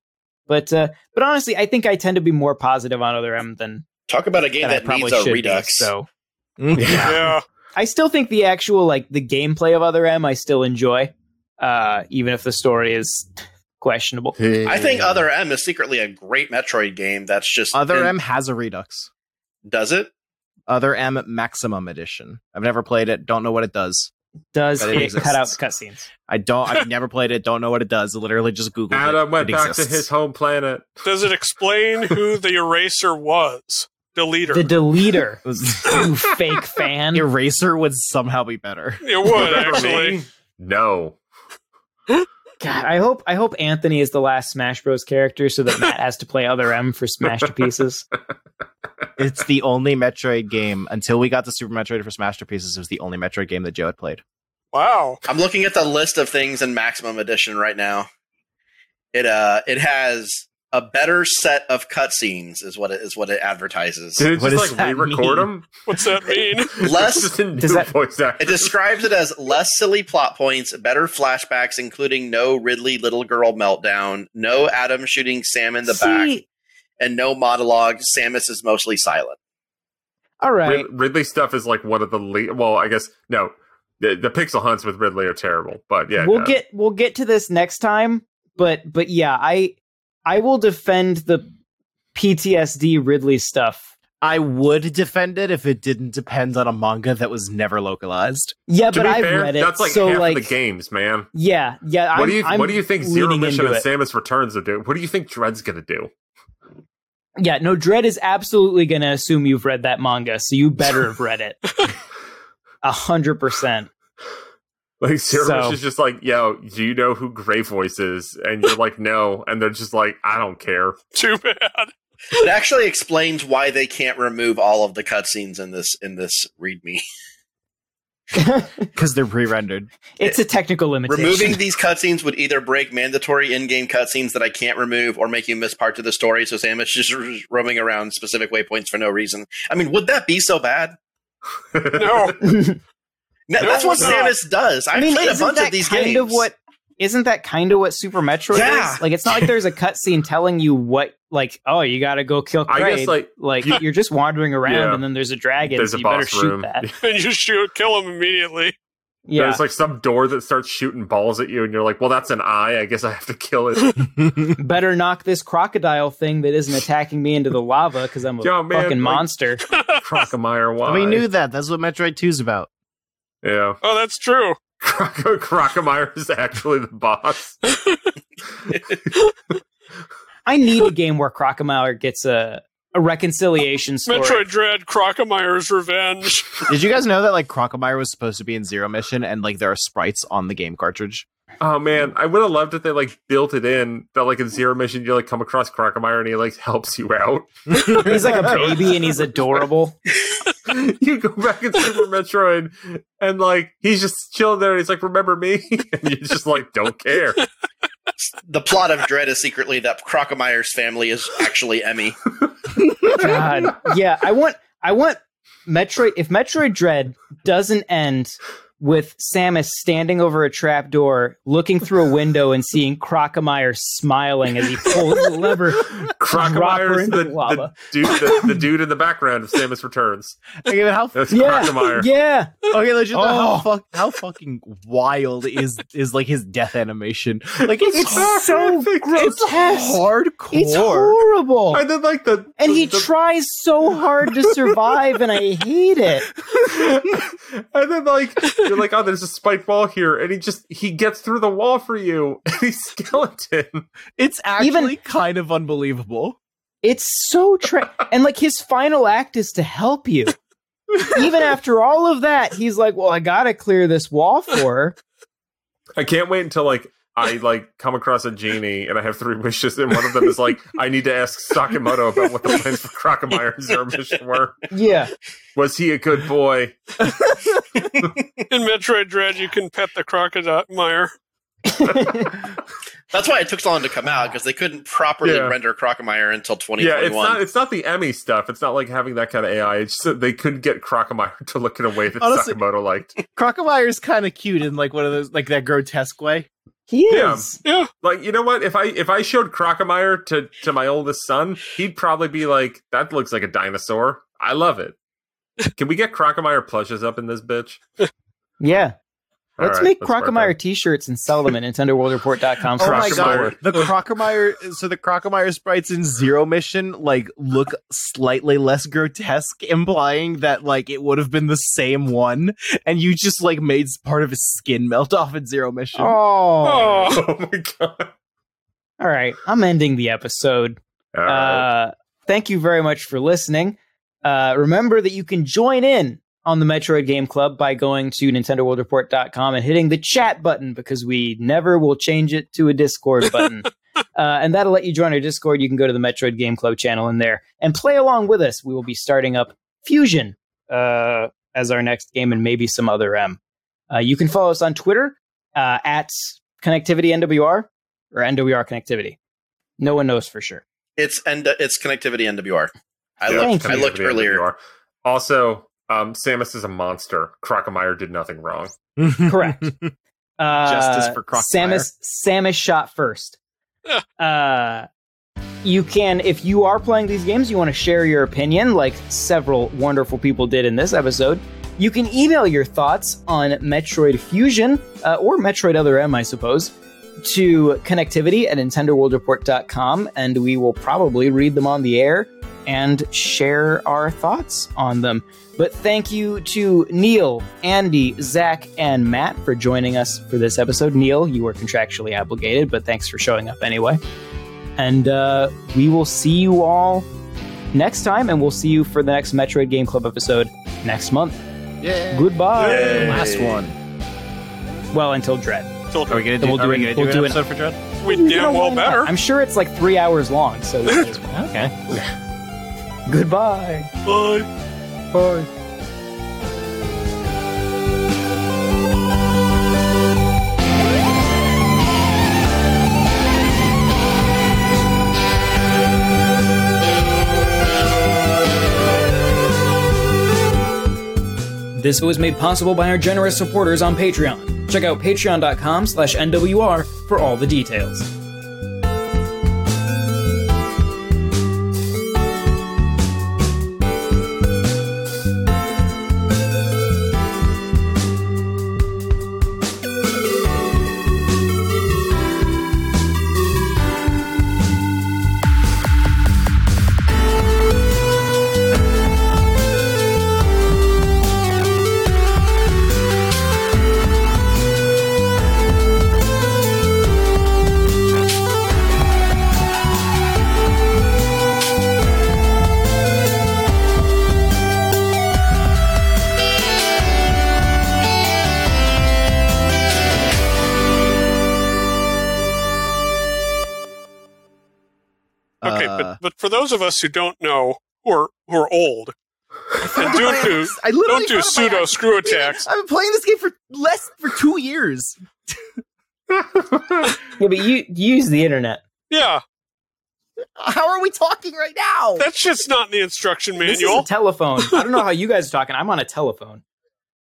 Speaker 1: But honestly, I think I tend to be more positive on Other M than
Speaker 3: Talk about a game
Speaker 1: than I
Speaker 3: that
Speaker 1: probably
Speaker 3: needs a
Speaker 1: should
Speaker 3: redux.
Speaker 1: be, so
Speaker 4: Yeah.
Speaker 1: I still think the actual the gameplay of Other M I still enjoy, even if the story is questionable.
Speaker 3: I think Other M is secretly a great Metroid game. That's just
Speaker 5: Other M has a redux.
Speaker 3: does it?
Speaker 5: Other M Maximum Edition. I've never played it. Don't know what it does.
Speaker 1: Does
Speaker 5: But it
Speaker 1: it cut out
Speaker 5: exists.
Speaker 1: cutscenes?
Speaker 5: I've never played it. Don't know what it does. Literally just Googled it.
Speaker 2: Adam went
Speaker 5: It
Speaker 2: back
Speaker 5: exists.
Speaker 2: to his home planet.
Speaker 4: Does it explain who the eraser was? Deleter.
Speaker 1: The deleter,
Speaker 5: It was-
Speaker 1: you fake fan.
Speaker 5: Eraser would somehow be better.
Speaker 4: It would, actually.
Speaker 2: No.
Speaker 1: God, I hope Anthony is the last Smash Bros. Character so that Matt has to play Other M for Smash Pieces.
Speaker 5: It's the only Metroid game until we got the Super Metroid for Smash Pieces. It was the only Metroid game that Joe had played.
Speaker 4: Wow.
Speaker 3: I'm looking at the list of things in Maximum Edition right now. It has a better set of cutscenes, is what it advertises.
Speaker 2: Did it
Speaker 5: What
Speaker 2: just
Speaker 5: does that
Speaker 2: re-record
Speaker 5: mean?
Speaker 2: them?
Speaker 4: What's that mean?
Speaker 3: Less.
Speaker 2: Just a new
Speaker 1: Does that-
Speaker 2: voice actor.
Speaker 3: It describes it as less silly plot points, better flashbacks, including no Ridley little girl meltdown, no Adam shooting Sam in the back, and no monologue. Samus is mostly silent.
Speaker 1: All right.
Speaker 2: Ridley stuff is like one of the well, I guess no. The pixel hunts with Ridley are terrible, but yeah,
Speaker 1: we'll get to this next time. But yeah, I will defend the PTSD Ridley stuff.
Speaker 5: I would defend it if it didn't depend on a manga that was never localized.
Speaker 1: Yeah,
Speaker 2: To
Speaker 1: but
Speaker 2: be
Speaker 1: I've
Speaker 2: fair,
Speaker 1: read it.
Speaker 2: that's like
Speaker 1: so
Speaker 2: half
Speaker 1: like
Speaker 2: of the games, man.
Speaker 1: yeah.
Speaker 2: What do you think Zero
Speaker 1: leaning
Speaker 2: Mission
Speaker 1: into
Speaker 2: and
Speaker 1: it.
Speaker 2: Samus Returns are doing? What do you think Dread's gonna do?
Speaker 1: Yeah, no, Dread is absolutely going to assume you've read that manga, so you better have read it. 100%.
Speaker 2: Like Zero
Speaker 1: So-
Speaker 2: Mission's just like, yo, do you know who Grey Voice is? And you're like, no, and they're just like, I don't care.
Speaker 4: Too bad.
Speaker 3: It actually explains why they can't remove all of the cutscenes in this README.
Speaker 5: Because they're pre-rendered.
Speaker 1: It's a technical limitation.
Speaker 3: Removing these cutscenes would either break mandatory in-game cutscenes that I can't remove, or make you miss parts of the story. So Samus just roaming around specific waypoints for no reason. I mean, would that be so bad?
Speaker 4: No.
Speaker 3: No, that's what
Speaker 4: no.
Speaker 3: Samus does. I've played a
Speaker 1: isn't
Speaker 3: bunch
Speaker 1: that
Speaker 3: of these
Speaker 1: kind
Speaker 3: games.
Speaker 1: Isn't that kind of what Super Metroid
Speaker 3: Yeah.
Speaker 1: is? Like, it's not like there's a cutscene telling you what, like, oh, you got to go kill
Speaker 2: I
Speaker 1: Kraid.
Speaker 2: guess, like,
Speaker 1: you're just wandering around,
Speaker 2: Yeah.
Speaker 1: and then there's a dragon,
Speaker 2: There's
Speaker 1: so
Speaker 2: a
Speaker 1: you better
Speaker 2: boss
Speaker 1: shoot
Speaker 2: room.
Speaker 1: that.
Speaker 4: And you kill him immediately.
Speaker 1: Yeah,
Speaker 2: There's like some door that starts shooting balls at you, and you're like, well, that's an eye. I guess I have to kill it.
Speaker 1: better knock this crocodile thing that isn't attacking me into the lava because I'm a
Speaker 2: Yo, man,
Speaker 1: fucking
Speaker 2: like-
Speaker 1: monster.
Speaker 2: Crocomire, why?
Speaker 5: We knew that. That's what Metroid 2's about.
Speaker 2: Yeah.
Speaker 4: Oh, that's true.
Speaker 2: Crocomire is actually the boss.
Speaker 1: I need a game where Crocomire gets a reconciliation story.
Speaker 4: Metroid Dread, Crocomire's Revenge.
Speaker 5: Did you guys know that like Crocomire was supposed to be in Zero Mission and like there are sprites on the game cartridge?
Speaker 2: Oh man, I would have loved if they like built it in that like in Zero Mission you like come across Crocomire and he like helps you out.
Speaker 1: He's like a baby and he's adorable.
Speaker 2: You go back in Super Metroid and like he's just chilling there and he's like, remember me? And you just like don't care.
Speaker 3: The plot of Dread is secretly that Crocomire's family is actually Emmy.
Speaker 1: God, yeah, I want Metroid. If Metroid Dread doesn't end with Samus standing over a trapdoor, looking through a window and seeing Crocomire smiling as he pulls the lever, drop her
Speaker 2: Crocomire is
Speaker 1: into
Speaker 2: the
Speaker 1: lava.
Speaker 2: the dude in the background of Samus Returns.
Speaker 5: Okay, but how
Speaker 2: That's
Speaker 1: Yeah,
Speaker 2: Crocomire.
Speaker 1: yeah.
Speaker 5: okay, legit,
Speaker 1: Oh.
Speaker 5: how fucking wild is like his death animation? Like it's
Speaker 1: so grotesque.
Speaker 5: hardcore.
Speaker 1: It's horrible.
Speaker 2: And then like
Speaker 1: And he tries so hard to survive, and I hate it.
Speaker 2: and then like you're like, oh, there's a spike wall here, and he gets through the wall for you, and he's skeleton.
Speaker 5: It's actually
Speaker 1: Even-
Speaker 5: kind of unbelievable.
Speaker 1: It's so and like his final act is to help you. Even after all of that, he's like, "Well, I gotta clear this wall for her."
Speaker 2: I can't wait until like I like come across a genie and I have 3 wishes, and one of them is like I need to ask Sakamoto about what the plans for Crocomire and Zero Mission were.
Speaker 1: Yeah,
Speaker 2: Was he a good boy?
Speaker 4: In Metroid Dread, you can pet the Crocodile.
Speaker 3: That's why it took so long to come out, because they couldn't properly
Speaker 2: Yeah.
Speaker 3: render Crocomire until
Speaker 2: Yeah,
Speaker 3: 2021.
Speaker 2: it's not the Emmy stuff. It's not like having that kind of AI. It's just that they couldn't get Crocomire to look in a way that
Speaker 5: Honestly-
Speaker 2: Sakamoto liked.
Speaker 5: Crocomire is kind of cute in like one of those like that grotesque way.
Speaker 1: He is.
Speaker 4: Yeah.
Speaker 2: Like, you know what? If I showed Crocomire to my oldest son, he'd probably be like, "That looks like a dinosaur. I love it." Can we get Crocomire plushes up in this bitch?
Speaker 1: Yeah. Let's
Speaker 2: All right,
Speaker 1: make
Speaker 2: let's work on
Speaker 1: Crocomire
Speaker 2: it.
Speaker 1: t-shirts and sell them at NintendoWorldReport.com.
Speaker 5: Oh my
Speaker 2: Crocomire.
Speaker 5: god, the Crocomire. So the Crocomire sprites in Zero Mission like look slightly less grotesque, implying that like it would have been the same one, and you just like made part of his skin melt off in Zero Mission.
Speaker 1: Oh.
Speaker 4: Oh,
Speaker 2: Oh my god!
Speaker 1: All right. I'm ending the episode.
Speaker 2: All right.
Speaker 1: Thank you very much for listening. Remember that you can join in on the Metroid Game Club by going to NintendoWorldReport.com and hitting the chat button, because we never will change it to a Discord button. And that'll let you join our Discord. You can go to the Metroid Game Club channel in there and play along with us. We will be starting up Fusion as our next game, and maybe some other M. You can follow us on Twitter at ConnectivityNWR or NWR Connectivity. No one knows for sure.
Speaker 3: It's Connectivity NWR. I
Speaker 1: Thank you.
Speaker 3: looked earlier.
Speaker 2: Also, Samus is a monster. Crocomire did nothing wrong.
Speaker 1: Correct.
Speaker 5: Justice for Crocomire.
Speaker 1: Samus shot first. You can, if you are playing these games, you want to share your opinion, like several wonderful people did in this episode, you can email your thoughts on Metroid Fusion, or Metroid Other M, I suppose, to connectivity at NintendoWorldReport.com, and we will probably read them on the air and share our thoughts on them. But thank you to Neil, Andy, Zach, and Matt for joining us for this episode. Neil, you were contractually obligated, but thanks for showing up anyway. And we will see you all next time, and we'll see you for the next Metroid Game Club episode next month.
Speaker 5: Yeah.
Speaker 1: Goodbye.
Speaker 2: Yay.
Speaker 5: Last one.
Speaker 1: Well, until Dread.
Speaker 5: Are we gonna do,
Speaker 1: We'll do an
Speaker 5: episode for Dread?
Speaker 4: we damn well better.
Speaker 1: I'm sure it's like 3 hours long, so
Speaker 5: Okay.
Speaker 1: goodbye.
Speaker 4: Bye.
Speaker 1: Bye. This was made possible by our generous supporters on Patreon. Check out patreon.com/NWR for all the details.
Speaker 4: Okay, but for those of us who don't know, who are old, and don't do pseudo screw attacks.
Speaker 5: I've been playing this game for 2 years.
Speaker 1: Yeah, but you use the internet.
Speaker 4: Yeah,
Speaker 5: How are we talking right now?
Speaker 4: that shit's not in the instruction
Speaker 1: This is
Speaker 4: manual.
Speaker 1: a telephone. I don't know how you guys are talking. I'm on a telephone.